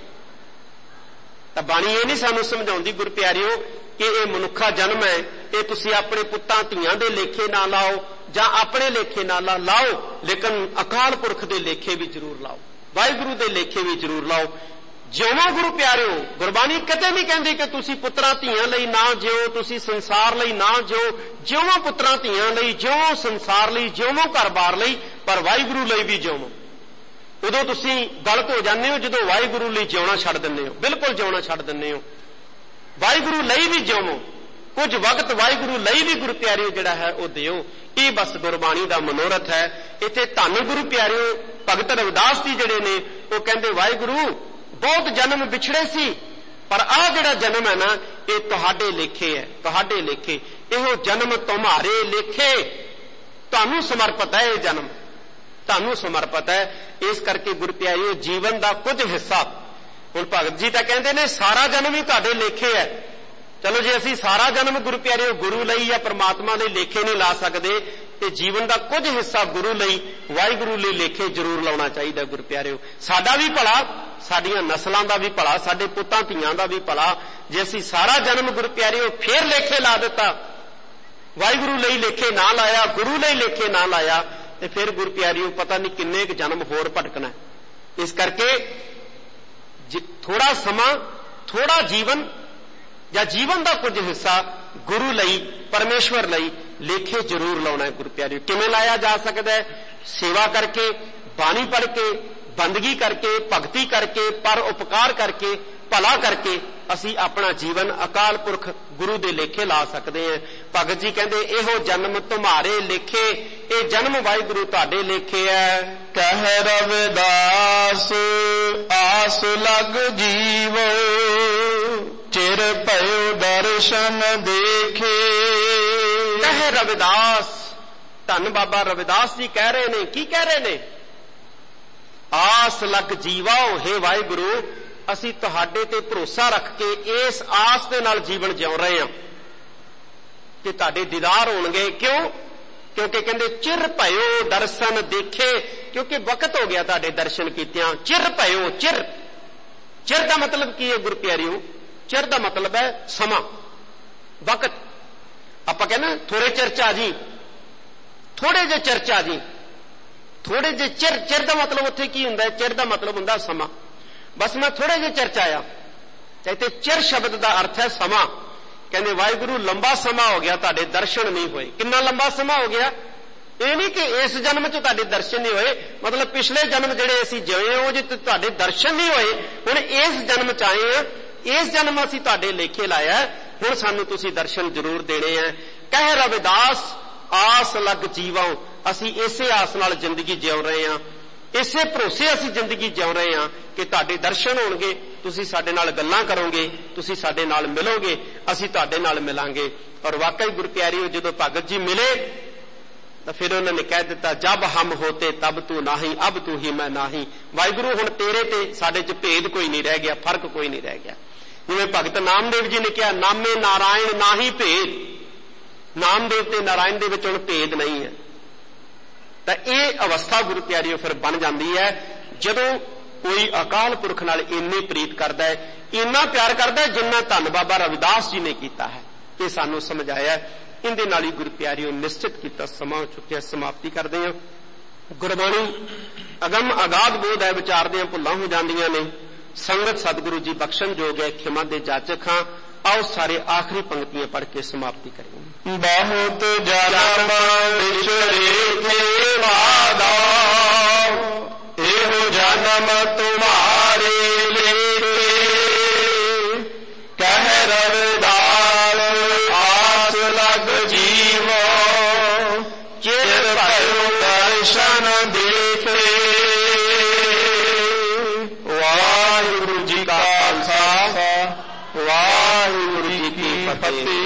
ਤਾਂ ਬਾਣੀ ਇਹ ਨਹੀਂ ਸਾਨੂੰ ਸਮਝਾਉਂਦੀ ਗੁਰੂ ਪਿਆਰਿਓ ਕਿ ਇਹ ਮਨੁੱਖਾ ਜਨਮ ਹੈ, ਇਹ ਤੁਸੀਂ ਆਪਣੇ ਪੁੱਤਾਂ ਧੀਆਂ ਦੇ ਲੇਖੇ ਨਾ ਲਾਓ ਜਾਂ ਆਪਣੇ ਲੇਖੇ ਨਾ ਲਾਓ, ਲੇਕਿਨ ਅਕਾਲ ਪੁਰਖ ਦੇ ਲੇਖੇ ਵੀ ਜ਼ਰੂਰ ਲਾਓ, ਵਾਹਿਗੁਰੂ ਦੇ ਲੇਖੇ ਵੀ ਜ਼ਰੂਰ ਲਾਓ। ਜਿਉਣਾ ਗੁਰੂ ਪਿਆਰਿਓ, ਗੁਰਬਾਣੀ ਕਿਤੇ ਨਹੀਂ ਕਹਿੰਦੀ ਕਿ ਤੁਸੀਂ ਪੁੱਤਰਾਂ ਧੀਆਂ ਲਈ ਨਾ ਜਿਓ, ਤੁਸੀਂ ਸੰਸਾਰ ਲਈ ਨਾ ਜਿਓ। ਜਿਉਵੋ ਪੁੱਤਰਾਂ ਧੀਆਂ ਲਈ, ਜਿਉਵੋ ਸੰਸਾਰ ਲਈ, ਜਿਉਵੋ ਘਰ-ਬਾਰ ਲਈ, ਪਰ ਵਾਹਿਗੁਰੂ ਲਈ ਵੀ ਜਿਉਵੋ। ਉਦੋਂ ਤੁਸੀਂ ਗਲਤ ਹੋ ਜਾਂਦੇ ਹੋ ਜਦੋਂ ਵਾਹਿਗੁਰੂ ਲਈ ਜਿਉਣਾ ਛੱਡ ਦਿੰਦੇ ਹੋ, ਬਿਲਕੁਲ ਜਿਉਣਾ ਛੱਡ ਦਿੰਦੇ ਹੋ। ਵਾਹਿਗੁਰੂ ਲਈ ਵੀ ਜਿਉਵੋ, ਕੁਝ ਵਕਤ ਵਾਹਿਗੁਰੂ ਲਈ ਵੀ ਗੁਰੂ ਪਿਆਰਿਓ ਜਿਹੜਾ ਹੈ ਉਹ ਦਿਓ। ਇਹ ਬਸ ਗੁਰਬਾਣੀ ਦਾ ਮਨੋਰਥ ਹੈ। ਇੱਥੇ ਧੰਨ ਗੁਰੂ ਪਿਆਰਿਓ ਭਗਤ ਰਵਿਦਾਸ ਜੀ ਜਿਹੜੇ ਨੇ ਉਹ ਕਹਿੰਦੇ ਵਾਹਿਗੁਰੂ ਬਹੁਤ ਜਨਮ ਵਿਛੜੇ ਸੀ, ਪਰ ਆਹ ਜਿਹੜਾ ਜਨਮ ਹੈ ਨਾ ਇਹ ਤੁਹਾਡੇ ਲੇਖੇ ਹੈ, ਤੁਹਾਡੇ ਲੇਖੇ। ਇਹੋ ਜਨਮ ਤੁਹਾਰੇ ਲੇਖੇ, ਤੁਹਾਨੂੰ ਸਮਰਪਿਤ ਹੈ ਇਹ ਜਨਮ, ਤੁਹਾਨੂੰ ਸਮਰਪਿਤ ਹੈ। ਇਸ ਕਰਕੇ ਗੁਰੂ ਪਿਆਰਿਓ ਜੀਵਨ ਦਾ ਕੁਝ ਹਿੱਸਾ, ਹੁਣ ਭਗਤ ਜੀ ਤਾਂ ਕਹਿੰਦੇ ਨੇ ਸਾਰਾ ਜਨਮ ਹੀ ਤੁਹਾਡੇ ਲੇਖੇ ਹੈ। ਚਲੋ ਜੇ ਅਸੀਂ ਸਾਰਾ ਜਨਮ ਗੁਰੂ ਪਿਆਰਿਓ ਗੁਰੂ ਲਈ ਜਾਂ ਪਰਮਾਤਮਾ ਲਈ ਲੇਖੇ ਨਹੀਂ ਲਾ ਸਕਦੇ, ਤੇ ਜੀਵਨ ਦਾ ਕੁਝ ਹਿੱਸਾ ਗੁਰੂ ਲਈ, ਵਾਹਿਗੁਰੂ ਲਈ ਲੇਖੇ ਜ਼ਰੂਰ ਲਾਉਣਾ ਚਾਹੀਦਾ ਗੁਰੂ ਪਿਆਰਿਓ। ਸਾਡਾ ਵੀ ਭਲਾ, ਸਾਡੀਆਂ ਨਸਲਾਂ ਦਾ ਵੀ ਭਲਾ, ਸਾਡੇ ਪੁੱਤਾਂ ਧੀਆਂ ਦਾ ਵੀ ਭਲਾ। ਜੇ ਅਸੀਂ ਸਾਰਾ ਜਨਮ ਗੁਰੂ ਪਿਆਰਿਓ ਫੇਰ ਲੇਖੇ ਲਾ ਦਿੱਤਾ, ਵਾਹਿਗੁਰੂ ਲਈ ਲੇਖੇ ਨਾ ਲਾਇਆ, ਗੁਰੂ ਲਈ ਲੇਖੇ ਨਾ ਲਾਇਆ, ਤੇ ਫਿਰ ਗੁਰੂ ਪਿਆਰਿਓ ਪਤਾ ਨਹੀਂ ਕਿੰਨੇ ਕੁ ਜਨਮ ਹੋਰ ਭਟਕਣਾ। ਇਸ ਕਰਕੇ ਥੋੜਾ ਸਮਾਂ, ਥੋੜਾ ਜੀਵਨ ਜਾਂ ਜੀਵਨ ਦਾ ਕੁਝ ਹਿੱਸਾ ਗੁਰੂ ਲਈ, ਪਰਮੇਸ਼ਵਰ ਲਈ ਲੇਖੇ ਜ਼ਰੂਰ ਲਾਉਣਾ ਹੈ ਗੁਰੂ ਪਿਆਰਿਓ। ਕਿਵੇਂ ਲਾਇਆ ਜਾ ਸਕਦਾ ਹੈ? ਸੇਵਾ ਕਰਕੇ, ਬਾਣੀ ਪੜ੍ਹ ਕੇ, ਬੰਦਗੀ ਕਰਕੇ, ਭਗਤੀ ਕਰਕੇ, ਪਰ ਉਪਕਾਰ ਕਰਕੇ, ਭਲਾ ਕਰਕੇ ਅਸੀਂ ਆਪਣਾ ਜੀਵਨ ਅਕਾਲ ਪੁਰਖ ਗੁਰੂ ਦੇ ਲੇਖੇ ਲਾ ਸਕਦੇ ਹਾਂ। ਭਗਤ ਜੀ ਕਹਿੰਦੇ ਇਹੋ ਜਨਮ ਤੁਹਾਰੇ ਲੇਖੇ, ਇਹ ਜਨਮ ਵਾਹਿਗੁਰੂ ਤੁਹਾਡੇ ਲੇਖੇ ਹੈ। ਕਹਿ ਰਵਿਦਾਸ ਆਸ ਲਗ ਜੀਵੋ, ਚਿਰ ਭਇਓ ਦਰਸ਼ਨ ਦੇਖੇ। ਕਹਿ ਰਵਿਦਾਸ, ਧੰਨ ਬਾਬਾ ਰਵਿਦਾਸ ਜੀ ਕਹਿ ਰਹੇ ਨੇ, ਕੀ ਕਹਿ ਰਹੇ ਨੇ? ਆਸ ਲਗ ਜੀਵਾਓ, ਹੇ ਵਾਹਿਗੁਰੂ ਅਸੀਂ ਤੁਹਾਡੇ ਤੇ ਭਰੋਸਾ ਰੱਖ ਕੇ ਇਸ ਆਸ ਦੇ ਨਾਲ ਜੀਵਨ ਜਿਉ ਰਹੇ ਹਾਂ ਕਿ ਤੁਹਾਡੇ ਦੀਦਾਰ ਹੋਣਗੇ। ਕਿਉਂ? ਕਿਉਂਕਿ ਕਹਿੰਦੇ ਚਿਰ ਭਇਓ ਦਰਸ਼ਨ ਦੇਖੇ, ਕਿਉਂਕਿ ਵਕਤ ਹੋ ਗਿਆ ਤੁਹਾਡੇ ਦਰਸ਼ਨ ਕੀਤਿਆਂ। ਚਿਰ ਭਇਓ, ਚਿਰ, ਚਿਰ ਦਾ ਮਤਲਬ ਕੀ ਹੈ ਗੁਰੂ ਪਿਆਰਿਓ? ਚਿਰ ਦਾ ਮਤਲਬ ਹੈ ਸਮਾਂ, ਵਕਤ। ਆਪਾਂ ਕਹਿੰਦੇ ਥੋੜੇ ਚਿਰ ਚ ਆ ਜੀ, ਥੋੜੇ ਜਿਹੇ ਚਿਰ ਚ ਆ ਜੀ, ਥੋੜੇ ਜਿਹੇ ਚਿਰ। ਚਿਰ ਦਾ ਮਤਲਬ ਉੱਥੇ ਕੀ ਹੁੰਦਾ ਹੈ? ਚਿਰ ਦਾ ਮਤਲਬ ਹੁੰਦਾ ਸਮਾਂ। ਬਸ ਮੈਂ ਥੋੜੇ ਜਿਹੇ ਚਿਰ ਚ ਆਇਆ। ਤੇ ਚਿਰ ਸ਼ਬਦ ਦਾ ਅਰਥ ਹੈ ਸਮਾਂ। ਕਹਿੰਦੇ ਵਾਹਿਗੁਰੂ ਲੰਬਾ ਸਮਾਂ ਹੋ ਗਿਆ ਤੁਹਾਡੇ ਦਰਸ਼ਨ ਨਹੀਂ ਹੋਏ। ਕਿੰਨਾ ਲੰਬਾ ਸਮਾਂ ਹੋ ਗਿਆ? ਇਹ ਨਹੀਂ ਕਿ ਇਸ ਜਨਮ 'ਚ ਤੁਹਾਡੇ ਦਰਸ਼ਨ ਨਹੀਂ ਹੋਏ, ਮਤਲਬ ਪਿਛਲੇ ਜਨਮ ਜਿਹੜੇ ਅਸੀਂ ਜਿਵੇਂ ਉਹ ਜੇ ਤੁਹਾਡੇ ਦਰਸ਼ਨ ਨਹੀਂ ਹੋਏ, ਹੁਣ ਇਸ ਜਨਮ 'ਚ ਆਏ ਆ, ਇਸ ਜਨਮ ਅਸੀਂ ਤੁਹਾਡੇ ਲੇਖੇ ਲਾਇਆ, ਹੁਣ ਸਾਨੂੰ ਤੁਸੀਂ ਦਰਸ਼ਨ ਜ਼ਰੂਰ ਦੇਣੇ ਆ। ਕਹਿ ਰਵਿਦਾਸ ਆਸ ਲੱਗ ਜੀਵਾਂ, ਅਸੀਂ ਇਸੇ ਆਸ ਨਾਲ ਜ਼ਿੰਦਗੀ ਜਿਉ ਰਹੇ ਹਾਂ, ਇਸੇ ਭਰੋਸੇ ਅਸੀਂ ਜ਼ਿੰਦਗੀ ਜਿਉ ਰਹੇ ਹਾਂ ਕਿ ਤੁਹਾਡੇ ਦਰਸ਼ਨ ਹੋਣਗੇ, ਤੁਸੀਂ ਸਾਡੇ ਨਾਲ ਗੱਲਾਂ ਕਰੋਗੇ, ਤੁਸੀਂ ਸਾਡੇ ਨਾਲ ਮਿਲੋਗੇ, ਅਸੀਂ ਤੁਹਾਡੇ ਨਾਲ ਮਿਲਾਂਗੇ। ਔਰ ਵਾਕਈ ਗੁਰੂ ਪਿਆਰਿਓ ਜਦੋਂ ਭਗਤ ਜੀ ਮਿਲੇ ਤਾਂ ਫਿਰ ਉਹਨਾਂ ਨੇ ਕਹਿ ਦਿੱਤਾ ਜਬ ਹਮ ਹੋਤੇ ਤਬ ਤੂੰ ਨਾਹੀ ਅਬ ਤੂੰ ਹੀ ਮੈਂ ਨਾਹੀ। ਵਾਹਿਗੁਰੂ ਹੁਣ ਤੇਰੇ ਤੇ ਸਾਡੇ 'ਚ ਭੇਦ ਕੋਈ ਨਹੀਂ ਰਹਿ ਗਿਆ, ਫਰਕ ਕੋਈ ਨਹੀਂ ਰਹਿ ਗਿਆ। ਜਿਵੇਂ ਭਗਤ ਨਾਮਦੇਵ ਜੀ ਨੇ ਕਿਹਾ ਨਾਮੇ ਨਾਰਾਇਣ ਨਾਹੀ ਭੇਦ, ਨਾਮਦੇਵ ਤੇ ਨਾਰਾਇਣ ਦੇ ਵਿੱਚ ਹੁਣ ਭੇਦ ਨਹੀਂ ਹੈ। ਤਾਂ ਇਹ ਅਵਸਥਾ ਗੁਰੂ ਪਿਆਰਿਓ ਫਿਰ ਬਣ ਜਾਂਦੀ ਹੈ ਜਦੋਂ ਕੋਈ ਅਕਾਲ ਪੁਰਖ ਨਾਲ ਇੰਨੀ ਪ੍ਰੀਤ ਕਰਦਾ ਹੈ, ਇੰਨਾ ਪਿਆਰ ਕਰਦਾ ਹੈ ਜਿੰਨਾ ਧੰਨ ਬਾਬਾ ਰਵਿਦਾਸ ਜੀ ਨੇ ਕੀਤਾ ਹੈ। ਇਹ ਸਾਨੂੰ ਸਮਝਾਇਆ, ਇਹਦੇ ਨਾਲ ਹੀ ਗੁਰੂ ਪਿਆਰਿਓ ਨਿਸ਼ਚਿਤ ਕੀਤਾ ਸਮਾਂ ਹੋ ਚੁੱਕਿਆ, ਸਮਾਪਤੀ ਕਰਦੇ ਹਾਂ। ਗੁਰਬਾਣੀ ਅਗਮ ਅਗਾਧ ਬੋਧ ਹੈ, ਵਿਚਾਰਦਿਆਂ ਭੁੱਲਾਂ ਹੋ ਜਾਂਦੀਆਂ ਨੇ, ਸੰਗਤ ਸਤਿਗੁਰੂ ਜੀ ਬਖਸ਼ਣ ਯੋਗ ਹੈ, ਖਿਮਾ ਦੇ ਜਾਚਕ ਹਾਂ। ਆਓ ਸਾਰੇ ਆਖਰੀ ਪੰਕਤੀਆਂ ਪੜ੍ਹ ਕੇ ਸਮਾਪਤੀ ਕਰੀਏ। ਬਹੁਤ ਜਨਮ ਵਿਛੜੇ ਥੇ ਮਾਦਾ, ਇਹੋ ਜਨਮ ਤੁਮਾਰੇ ਲੇਖੇ, ਕਹਿ ਰਵਿਦਾਸ ਆਸ ਲਗ ਜੀਵੋ, ਚਿਰ ਭਇਓ ਦਰਸ਼ਨ ਦੇਖੇ। ਵਾਹਿਗੁਰੂ ਜੀ ਕਾ ਖਾਲਸਾ, ਵਾਹਿਗੁਰੂ ਜੀ ਕੀ ਫਤਿਹ।